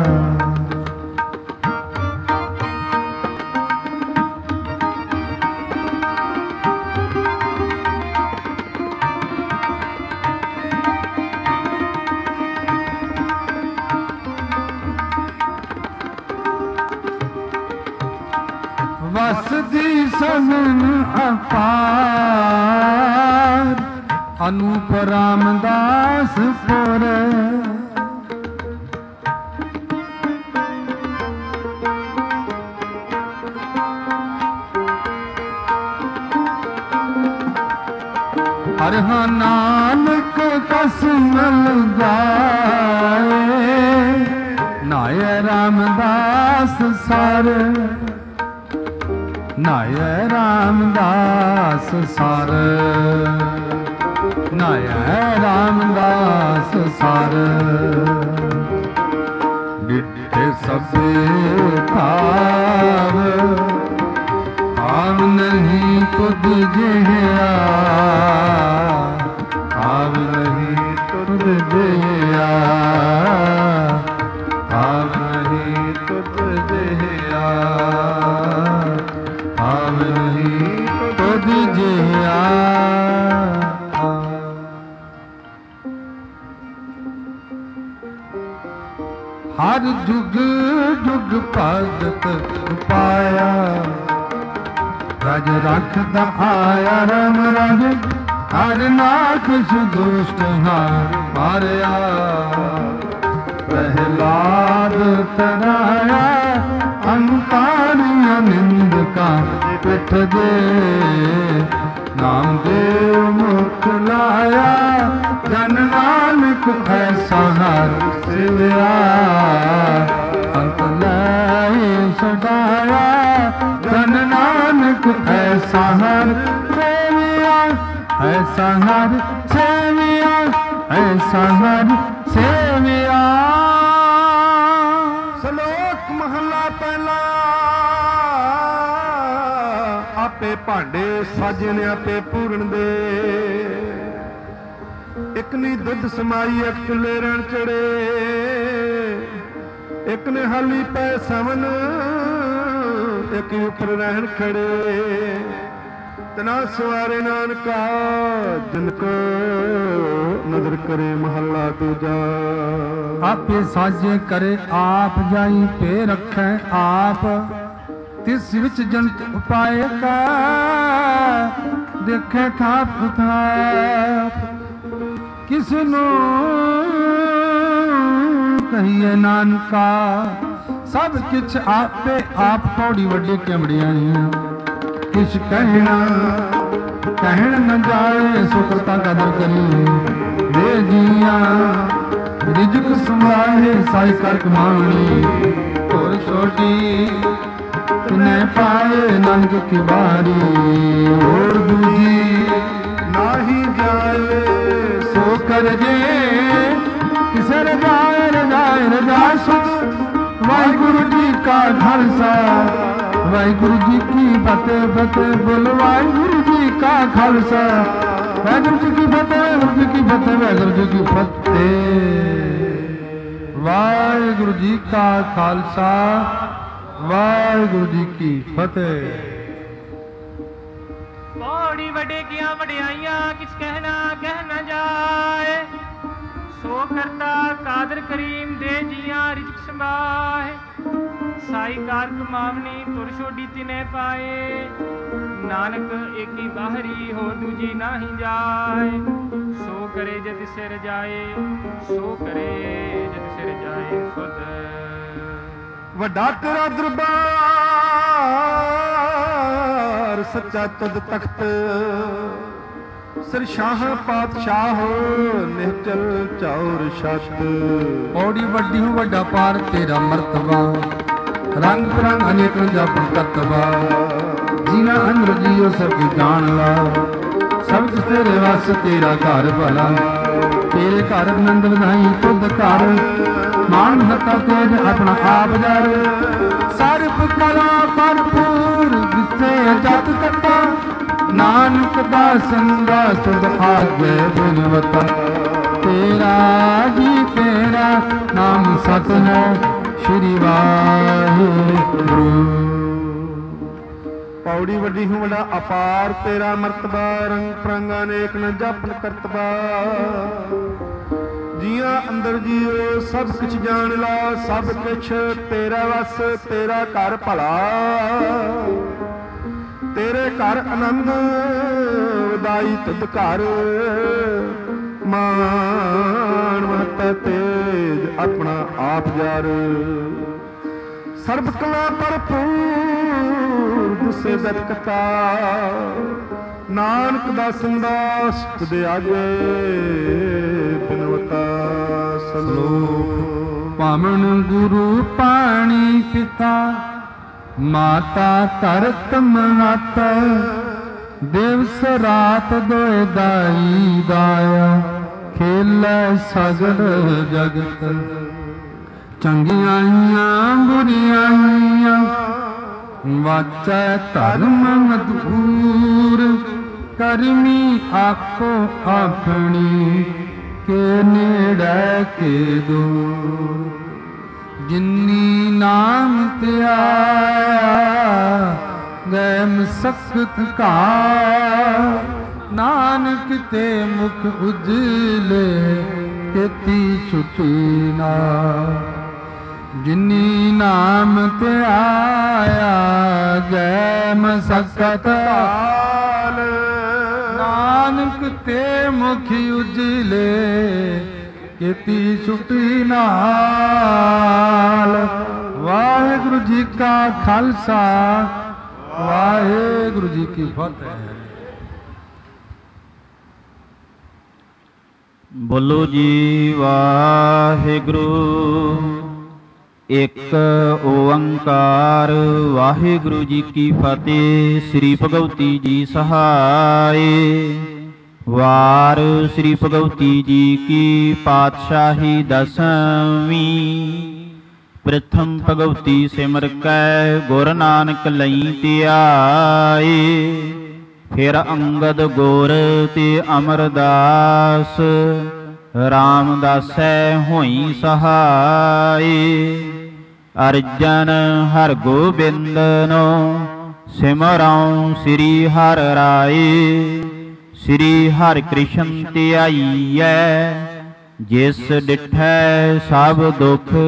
ਵਸਦੀ ਸਗਨ ਅਪਾਰ ਅਨੂਪ ਰਾਮਦਾਸ ਪੁਰ ਹਰਿ ਨਾਨਕ ਕਸ ਮਿਲ ਜਾਏ ਨਾਏ ਰਾਮਦਾਸ ਸਰ ਨਾਇ ਰਾਮਦਾਸ ਸਰ ਨਾਇ ਰਾਮਦਾਸ ਸਰ ਡਿੱਠੇ ਸਭੇ ਥਾਵ ਆਵ ਨਹੀਂ ਤੁਧ ਜਿਹਾ ਆਵ ਨਹੀਂ ਤੁਧ ਜਿਹਾ ਆਵ ਨਹੀਂ ਤੁਧ ਜਿਹਾ ਆਵ ਨਹੀਂ ਤੁਧ ਜਿਹਾ ਹਰ ਜੁਗ ਜੁਗ ਭਗਤ ਪਾਇਆ ਰਜ ਰੱਖਦਾ ਆਇਆ ਰਾਮ ਰਾਜ ਹਰ ਨਾਖਸ਼ ਦੁਸ਼ਟ ਹਾਰ ਮਾਰਿਆ ਪ੍ਰਹਿਲਾਦ ਤਰਾਇਆ ਅੰਤਾਰੀਆਂ ਨਿੰਦਕਾਂ ਪਿੱਠ ਦੇ ਨਾਮਦੇਵ ਮੁਖ ਲਾਇਆ ਜਨ ਨਾਨਕ ਐਸਾ ਹਰ ਸਿਵਿਆ ਅੰਤ ਲੈ ਛਡਾਇਆ ਜਨ ਨਾਨਕ ਐਸਾ ਹਰ ਸੇਵਿਆ ਐਸਾ ਹਰ ਸੇਵਿਆ ਐਸਾ ਹਰ ਸੇਵਿਆ। ਸ਼ਲੋਕ ਮਹਲਾ ਪਹਿਲਾ। ਆਪੇ ਭਾਂਡੇ ਸਾਜਣ ਆਪੇ ਪੂਰਨ ਦੇ, ਇੱਕ ਨੇ ਦੁੱਧ ਸਮਾਈ ਇੱਕ ਚੁੱਲ੍ਹੇ ਰਣ ਚੜੇ, ਇੱਕ ਨੇ ਹਾਲੀ ਪੈ ਸਵਨ ਇੱਕ ਉੱਪਰ ਰਹਿਣ ਖੜੇ, ਤਨਾ ਸਵਾਰੇ ਨਾਨਕਾ ਜਿਨ ਕੋ ਨਦਰ ਕਰੇ ਮਹੱਲਾ ਦੂਜਾ। ਆਪੇ ਸਾਜੇ ਕਰੇ ਆਪ ਜਾਈ ਪੇ ਰੱਖੈ ਆਪ, ਤਿਸ ਵਿੱਚ ਜੰਤ ਉਪਾਏ ਕਾ ਦੇਖੇ ਥਾਪ ਥਾਪ। ਕਿਸ ਨੂੰ ਕਹੀਏ ਨਾਨਕਾ ਸਭ ਕਿਛ ਆਪੇ ਆਪ ਪੌੜੀ ਵੱਡੇ ਕਮੜੀਆਂ। ਕਿਛ ਕਹਿਣਾ ਕਹਿਣ ਨ ਜਾਏ ਸੁਖਤਾ ਕਦਰ ਕਰੀ ਦੇ ਜੀਆਂ। ਰਿਜਕ ਸੁਣਾਏ ਸਾਈ ਕਰ ਕਮਾਣੀ ਹੋਰ ਛੋਟੀ ਤਨੇ ਪਾਏ ਨਾਨਕ ਕੀ ਬਾਰੀ। ਹੋਰ ਦੂਜੀ ਨਾਹੀ ਜਾਏ ਸੋ ਕਰ ਜੇ ਕਿਸੇ ਰਜਾਏ ਰਜਾਏ ਰਜਾ ਸੁਖ। ਵਾਹਿਗੁਰੂ ਜੀ ਕਾ ਖਾਲਸਾ ਵਾਹਿਗੁਰੂ ਜੀ ਕੀ ਫਤਿਹ ਫਤਿਹ ਬੋਲ। ਵਾਹਿਗੁਰੂ ਜੀ ਕਾ ਖਾਲਸਾ ਵਾਹਿਗੁਰੂ ਜੀ ਕੀ ਫਤਿਹ ਵਾਹਿਗੁਰੂ ਜੀ ਕੀ ਫਤਿਹ ਵਾਹਿਗੁਰੂ ਜੀ ਕੀ ਫਤਿਹ। ਵਾਹਿਗੁਰੂ ਜੀ ਕਾ ਖਾਲਸਾ ਵਾਹਿਗੁਰੂ ਜੀ ਕੀ ਫਤਿਹ। ਪੌੜੀ बड़े किया वड्याइयां किस कहना कह न जाए। सो करता कादर करीम दे जिया रिज़्क़ संभाए। साई कार कमावनी तुर छोड़ी तिने पाए। नानक एकी बाहरी हो दूजी नाही जाए। सो करे जद सिर जाए सो करे जद सिर जाए खुद। ਵੱਡਾ ਤੇਰਾ ਦਰਬਾਰ ਸੱਚਾ ਤੁਧ ਤਖਤ। ਸਰਸ਼ਾਹ ਪਾਤਸ਼ਾਹ ਨਿਹਚਲ ਚੌਰ ਛਤ। ਪੌੜੀ ਵੱਡੀ ਹੋ ਵੱਡਾ ਪਾਰ ਤੇਰਾ ਮਰਤਬਾ। ਰੰਗ ਬਿਰੰਗ ਅਨੇਕ ਜਪ ਕਰਤਬਾ। ਜੀਣਾ ਅੰਦਰ ਜੀਓ ਸਭ ਕੀ ਜਾਣ ਲਾ। ਸਭ ਤੇਰੇ ਵਸ ਤੇਰਾ ਘਰ ਭਲਾ। ਤੇਰੇ ਘਰ ਆਨੰਦ ਵਧਾਈ ਤੁਧ ਘਰ। ਮਾਨ ਹਤਾ ਤੇਜ ਆਪਣਾ ਆਪ ਜਰ। ਸਰਬ ਕਲਾ ਭਰਪੂਰ ਦਿਸੇ ਜਤ ਕਰਤਾ। ਨਾਨਕ ਦਾ ਸੰਗਾ ਸੁਧ ਆਗੇ ਬਿਨਵਤਾ। ਤੇਰਾ ਜੀ ਤੇਰਾ ਨਾਮ ਸਤ ਹੈ ਸ਼੍ਰੀ ਵਾਹਿਗੁਰੂ। ਪੌੜੀ ਵੱਡੀ ਹੂੰ ਵੱਡਾ ਅਪਾਰ ਤੇਰਾ ਮਰਤਬਾ। ਰੰਗ ਪ੍ਰੰਗ ਅਨੇਕ ਨ ਜਪਨ ਕਰਤਬਾ। ਜੀਆਂ ਅੰਦਰ ਜੀਓ ਸਭ ਕੁਛ ਜਾਣ ਲਾ। ਸਭ ਕੁਛ ਤੇਰਾ ਵਸ ਤੇਰਾ ਘਰ ਭਲਾ। ਤੇਰੇ ਘਰ ਆਨੰਦ ਵਧਾਈ ਤੁਧ ਘਰ। ਮਾਨ ਮਹਤਾ ਤੇਜ ਆਪਣਾ ਆਪ ਜਰ। ਸਰਬ ਕਲਾ ਭਰਪੂਰ ਦੁਸੇ ਦਰਕਤਾ। ਨਾਨਕ ਦਾ ਸੰਦਾਸ ਤੁਦੇ ਆਗੇ ਬਿਨਵਤਾ। ਸਲੋਕ ਪਾਵਨ ਗੁਰੂ ਪਾਣੀ ਪਿਤਾ। ਮਾਤਾ ਧਰਤ ਮਾਤਾ। ਦਿਵਸ ਰਾਤ ਦੋਇ ਦਾਈ ਦਾਇਆ। ਖੇਲੇ ਸਗਲ ਜਗਤ। ਚੰਗੀਆਂ ਆਈਆਂ ਬੁਰੀਆਂ ਆਈਆਂ। ਵਾਚੈ ਧਰਮ ਮਧੂਰ। ਕਰਮੀ ਆਖੋ ਆਪਣੀ। ਕੇ ਨੇੜੇ ਕੇ ਦੂਰ। ਜਿਨੀ ਨਾਮ ਤੇ ਆਇਆ ਗਏ ਮਸਕਤ ਘਾਰ। ਨਾਨਕ ਤੇ ਮੁਖ ਉਜਲੇ ਕੀਤੀ ਛੁਟੀ ਨਾ। ਜਿਨੀ ਨਾਮ ਤੇ ਆਇਆ ਗਏ ਮਸਕਤ ਘਾਰ। ਨਾਨਕ ਤੇ ਮੁਖ ਉਜਲੇ ਕੀਤੀ ਛੁਟੀ ਨਾਲ। ਵਾਹਿਗੁਰੂ ਜੀ ਕਾ ਖਾਲਸਾ ਵਾਹਿਗੁਰੂ ਜੀ ਕੀ ਫਤਿਹ। ਬੋਲੋ ਜੀ ਵਾਹਿਗੁਰੂ। ਇੱਕ ਓੰਕਾਰ ਵਾਹਿਗੁਰੂ ਜੀ ਕੀ ਫਤਿਹ। ਸ੍ਰੀ ਭਗਵਤੀ ਜੀ ਸਹਾਏ। ਵਾਰ ਸ੍ਰੀ ਭਗਵਤੀ ਜੀ ਕੀ ਪਾਤਸ਼ਾਹੀ ਦਸਵੀਂ। ਪ੍ਰਥਮ ਭਗਵਤੀ ਸਿਮਰ ਕੈ ਗੁਰ ਨਾਨਕ ਲਈ ਧਿਆਏ। ਫਿਰ ਅੰਗਦ ਗੁਰ ਤੇ ਅਮਰਦਾਸ। ਰਾਮਦਾਸੈ ਹੋਈ ਸਹਾਏ। ਅਰਜਨ ਹਰ ਗੋਬਿੰਦਨੋ ਸਿਮਰਉ ਸ੍ਰੀ ਹਰਿ ਰਾਏ। ਸ੍ਰੀ ਹਰਿ ਕ੍ਰਿਸ਼ਨ ਧਿਆਈਐ। ਜਿਸ ਡਿਠੈ ਸਭ ਦੁਖ